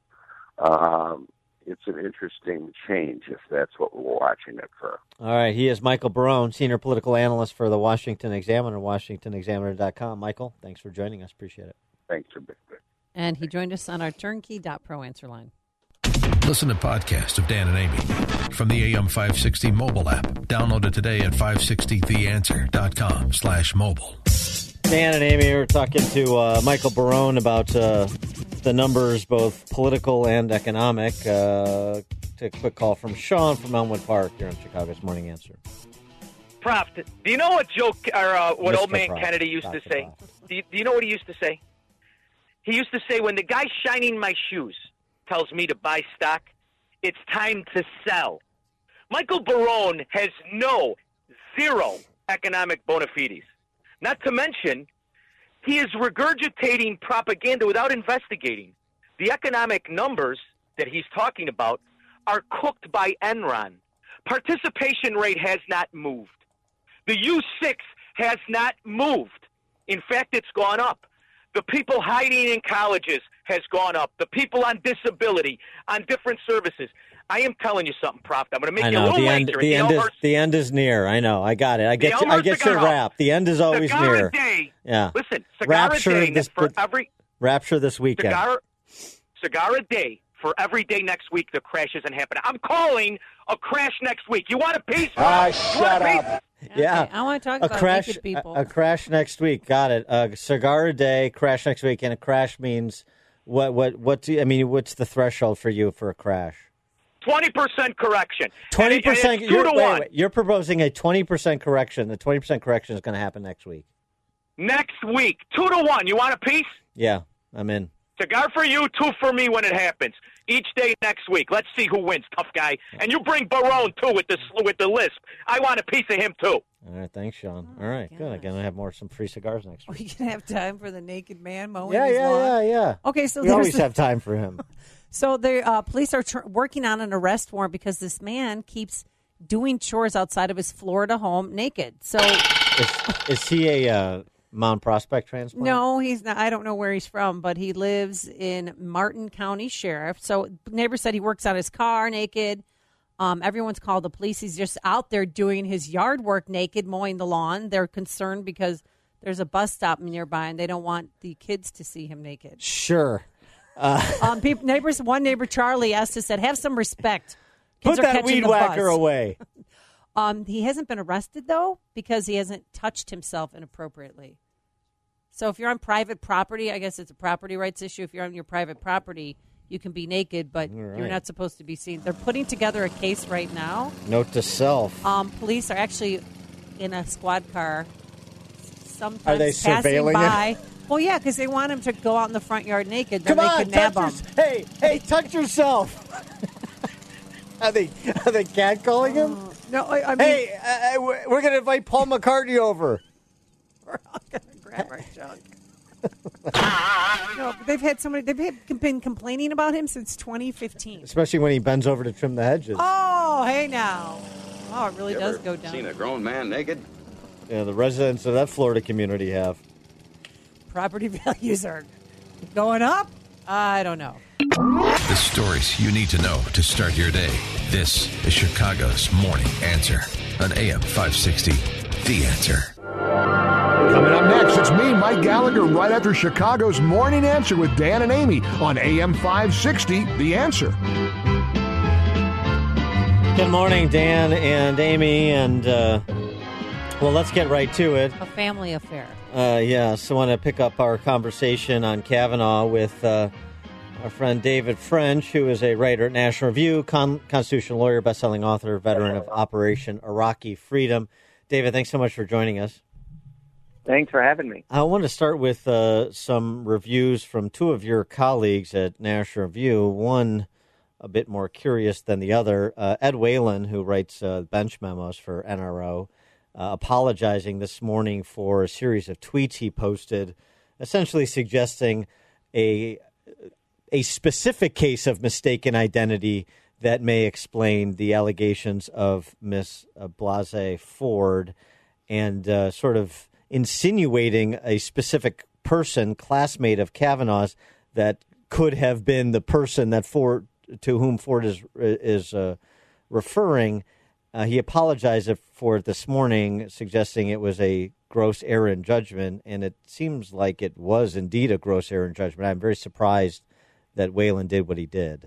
Um, it's an interesting change if that's what we're watching occur.
All right. He is Michael Barone, senior political analyst for the Washington Examiner, Washington Examiner dot com. Michael, thanks for joining us. Appreciate it.
Thanks for being here.
And he joined us on our turnkey dot pro answer line.
Listen to podcasts of Dan and Amy from the A M five sixty mobile app. Download it today at five sixty the answer dot com slash mobile.
Dan and Amy are talking to uh, Michael Barone about uh, the numbers, both political and economic. Uh, take a quick call from Sean from Elmwood Park here on Chicago's Morning Answer.
Prof, do you know what Joe or uh, what
Mister
old man
Prof,
Kennedy used
Doctor
to say?
Prof.
Do you, do you know what he used to say? He used to say, when the guy shining my shoes tells me to buy stock, it's time to sell. Michael Barone has no, zero economic bona fides. Not to mention, he is regurgitating propaganda without investigating. The economic numbers that he's talking about are cooked by Enron. Participation rate has not moved. The U six has not moved. In fact, it's gone up. The people hiding in colleges has gone up. The people on disability, on different services. I am telling you something, Prof. I'm going to make
I
you a
know
little
the end.
later.
The end is
Elmer,
the end is near. I know. I got it. I get.
The
You, I
Elmer
get your
cigar.
rap. The end is always
cigar
near.
A day.
Yeah.
Listen, cigar
Rapture
a day
this
for every
rapture this weekend.
cigar, cigar a day for every day next week. The crash isn't happening. I'm calling a crash next week. You want a piece?
Ah,
You
shut
want a piece?
up. Yeah,
I want to talk
a
about
crash.
naked people.
A, a crash next week. Got it. A cigar a day. Crash next week, and a crash means what? What? What? Do you, I mean, what's the threshold for you for a crash?
Twenty percent correction.
Twenty
And it- and
percent.
it's two
You're,
to
wait,
one.
wait, you're proposing a twenty percent correction. The twenty percent correction is going to happen next week.
Next week, two to one. You want a piece?
Yeah, I'm in.
Cigar for you, two for me when it happens. Each day next week. Let's see who wins, tough guy. And you bring Barone too with the with the lisp. I want a piece of him too.
All right, thanks, Sean. All right, good. I'm going to have more some free cigars next week.
We can have time for the naked man mowing
Yeah,
his
yeah,
lawn.
yeah, yeah.
Okay, so
we
there's
always
a-
have time for him.
So the uh, police are tr- working on an arrest warrant because this man keeps doing chores outside of his Florida home naked. So
Is, is he a uh, Mount Prospect transplant?
no, he's not. I don't know where he's from, but he lives in Martin County Sheriff. So neighbor said he works on his car naked. Um, everyone's called the police. He's just out there doing his yard work naked, mowing the lawn. They're concerned because there's a bus stop nearby, and they don't want the kids to see him naked.
Sure. Uh,
um, people, neighbors. One neighbor, Charlie, asked us, said, "Have some respect. Kids
put
are
that
catching
weed
the
whacker
bus."
away.
Um, he hasn't been arrested though because he hasn't touched himself inappropriately. So if you're on private property, I guess it's a property rights issue. If you're on your private property, you can be naked, but
right.
you're not supposed to be seen. They're putting together a case right now.
Note to self.
Um, police are actually in a squad car. Sometimes
Are they
passing
surveilling
by.
him?
Well, yeah, because they want him to go out in the front yard naked. Then
Come
they
on,
could nab
touch
him.
your, hey, hey, touch yourself. Are they are they catcalling him?
No, I, I mean,
hey, uh, we're, we're going to invite Paul McCartney over.
We're all going to grab our junk. No, but they've had somebody. They've had, been complaining about him since twenty fifteen.
Especially when he bends over to trim the hedges.
Oh, hey now. Oh, it really
You
does
ever
go down.
Seen a grown man naked?
Yeah, the residents of that Florida community have.
Property values are going up. I don't know.
The stories you need to know to start your day. This is Chicago's Morning Answer on A M five sixty. The Answer.
Coming up next, it's me, Mike Gallagher, right after Chicago's Morning Answer with Dan and Amy on A M five sixty. The Answer.
Good morning, Dan and Amy, and uh, well, let's get right to it.
A family affair.
Uh, yes, I want to pick up our conversation on Kavanaugh with uh, our friend David French, who is a writer at National Review, con- constitutional lawyer, best-selling author, veteran of Operation Iraqi Freedom. David, thanks so much for joining us.
Thanks for having me.
I want to start with uh, some reviews from two of your colleagues at National Review. One a bit more curious than the other. Uh, Ed Whalen, who writes uh, bench memos for N R O, uh, apologizing this morning for a series of tweets he posted, essentially suggesting a a specific case of mistaken identity that may explain the allegations of Miss Blasey Ford, and uh, sort of insinuating a specific person, classmate of Kavanaugh's, that could have been the person that Ford, to whom Ford is is uh, referring. Uh, he apologized for it this morning, suggesting it was a gross error in judgment, and it seems like it was indeed a gross error in judgment. I'm very surprised that Whalen did what he did.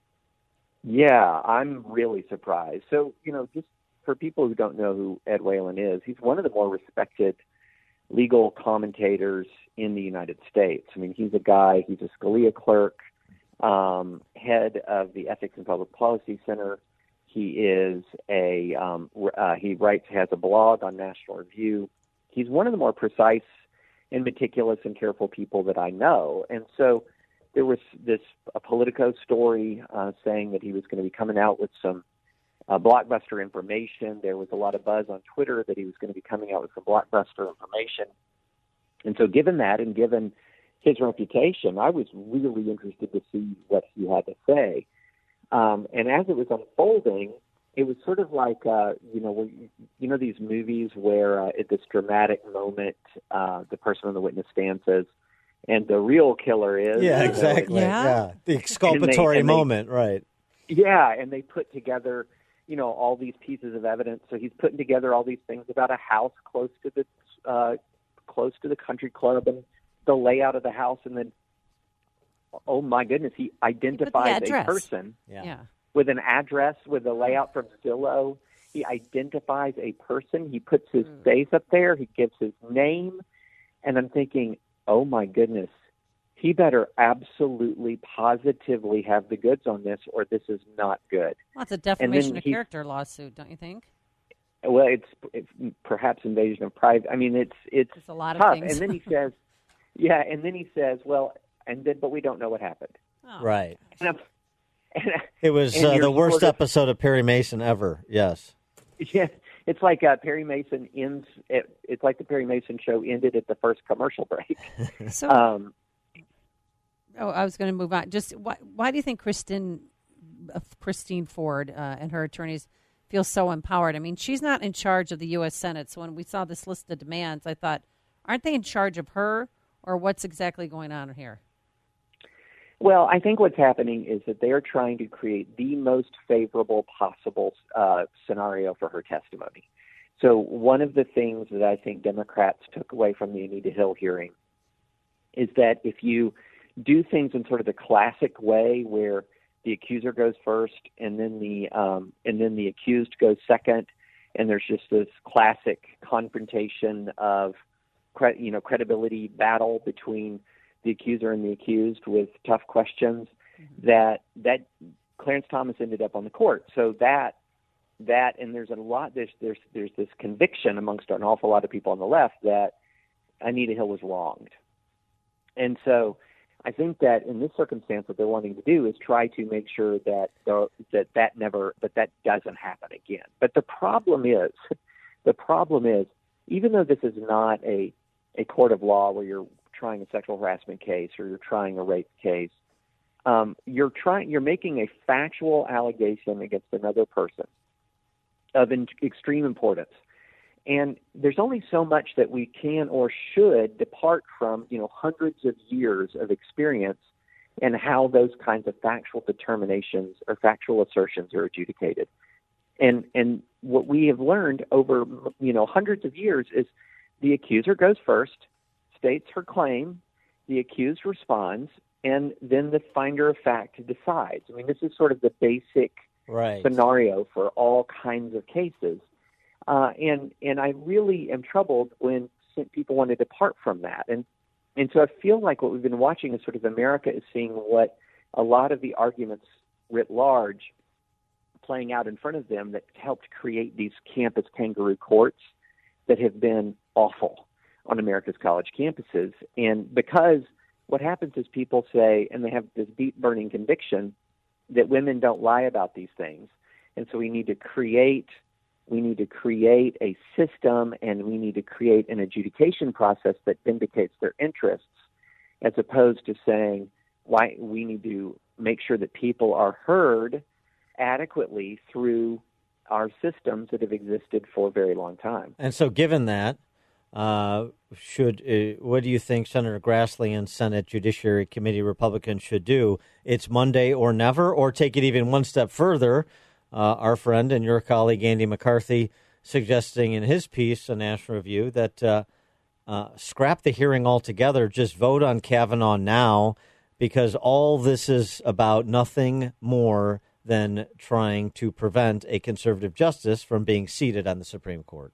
Yeah, I'm really surprised. So, you know, just for people who don't know who Ed Whalen is, he's one of the more respected legal commentators in the United States. I mean, he's a guy, he's a Scalia clerk, um, head of the Ethics and Public Policy Center. He is a, um, uh, he writes, has a blog on National Review. He's one of the more precise and meticulous and careful people that I know. And so there was this a Politico story uh, saying that he was going to be coming out with some uh, blockbuster information. There was a lot of buzz on Twitter that he was going to be coming out with some blockbuster information. And so given that and given his reputation, I was really interested to see what he had to say. Um, and as it was unfolding, it was sort of like, uh, you know, where, you know, these movies where uh, at this dramatic moment, uh, the person on the witness stand says, and the real killer is.
Yeah,
you know,
exactly.
and,
Yeah. yeah. The exculpatory and they, and moment, they, right.
Yeah, and they put together, you know, all these pieces of evidence. So he's putting together all these things about a house close to the uh, close to the country club and the layout of the house, and then, oh my goodness, he identifies a person
yeah. Yeah.
with an address, with a layout from Zillow. He identifies a person. He puts his mm. face up there. He gives his name, and I'm thinking, oh my goodness, he better absolutely, positively have the goods on this, or this is not good.
Well, it's a defamation of he, character lawsuit, don't you think?
Well, it's, it's perhaps invasion of privacy. I mean, it's it's,
it's a lot
tough.
of things.
And then he says, yeah, and then he says, well, and then, but we don't know what happened.
Oh.
Right.
And I'm, and,
it was uh, the worst sort of, episode of Perry Mason ever. Yes.
Yeah, it's like uh, Perry Mason ends. It, it's like the Perry Mason show ended at the first commercial break.
So,
um,
oh, I was going to move on. Just why? Why do you think Kristen, uh, Christine Ford uh, and her attorneys feel so empowered? I mean, she's not in charge of the U S Senate. So when we saw this list of demands, I thought, aren't they in charge of her, or what's exactly going on here?
Well, I think what's happening is that they are trying to create the most favorable possible uh, scenario for her testimony. So one of the things that I think Democrats took away from the Anita Hill hearing is that if you do things in sort of the classic way where the accuser goes first and then the um, and then the accused goes second, and there's just this classic confrontation of cre- you know credibility battle between the accuser and the accused with tough questions, mm-hmm. that that Clarence Thomas ended up on the court. So that that and there's a lot there's there's there's this conviction amongst an awful lot of people on the left that Anita Hill was wronged. And so I think that in this circumstance, what they're wanting to do is try to make sure that the, that that never that that doesn't happen again. But the problem is, the problem is, even though this is not a a court of law where you're trying a sexual harassment case or you're trying a rape case, um, you're trying you're making a factual allegation against another person of in, extreme importance. And there's only so much that we can or should depart from, you know, hundreds of years of experience and how those kinds of factual determinations or factual assertions are adjudicated. And and what we have learned over, you know, hundreds of years is the accuser goes first, states her claim, the accused responds, and then the finder of fact decides. I mean, this is sort of the basic
right.
scenario for all kinds of cases. Uh, and and I really am troubled when people want to depart from that. And and so I feel like what we've been watching is sort of America is seeing what a lot of the arguments writ large playing out in front of them that helped create these campus kangaroo courts that have been awful. on America's college campuses. And because what happens is people say, and they have this deep burning conviction that women don't lie about these things. And so we need to create, we need to create a system, and we need to create an adjudication process that vindicates their interests, as opposed to saying, why we need to make sure that people are heard adequately through our systems that have existed for a very long time.
And so given that, uh, should uh, what do you think Senator Grassley and Senate Judiciary Committee Republicans should do? It's Monday or never, or take it even one step further. Uh, our friend and your colleague Andy McCarthy suggesting in his piece, a National Review, that uh, uh, scrap the hearing altogether, just vote on Kavanaugh now, because all this is about nothing more than trying to prevent a conservative justice from being seated on the Supreme Court.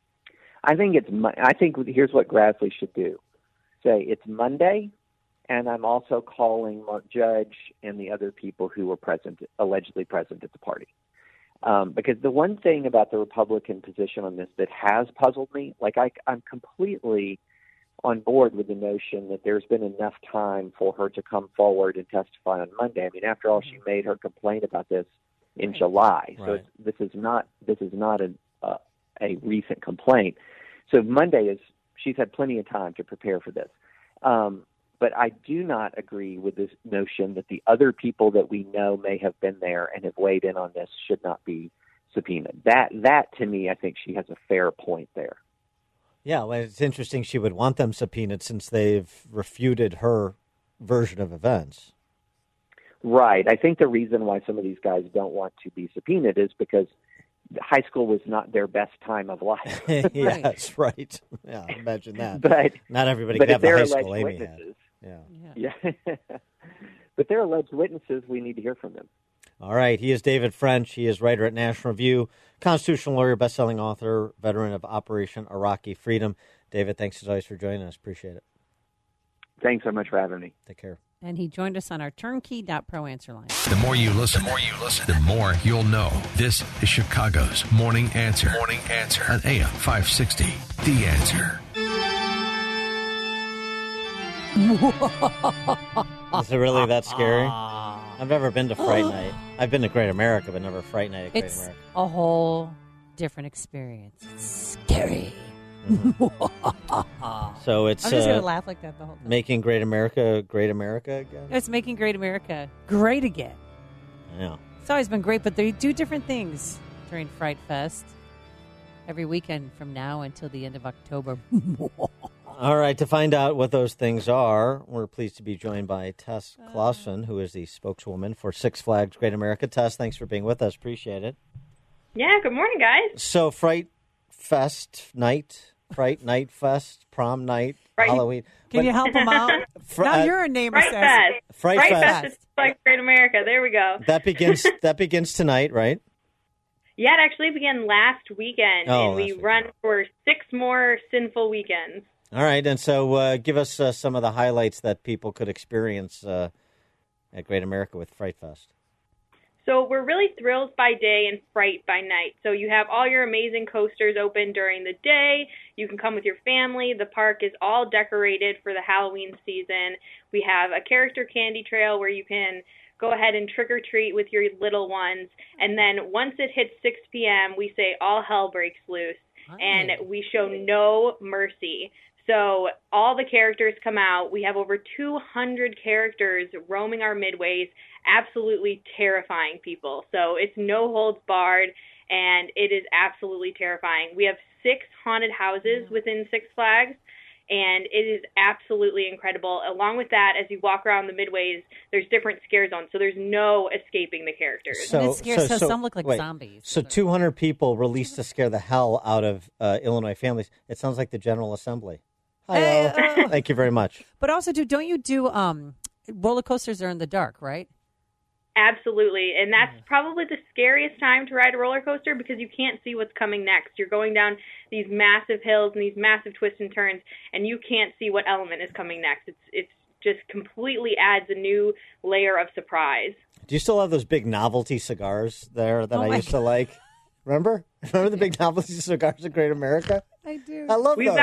I think it's. I think here's what Grassley should do: say it's Monday, and I'm also calling Mark Judge and the other people who were present, allegedly present at the party. Um, because the one thing about the Republican position on this that has puzzled me, like I, I'm completely on board with the notion that there's been enough time for her to come forward and testify on Monday. I mean, after all, she made her complaint about this in right. July, so
right.
it's, this is not this is not a uh, a recent complaint. So Monday is she's had plenty of time to prepare for this. Um, but I do not agree with this notion that the other people that we know may have been there and have weighed in on this should not be subpoenaed. That that to me, I think she has a fair point there.
Yeah, well, it's interesting she would want them subpoenaed since they've refuted her version of events.
Right. I think the reason why some of these guys don't want to be subpoenaed is because high school was not their best time of life.
Yes, right. Yeah, imagine that.
But
not everybody
but
can have the
they're
high school
alleged
Amy
witnesses,
had. Yeah.
Yeah. yeah. But they're alleged witnesses. We need to hear from them.
All right. He is David French. He is writer at National Review, constitutional lawyer, best-selling author, veteran of Operation Iraqi Freedom. David, thanks as always for joining us. Appreciate it.
Thanks so much for having me.
Take care.
And he joined us on our turnkey dot pro answer line.
The more you listen, the more you listen, the more you'll know. This is Chicago's Morning Answer. Morning Answer on A M five sixty. The Answer.
Is it really that scary? I've never been to Fright Night. I've been to Great America, but never Fright Night at Great
it's
America.
a whole different experience. It's scary.
Mm-hmm. So it's
I'm just
uh,
going to laugh like that the whole time.
Making Great America Great America again?
It's making Great America great again.
Yeah.
It's always been great, but they do different things during Fright Fest every weekend from now until the end of October.
All right, to find out what those things are, we're pleased to be joined by Tess Clausen, who is the spokeswoman for Six Flags Great America. Tess, thanks for being with us. Appreciate it.
Yeah, good morning, guys.
So, Fright Fest night, Fright Night Fest, prom night,
Fright.
Halloween.
Can
What-
you help them out?
Fr-
now
uh,
you're a name
Fright
assassin.
Fest.
Fright
Fright
Fest.
Fest is like Great America. There we go.
That begins. That begins tonight, right?
Yeah, it actually began last weekend,
Oh,
and we
last
run for six more sinful weekends.
All right, and so uh, give us uh, some of the highlights that people could experience uh, at Great America with Fright Fest.
So we're really thrills by day and fright by night. So you have all your amazing coasters open during the day. You can come with your family. The park is all decorated for the Halloween season. We have a character candy trail where you can go ahead and trick or treat with your little ones. And then once it hits six p.m., we say all hell breaks loose, and we show no mercy. So all the characters come out. We have over two hundred characters roaming our midways, absolutely terrifying people. So it's no holds barred, and it is absolutely terrifying. We have six haunted houses within Six Flags, and it is absolutely incredible. Along with that, as you walk around the midways, there's different scare zones, so there's no escaping the characters.
And it scares- so some look like
wait,
zombies.
So two hundred people released to scare the hell out of uh, Illinois families. It sounds like the General Assembly. Hi,
Hey, uh,
thank you very much.
But also, do don't you do um, roller coasters are in the dark, right?
Absolutely. And that's probably the scariest time to ride a roller coaster because you can't see what's coming next. You're going down these massive hills and these massive twists and turns, and you can't see what element is coming next. It's it's just completely adds a new layer of surprise.
Do you still have those big novelty cigars there that
Oh
I
my
used to like? Remember? Remember the big novelty cigars at Great America?
I do.
I love
We've
those.
got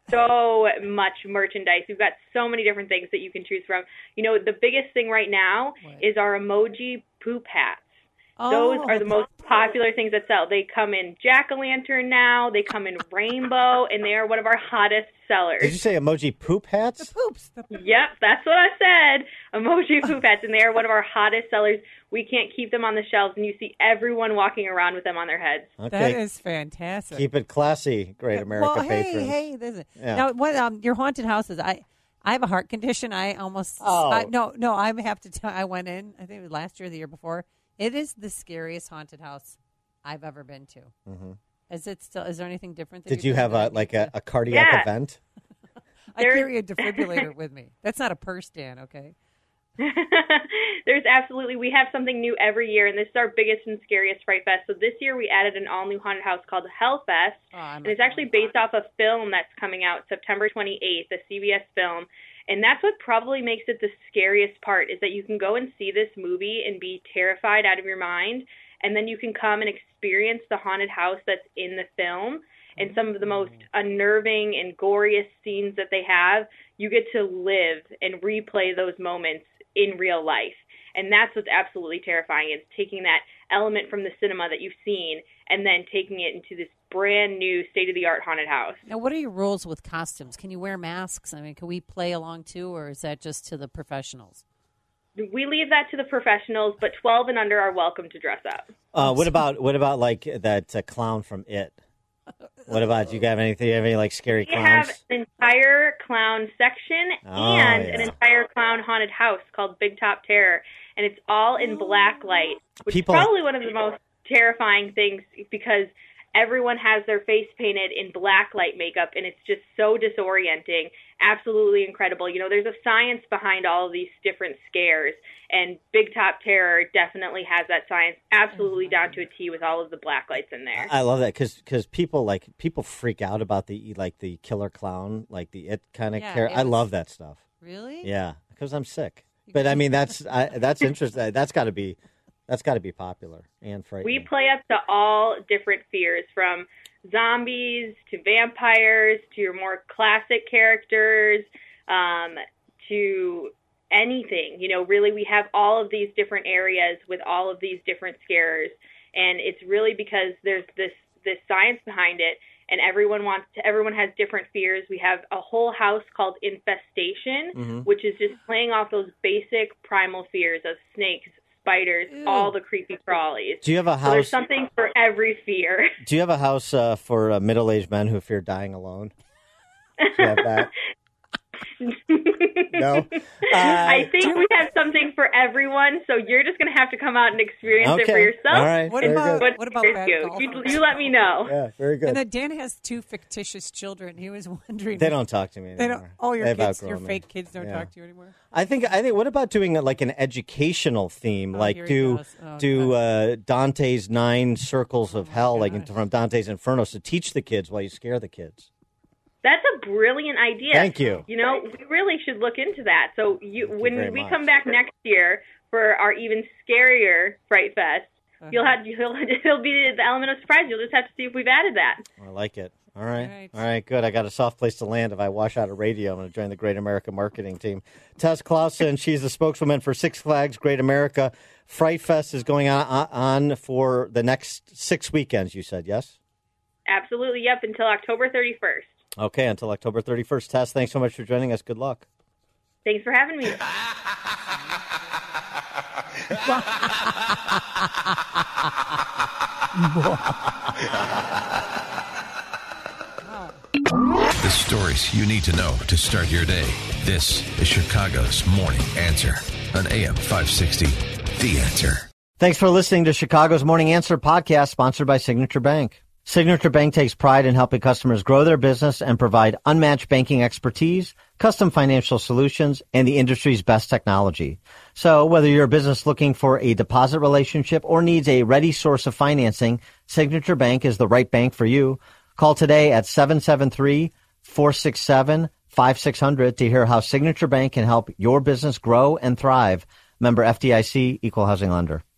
so much merchandise. We've got so many different things that you can choose from. You know, the biggest thing right now what? is our emoji poop hats.
Oh,
Those are the most popular things that sell. They come in jack-o'-lantern now. They come in rainbow, and they are one of our hottest sellers.
Did you say emoji poop hats?
The poops. The poops.
Yep, that's what I said. Emoji poop hats, and they are one of our hottest sellers. We can't keep them on the shelves, and you see everyone walking around with them on their heads.
Okay.
That is fantastic.
Keep it classy, Great America
well, hey,
patrons.
hey, this is,
Yeah.
now what? Um, your haunted houses. I, I have a heart condition. I almost.
Oh.
I, no, no. I have to tell. I went in. I think it was last year, or the year before. It is the scariest haunted house I've ever been to.
Mm-hmm.
Is it still? Is there anything different? That
Did
you're
you
doing
have
that
a
I
like
need
a,
to-
a cardiac
Yeah.
event?
I carry a defibrillator with me. That's not a purse, Dan. Okay.
There's absolutely, we have something new every year, and this is our biggest and scariest Fright Fest. So this year we added an all-new haunted house called Hellfest,
Oh, I'm
and it's actually based off a film that's coming out September twenty-eighth, a C B S film. And that's what probably makes it the scariest part, is that you can go and see this movie and be terrified out of your mind, and then you can come and experience the haunted house that's in the film. And some of the most unnerving and goriest scenes that they have, you get to live and replay those moments in real life. And that's what's absolutely terrifying, is taking that element from the cinema that you've seen and then taking it into this brand new state-of-the-art haunted house.
Now, what are your rules with costumes? Can you wear masks? I mean, can we play along too, or is that just to the professionals?
We leave that to the professionals, but twelve and under are welcome to dress up.
Uh, what about what about like that uh, clown from It? What about, do you have anything? Do you have any like scary
We
clowns?
have an entire clown section
Oh,
and
yeah.
an entire clown haunted house called Big Top Terror, and it's all in black light, which
People-
is probably one of the most terrifying things, because everyone has their face painted in black light makeup, and it's just so disorienting. Absolutely incredible. You know, there's a science behind all of these different scares, and Big Top Terror definitely has that science absolutely down to a T with all of the black lights in there.
I love that because people like people freak out about the like the killer clown, like the It kind of
Yeah,
character.
it
I
was-
love that stuff.
Really?
Yeah, because I'm sick. But I mean, that's I, that's interesting. That's got to be that's got to be popular and frightening.
We play up to all different fears, from zombies to vampires to your more classic characters, um, to anything. You know, really, we have all of these different areas with all of these different scares, and it's really because there's this this science behind it, and everyone wants to, everyone has different fears. We have a whole house called Infestation,
Mhm.
which is just playing off those basic primal fears of snakes, spiders, all the creepy crawlies.
Do you have a
So there's
house?
something for every fear.
Do you have a house uh, for uh, middle-aged men who fear dying alone? Do you have that? No? Uh,
I think we have something for everyone, so you're just going to have to come out and experience it for
Okay.
yourself.
All right.
What
Very
about
good.
what about
scares
bad
you?
golfers?
You, you let me know.
Yeah, very good.
And then Dan has two fictitious children. He was wondering.
They don't talk to me
They
anymore.
don't. Oh, your
They've
kids, your
outgrown me.
fake kids don't
Yeah.
talk to you anymore.
I think. I think. What about doing uh, like an educational theme,
Oh,
like
here he
do
goes. Oh,
do uh, Dante's Nine Circles of Hell, like in- from Dante's Inferno, to teach the kids while you scare the kids.
That's a brilliant idea.
Thank you.
You know, we really should look into that. So you, when
very
we
much.
come back next year for our even scarier Fright Fest, you'll have you'll, it'll be the element of surprise. You'll just have to see if we've added that.
I like it. All right.
right.
All right, good. I got a soft place to land if I wash out of radio. I'm going to join the Great America marketing team. Tess Clausen, she's the spokeswoman for Six Flags Great America. Fright Fest is going on, on for the next six weekends, you said, yes?
Absolutely, yep, until October thirty-first.
Okay, until October thirty-first. Tess, thanks so much for joining us. Good luck.
Thanks for having me.
The stories you need to know to start your day. This is Chicago's Morning Answer on A M five sixty. The Answer.
Thanks for listening to Chicago's Morning Answer podcast, sponsored by Signature Bank. Signature Bank takes pride in helping customers grow their business and provide unmatched banking expertise, custom financial solutions, and the industry's best technology. So whether you're a business looking for a deposit relationship or needs a ready source of financing, Signature Bank is the right bank for you. Call today at seven seven three, four six seven, five six zero zero to hear how Signature Bank can help your business grow and thrive. Member F D I C, Equal Housing Lender.